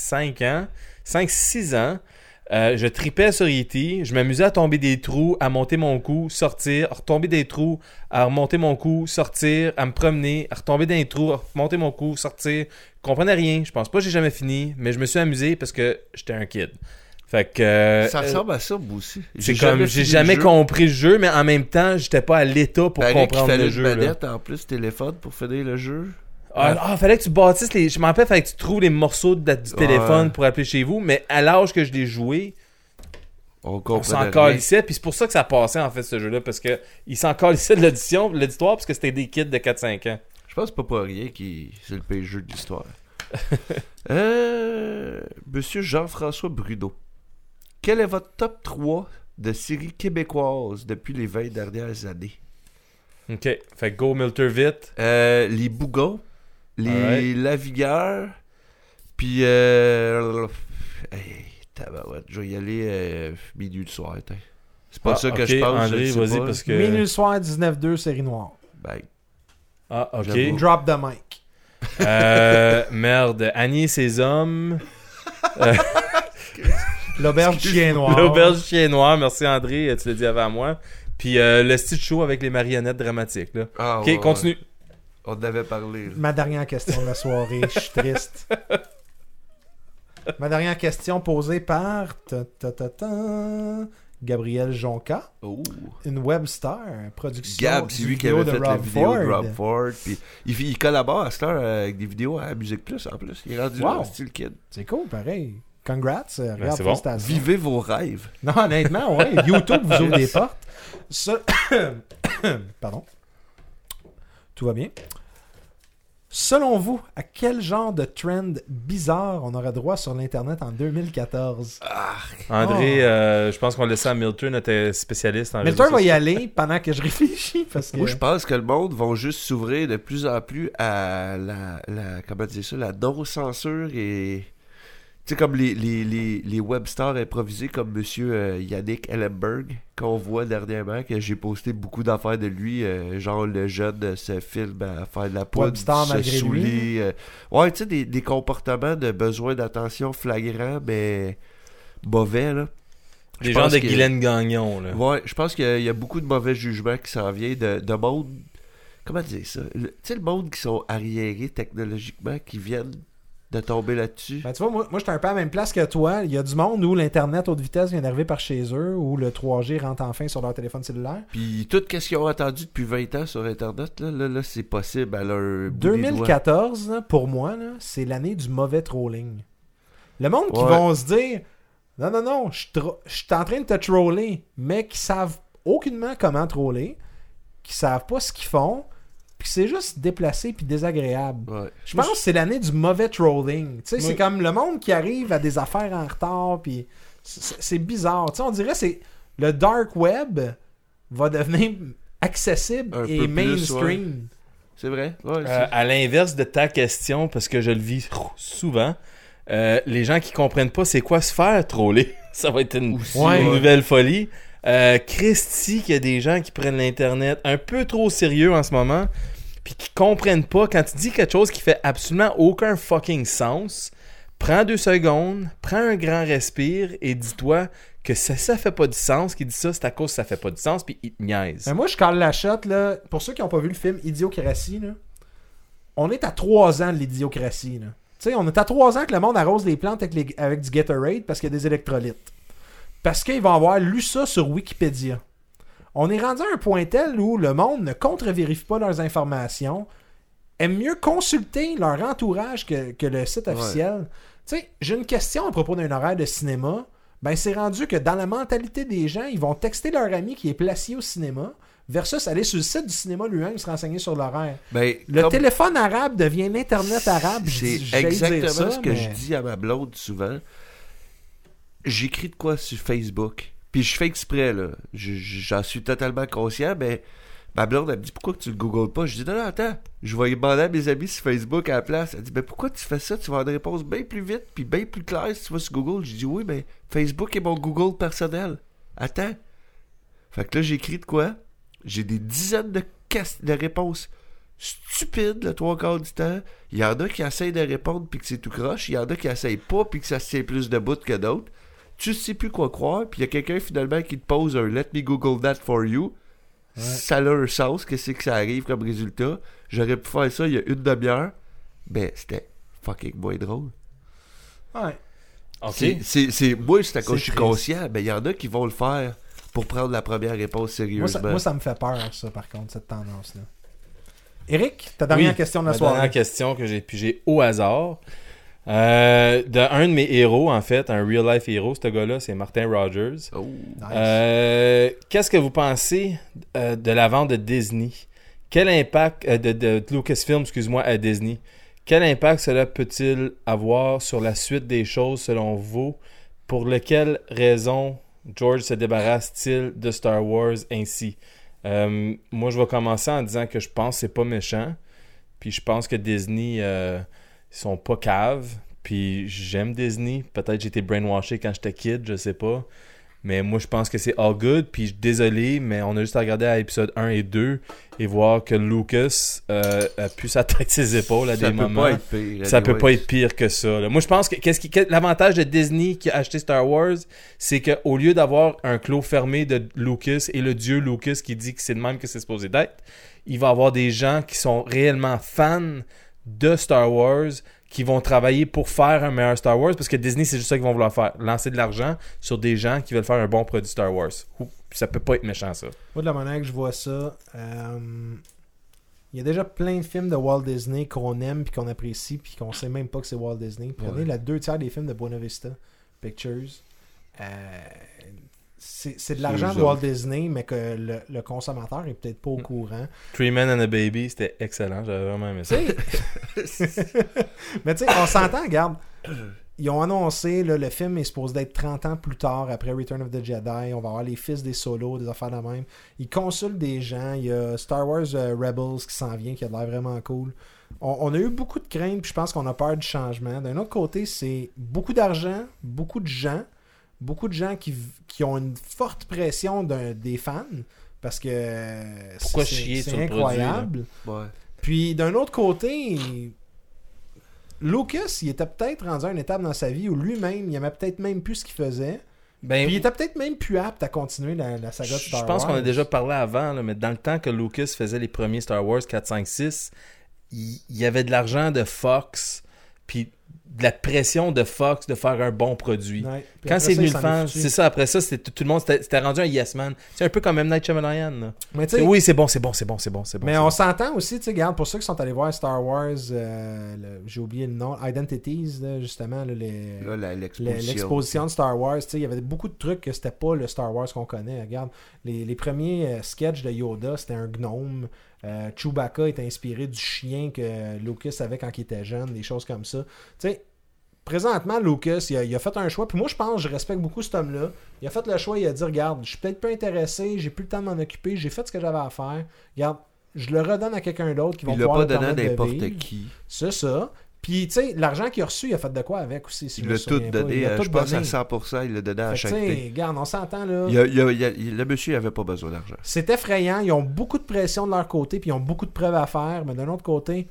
5-6 ans. Je tripais sur E.T. Je m'amusais à tomber des trous, à monter mon cou, sortir, à retomber des trous, à remonter mon cou, sortir, à me promener, à retomber dans les trous, à remonter mon cou, sortir. Je comprenais rien. Je pense pas que j'ai jamais fini, mais je me suis amusé parce que j'étais un kid. Fait que Ça ressemble à ça, moi aussi. c'est comme j'ai fini jamais le jeu. compris le jeu, mais en même temps, j'étais pas à l'état pour Fallait qu'il comprendre fallait le une jeu. Là. manette en plus téléphone pour finir le jeu. Fallait que tu bâtisses les. Je m'en rappelle, fallait que tu trouves les morceaux du téléphone pour appeler chez vous, mais à l'âge que je l'ai joué, On on comprenait s'en rien. calissait, puis c'est pour ça que ça passait en fait ce jeu-là, parce que il s'en calissait de l'auditoire, parce que c'était des kids de 4-5 ans. Je pense pas pour rien que c'est le pire jeu de l'histoire. Monsieur Jean-François Bruno. Quel est votre top 3 de séries québécoises depuis les 20 dernières années? Ok, fait que go Milter vite. Les Bougons, les Alright. Lavigueurs, puis tabarouette, je vais y aller minuit le soir. T'in. C'est pas ça que ok, je pense. André, je le sais vas-y, pas. parce que. Minuit le soir, 19-2, série noire. Ben, Ah, ok. Drop the mic. Merde. Annie et ses hommes. L'auberge chien noir. L'auberge chien noir. Merci André, tu l'as dit avant moi. Puis le stitch show avec les marionnettes dramatiques. Là. Ah, ok, ouais, continue. On en avait parlé. Là. Ma dernière question de la soirée. Je suis triste. Ma dernière question posée par Gabriel Jonca. Oh. Une web star, production. Gab, c'est lui qui avait fait la vidéo Ford. de Rob Ford. Puis il collabore à cette heure avec des vidéos à Musique Plus en plus. Il est rendu là, style kid. C'est cool, pareil. Congrats. Regarde, c'est bon. Vivez vos rêves. Non, honnêtement, ouais. YouTube vous ouvre des portes. Pardon. Tout va bien. Selon vous, à quel genre de trend bizarre on aurait droit sur l'Internet en 2014? André, je pense qu'on laisse ça à Milton, notre spécialiste en Milton va y aller pendant que je réfléchis. Parce que... Moi, je pense que le monde va juste s'ouvrir de plus en plus à comment dire ça, la non-censure et... Tu sais, comme les webstars improvisés comme Monsieur Yannick Ellenberg, qu'on voit dernièrement, que j'ai posté beaucoup d'affaires de lui, genre le jeune se filme à faire de la poudre, Webstar se malgré saouler. lui. Ouais, tu sais, des comportements de besoin d'attention flagrants, mais mauvais, là. Des gens de Guylaine Gagnon, là. Ouais, je pense qu'il y a beaucoup de mauvais jugements qui s'en viennent de monde... Comment dire ça? Tu sais, le monde qui sont arriérés technologiquement, qui viennent de tomber là-dessus. Ben, tu vois, moi j'étais un peu à la même place que toi. Il y a du monde où l'Internet haute vitesse vient d'arriver par chez eux, où le 3G rentre enfin sur leur téléphone cellulaire. Puis tout ce qu'ils ont attendu depuis 20 ans sur Internet, là c'est possible à leur bout 2014, là, pour moi, là, c'est l'année du mauvais trolling. Le monde qui Ouais. vont se dire non, je suis en train de te troller, mais qui savent aucunement comment troller, qui savent pas ce qu'ils font, puis c'est juste déplacé puis désagréable. Ouais. Je pense que c'est l'année du mauvais trolling. Tu sais, Oui. c'est comme le monde qui arrive à des affaires en retard, puis c'est bizarre. Tu sais, on dirait que c'est le dark web va devenir accessible Un et peu plus, mainstream. C'est vrai? Ouais, À l'inverse de ta question, parce que je le vis souvent, les gens qui comprennent pas c'est quoi se faire troller, ça va être une nouvelle folie. Christy, qu'il y a des gens qui prennent l'Internet un peu trop sérieux en ce moment, puis qui comprennent pas quand tu dis quelque chose qui fait absolument aucun fucking sens. Prends 2 secondes, prends un grand respire et dis-toi que ça fait pas du sens. Qu'il dit ça, c'est à cause que ça fait pas du sens, puis il te niaise. Mais moi, je cale la shot, là. Pour ceux qui n'ont pas vu le film Idiocratie, là, on est à 3 ans de l'idiocratie. Là. Tu sais, on est à 3 ans que le monde arrose les plantes avec du Gatorade parce qu'il y a des électrolytes. Parce qu'ils vont avoir lu ça sur Wikipédia. On est rendu à un point tel où le monde ne contre-vérifie pas leurs informations, aime mieux consulter leur entourage que le site officiel. Tu sais, j'ai une question à propos d'un horaire de cinéma. Ben, c'est rendu que dans la mentalité des gens, ils vont texter leur ami qui est placé au cinéma versus aller sur le site du cinéma lui-même se renseigner sur l'horaire. Ben, le téléphone arabe devient l'Internet arabe. C'est exactement ce que je dis à ma blonde souvent. J'écris de quoi sur Facebook. Puis je fais exprès, là. J'en suis totalement conscient, mais ma blonde, elle me dit pourquoi que tu le googles pas? Je dis non, attends, je vais demander à mes amis sur Facebook à la place. Elle dit ben pourquoi tu fais ça? Tu vas avoir une réponse bien plus vite puis bien plus claire si tu vas sur Google. Je dis oui, mais Facebook est mon Google personnel. Attends. Fait que là, j'écris de quoi? J'ai des dizaines de réponses stupides le 3/4 du temps. Il y en a qui essayent de répondre puis que c'est tout croche. Il y en a qui essayent pas puis que ça se tient plus de bout que d'autres. Tu sais plus quoi croire, puis il y a quelqu'un finalement qui te pose un Let me Google that for you. Ouais. Ça a un sens, qu'est-ce que ça arrive comme résultat. J'aurais pu faire ça il y a une demi-heure. Ben, c'était fucking moins drôle. Ouais. Okay. Moi, c'est à cause que je suis conscient, mais il y en a qui vont le faire pour prendre la première réponse sérieusement. Moi, ça me fait peur, ça, par contre, cette tendance-là. Eric, ta dernière question de la soirée. La dernière question que j'ai pigée au hasard. Un de mes héros, en fait, un real life héros, ce gars-là, c'est Martin Rogers. Oh, nice. Qu'est-ce que vous pensez de la vente de Disney? Quel impact de Lucasfilm, excuse-moi, à Disney? Quel impact cela peut-il avoir sur la suite des choses selon vous? Pour quelle raison George se débarrasse-t-il de Star Wars ainsi? Moi, je vais commencer en disant que je pense que c'est pas méchant. Puis je pense que Disney... ils sont pas caves, puis j'aime Disney. Peut-être j'ai été brainwashé quand j'étais kid, je sais pas. Mais moi, je pense que c'est all good. Puis désolé, mais on a juste à regarder à l'épisode 1 et 2 et voir que Lucas a pu sa tête ses épaules à des moments. Ça peut pas être pire que ça. Là. Moi, je pense que l'avantage de Disney qui a acheté Star Wars, c'est qu'au lieu d'avoir un clos fermé de Lucas et le dieu Lucas qui dit que c'est de même que c'est supposé d'être, il va y avoir des gens qui sont réellement fans de Star Wars qui vont travailler pour faire un meilleur Star Wars, parce que Disney, c'est juste ça qu'ils vont vouloir faire. Lancer de l'argent sur des gens qui veulent faire un bon produit Star Wars. Ça peut pas être méchant, ça. Moi, de la manière que je vois ça, il y a déjà plein de films de Walt Disney qu'on aime puis qu'on apprécie puis qu'on sait même pas que c'est Walt Disney. Prenez la 2/3 des films de Buena Vista Pictures. C'est de l'argent de Walt Disney, mais que le consommateur est peut-être pas au courant. Three Men and a Baby, c'était excellent. J'avais vraiment aimé ça. Mais tu sais, on s'entend, regarde. Ils ont annoncé, là, le film est supposé d'être 30 ans plus tard, après Return of the Jedi. On va avoir les fils des Solos, des affaires de même. Ils consultent des gens. Il y a Star Wars Rebels qui s'en vient, qui a l'air vraiment cool. On a eu beaucoup de craintes, puis je pense qu'on a peur du changement. D'un autre côté, c'est beaucoup d'argent, beaucoup de gens qui ont une forte pression des fans, parce que c'est incroyable. Ouais. Puis d'un autre côté, Lucas, il était peut-être rendu à une étape dans sa vie où lui-même, il aimait peut-être même plus ce qu'il faisait. Puis il était peut-être même plus apte à continuer la saga de Star Wars. Je pense qu'on a déjà parlé avant, là, mais dans le temps que Lucas faisait les premiers Star Wars 4, 5, 6, il y avait de l'argent de Fox, puis de la pression de Fox de faire un bon produit. Ouais. Quand c'est venu le faire, c'est ça, après ça, tout le monde c'était rendu un yes man. C'est un peu comme M. Night Shyamalan. Oui, c'est bon. Mais on s'entend aussi, tu sais, regarde, pour ceux qui sont allés voir Star Wars, j'ai oublié le nom, Identities, là, justement, l'exposition de Star Wars, tu sais, il y avait beaucoup de trucs que c'était pas le Star Wars qu'on connaît. Regarde, les premiers sketchs de Yoda, c'était un gnome. Chewbacca est inspiré du chien que Lucas avait quand il était jeune, des choses comme ça. Tu sais, présentement, Lucas, il a fait un choix. Puis moi, je pense, je respecte beaucoup cet homme-là. Il a fait le choix, il a dit, regarde, je suis peut-être pas intéressé, j'ai plus le temps de m'en occuper, j'ai fait ce que j'avais à faire. Regarde, je le redonne à quelqu'un d'autre qui va pouvoir le permettre de vivre. Il l'a pas donné à n'importe qui. C'est ça. Puis, tu sais, l'argent qu'il a reçu, il a fait de quoi avec aussi? Si il l'a tout donné, je pense à 100%, il l'a donné à chaque thé. Regarde, on s'entend là. Le monsieur n'avait pas besoin d'argent. C'est effrayant, ils ont beaucoup de pression de leur côté, puis ils ont beaucoup de preuves à faire, mais d'un autre côté,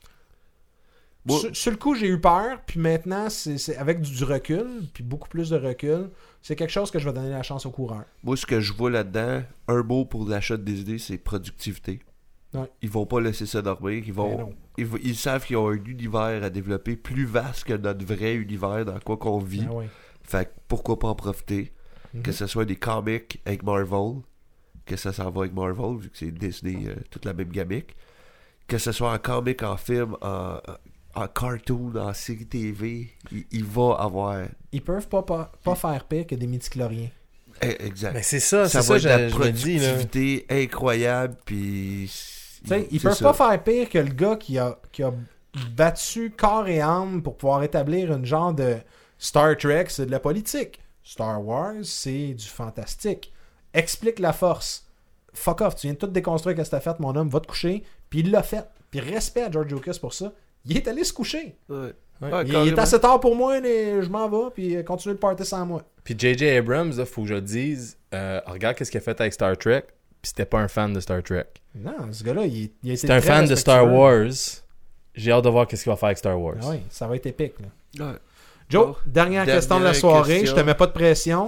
sur le coup, j'ai eu peur, puis maintenant, c'est avec du recul, puis beaucoup plus de recul, c'est quelque chose que je vais donner la chance aux coureurs. Moi, ce que je vois là-dedans, un mot pour l'achat de Disney, c'est productivité. Ouais. Ils vont pas laisser ça dormir. Ils savent qu'ils ont un univers à développer plus vaste que notre vrai univers dans quoi qu'on vit. Ouais. Fait que pourquoi pas en profiter? Que ce soit des comics avec Marvel, que ça s'en va avec Marvel, vu que c'est Disney, toute la même gamique. Que ce soit en comic, en film, en cartoon, en série TV, il va avoir... Ils peuvent pas faire pire que des midi-chloriens. Exact. Mais c'est ça va être la productivité incroyable, puis... Ils peuvent pas faire pire que le gars qui a battu corps et âme pour pouvoir établir une genre de Star Trek, c'est de la politique. Star Wars, c'est du fantastique. Explique la force. Fuck off, tu viens de tout déconstruire qu'est-ce que t'as fait, mon homme, va te coucher. Puis il l'a fait. Puis respect à George Lucas pour ça. Il est allé se coucher. Ouais. Il est assez tard pour moi, je m'en vais, puis continue le party sans moi. Puis J.J. Abrams, il faut que je le dise, regarde qu'est-ce qu'il a fait avec Star Trek, puis c'était pas un fan de Star Trek. Non, ce gars-là, il a été c'est un fan de Star Wars. J'ai hâte de voir qu'est-ce qu'il va faire avec Star Wars. Ah oui, ça va être épique. Là. Ouais. Joe, dernière question de la soirée. Je te mets pas de pression.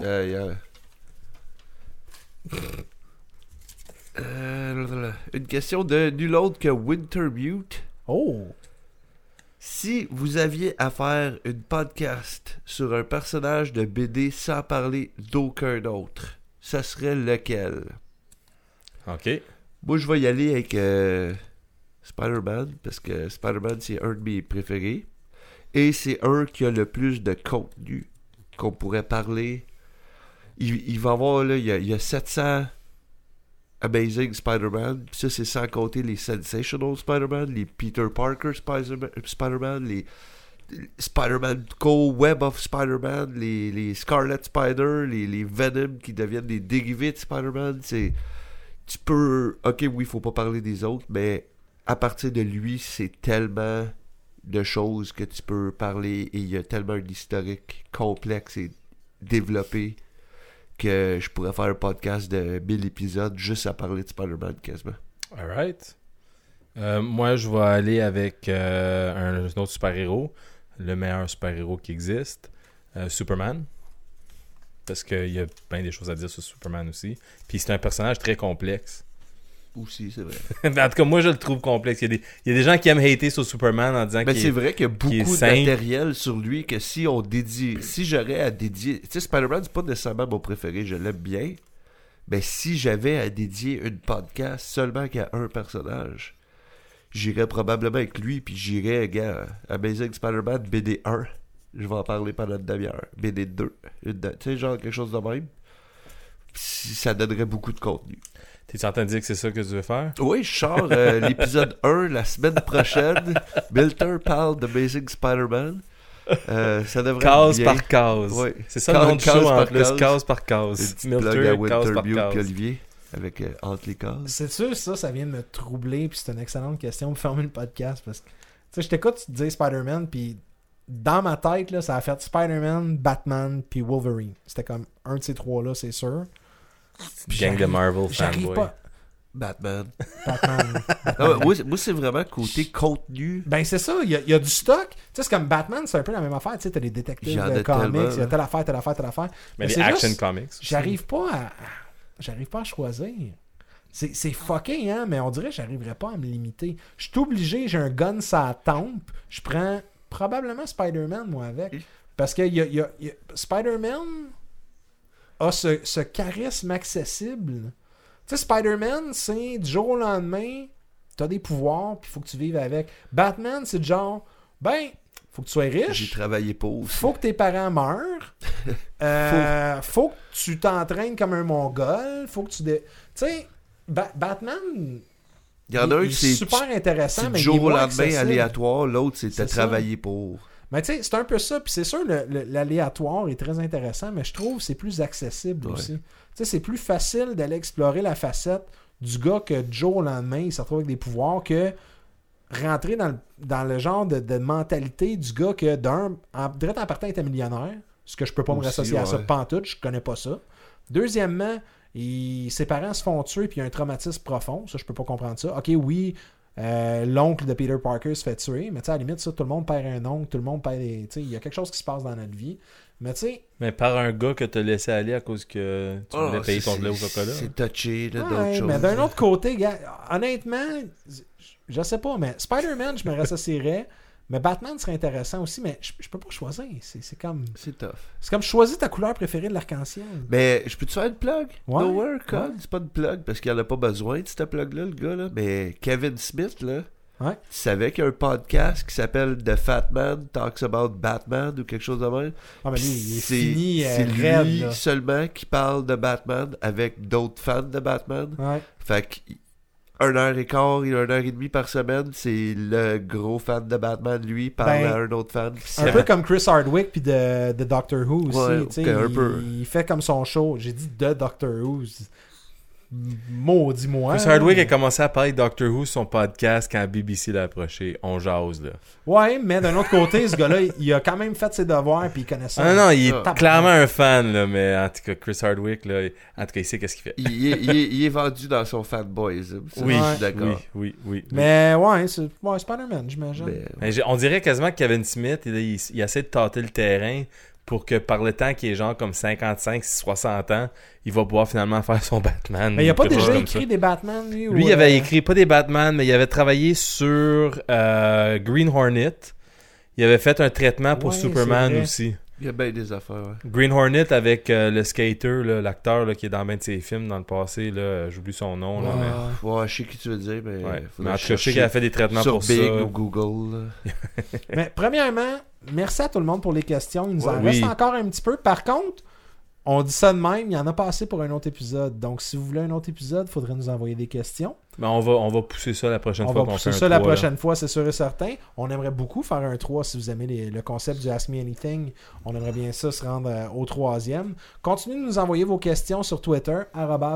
Une question de nul autre que Wintermute. Oh! Si vous aviez à faire une podcast sur un personnage de BD sans parler d'aucun autre, ça serait lequel? Ok. Moi, je vais y aller avec Spider-Man, parce que Spider-Man, c'est un de mes préférés. Et c'est un qui a le plus de contenu qu'on pourrait parler. Il va y avoir, là, il y a 700 Amazing Spider-Man. Puis ça, c'est sans compter les Sensational Spider-Man, les Peter Parker Spider-Man, les Spider-Man Co-Web of Spider-Man, les Scarlet Spider, les Venom qui deviennent des dérivés de Spider-Man. Tu peux... Ok, oui, faut pas parler des autres, mais à partir de lui, c'est tellement de choses que tu peux parler et il y a tellement un historique complexe et développé que je pourrais faire un podcast de 1000 épisodes juste à parler de Spider-Man quasiment. Alright. Moi, je vais aller avec un autre super-héros, le meilleur super-héros qui existe, Superman. Parce qu'il y a plein des choses à dire sur Superman aussi. Puis c'est un personnage très complexe. Aussi, c'est vrai. En tout cas, moi, je le trouve complexe. Il y a des gens qui aiment hater sur Superman en disant qu'il c'est vrai qu'il y a beaucoup de matériel sur lui que si j'aurais à dédier... Tu sais, Spider-Man, c'est pas nécessairement mon préféré, je l'aime bien. Mais si j'avais à dédier une podcast seulement qu'à un personnage, j'irais probablement avec lui, puis j'irais, gars, Amazing Spider-Man BD 1. Je vais en parler pendant une demi-heure. BD 2. Tu sais, genre quelque chose de même. Ça donnerait beaucoup de contenu. T'es-tu en train de dire que c'est ça que tu veux faire? Oui, je sors l'épisode 1 la semaine prochaine. Milter parle d'Amazing Spider-Man. Ça devrait case être bien. Par case. Oui. C'est ça le nom du show en plus, case par case. Milter, case par case. Olivier, avec entre les cases. C'est sûr, ça vient de me troubler, puis c'est une excellente question pour fermer le podcast, parce que, tu sais, je t'écoute, tu te dis Spider-Man, puis dans ma tête, là, ça a fait Spider-Man, Batman, puis Wolverine. C'était comme un de ces trois-là, c'est sûr. Gang de Marvel fanboy. Pas... Batman. Non, moi, c'est vraiment côté contenu. Ben, c'est ça. Il y a du stock. Tu sais, c'est comme Batman, c'est un peu la même affaire. Tu sais, t'as les détectives de comics. Il y a telle affaire. Mais les action comics. J'arrive pas à choisir. C'est fucking, hein, mais on dirait que j'arriverais pas à me limiter. Je suis obligé, j'ai un gun sur la tempe. Je prends probablement Spider-Man, moi, avec. Parce que Spider-Man a ce charisme accessible. Tu sais, Spider-Man, c'est du jour au lendemain, t'as des pouvoirs, puis faut que tu vives avec. Batman, c'est genre, faut que tu sois riche. J'ai travaillé pour. Faut que tes parents meurent. Faut que tu t'entraînes comme un mongol. Faut que tu... Tu sais, Batman... Il y en a un qui c'est super intéressant, mais du jour au lendemain aléatoire, l'autre c'est travailler pour. Mais tu sais, c'est un peu ça, puis c'est sûr l'aléatoire est très intéressant, mais je trouve que c'est plus accessible aussi. Tu sais, c'est plus facile d'aller explorer la facette du gars que du jour au lendemain, il se retrouve avec des pouvoirs, que rentrer dans le genre de mentalité du gars que direct en partant, il était millionnaire, ce que je peux pas me rassocier à ça pantoute, je connais pas ça. Deuxièmement, ses parents se font tuer puis il y a un traumatisme profond, ça je peux pas comprendre ça. Ok, oui, l'oncle de Peter Parker se fait tuer, mais tu sais, à la limite, ça, tout le monde perd un oncle, tout le monde perd des... Tu sais, il y a quelque chose qui se passe dans notre vie. Mais tu sais... Mais par un gars que t'as laissé aller à cause que tu voulais payer ton lait au chocolat. C'est touché, là, d'autres ouais, choses. Mais d'un autre côté, gars, honnêtement, je sais pas, mais Spider-Man, je me rassocierais. Mais Batman serait intéressant aussi, mais je peux pas choisir. C'est comme... C'est tough. C'est comme choisir ta couleur préférée de l'arc-en-ciel. Mais je peux-tu faire une plug? Ouais. Nowhere Code, c'est pas une plug parce qu'il en a pas besoin de cette plug-là, le gars, là. Mais Kevin Smith, là, tu savais qu'il y a un podcast qui s'appelle The Fat Man Talks About Batman ou quelque chose de même? Ah, mais lui, il est fini, c'est raide, lui là. seulement qui parle de Batman avec d'autres fans de Batman. Ouais. Fait que 1h15 et 1h30 par semaine, c'est le gros fan de Batman, lui, parle à un autre fan. Un peu comme Chris Hardwick puis de Doctor Who aussi. Ouais, un peu. Il fait comme son show. J'ai dit de Doctor Who. Maudit-moi. Chris Hardwick a commencé à parler de Doctor Who sur son podcast quand BBC l'a approché. On jase, là. Ouais, mais d'un autre côté, ce gars-là, il a quand même fait ses devoirs puis il connaît ça. Non, il est clairement un fan, là, mais en tout cas, Chris Hardwick, là, en tout cas, il sait qu'est-ce qu'il fait. il est vendu dans son fanboyisme. Oui, je suis d'accord. Oui. Mais ouais, c'est Spider-Man, j'imagine. On dirait quasiment que Kevin Smith, il essaie de tâter le terrain pour que par le temps qu'il est genre comme 55-60 ans, il va pouvoir finalement faire son Batman. Mais il a pas déjà écrit des Batman, lui? Lui, il avait écrit pas des Batman, mais il avait travaillé sur Green Hornet. Il avait fait un traitement pour Superman aussi. Il y a bien des affaires, Green Hornet avec le skater, là, l'acteur là, qui est dans bien de ses films dans le passé, là, j'oublie son nom. Là, mais... Ouais, je sais qui tu veux dire, mais... Mais en tout cas, je sais qu'il a fait des traitements pour ça. Sur Bing ou Google. Mais premièrement, merci à tout le monde pour les questions. Il nous en reste encore un petit peu. Par contre, on dit ça de même, il y en a pas assez pour un autre épisode. Donc, si vous voulez un autre épisode, il faudrait nous envoyer des questions. Ben, on va pousser ça la prochaine fois. On va pousser ça la prochaine fois, c'est sûr et certain. On aimerait beaucoup faire un 3 si vous aimez le concept du Ask Me Anything. On aimerait bien ça se rendre au 3e. Continuez de nous envoyer vos questions sur Twitter,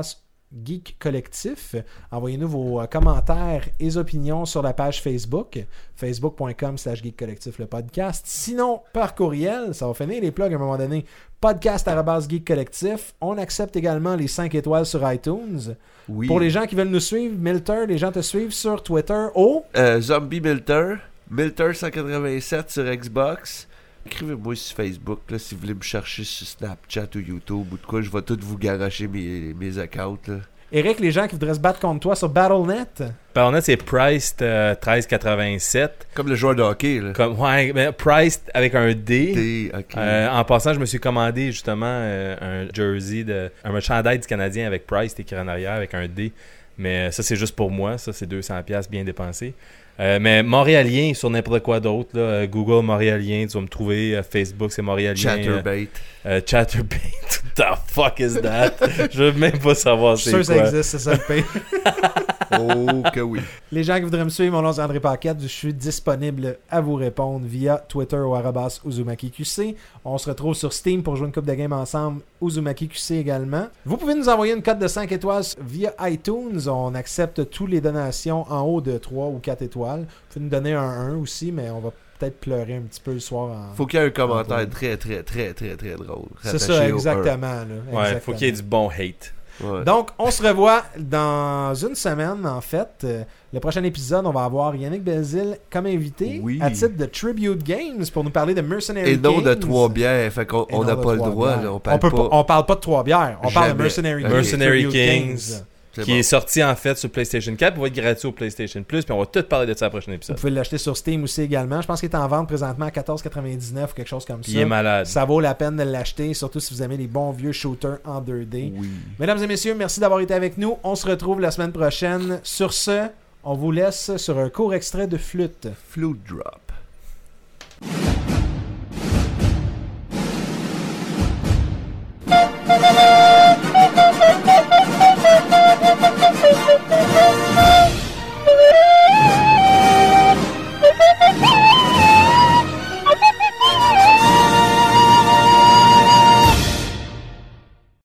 Geek Collectif. Envoyez-nous vos commentaires et opinions sur la page Facebook, facebook.com/Geek Collectif le podcast. Sinon, par courriel, ça va finir les plugs à un moment donné, podcast@Geek Collectif. On accepte également les 5 étoiles sur iTunes. Oui. Pour les gens qui veulent nous suivre, Milter, les gens te suivent sur Twitter au... Zombie Milter, Milter 187 sur Xbox. Écrivez-moi sur Facebook là, si vous voulez me chercher sur Snapchat ou YouTube ou de quoi, je vais tout vous garocher mes accounts. Là. Eric, les gens qui voudraient se battre contre toi sur Battle.net? Battle.net, c'est Priced 1387. Comme le joueur de hockey. Là. Ouais, mais Priced avec un D. D, ok. En passant, je me suis commandé justement un jersey, un chandail du Canadien avec Priced écrit en arrière avec un D. Mais ça, c'est juste pour moi. Ça, c'est 200$ bien dépensé. Mais Montréalien sur n'importe quoi d'autre, là, Google Montréalien, tu vas me trouver, Facebook c'est Montréalien. Chatterbait. Chatterbait, what the fuck is that? Je veux même pas savoir c'est quoi. Je suis sûr que ça existe, c'est ça le pire. Oh que oui. Les gens qui voudraient me suivre, mon nom c'est André Paquette, je suis disponible à vous répondre via Twitter ou @UzumakiQC. On se retrouve sur Steam pour jouer une coupe de game ensemble, UzumakiQC également. Vous pouvez nous envoyer une cote de 5 étoiles via iTunes, on accepte toutes les donations en haut de 3 ou 4 étoiles. Vous pouvez nous donner un 1 aussi, mais on va peut-être pleurer un petit peu le soir. Faut qu'il y ait un commentaire très drôle. C'est ça, exactement. Là, ouais, faut qu'il y ait du bon hate. Ouais. Donc, on se revoit dans une semaine, en fait. Le prochain épisode, on va avoir Yannick Belzile comme invité à titre de Tribute Games pour nous parler de Mercenary Kings. Et non de 3 bières, fait qu'on n'a pas le droit. Là, on parle pas de 3 bières, on parle de Mercenary Kings. Qui est sorti en fait sur PlayStation 4, il va être gratuit au PlayStation Plus, puis on va tout parler de ça à la prochaine épisode. Vous pouvez l'acheter sur Steam aussi également. Je pense qu'il est en vente présentement à 14,99 ou quelque chose comme ça. Il est malade. Ça vaut la peine de l'acheter, surtout si vous aimez les bons vieux shooters en 2D. Oui. Mesdames et messieurs, merci d'avoir été avec nous. On se retrouve la semaine prochaine. Sur ce, on vous laisse sur un court extrait de Flûte. Flute Drop.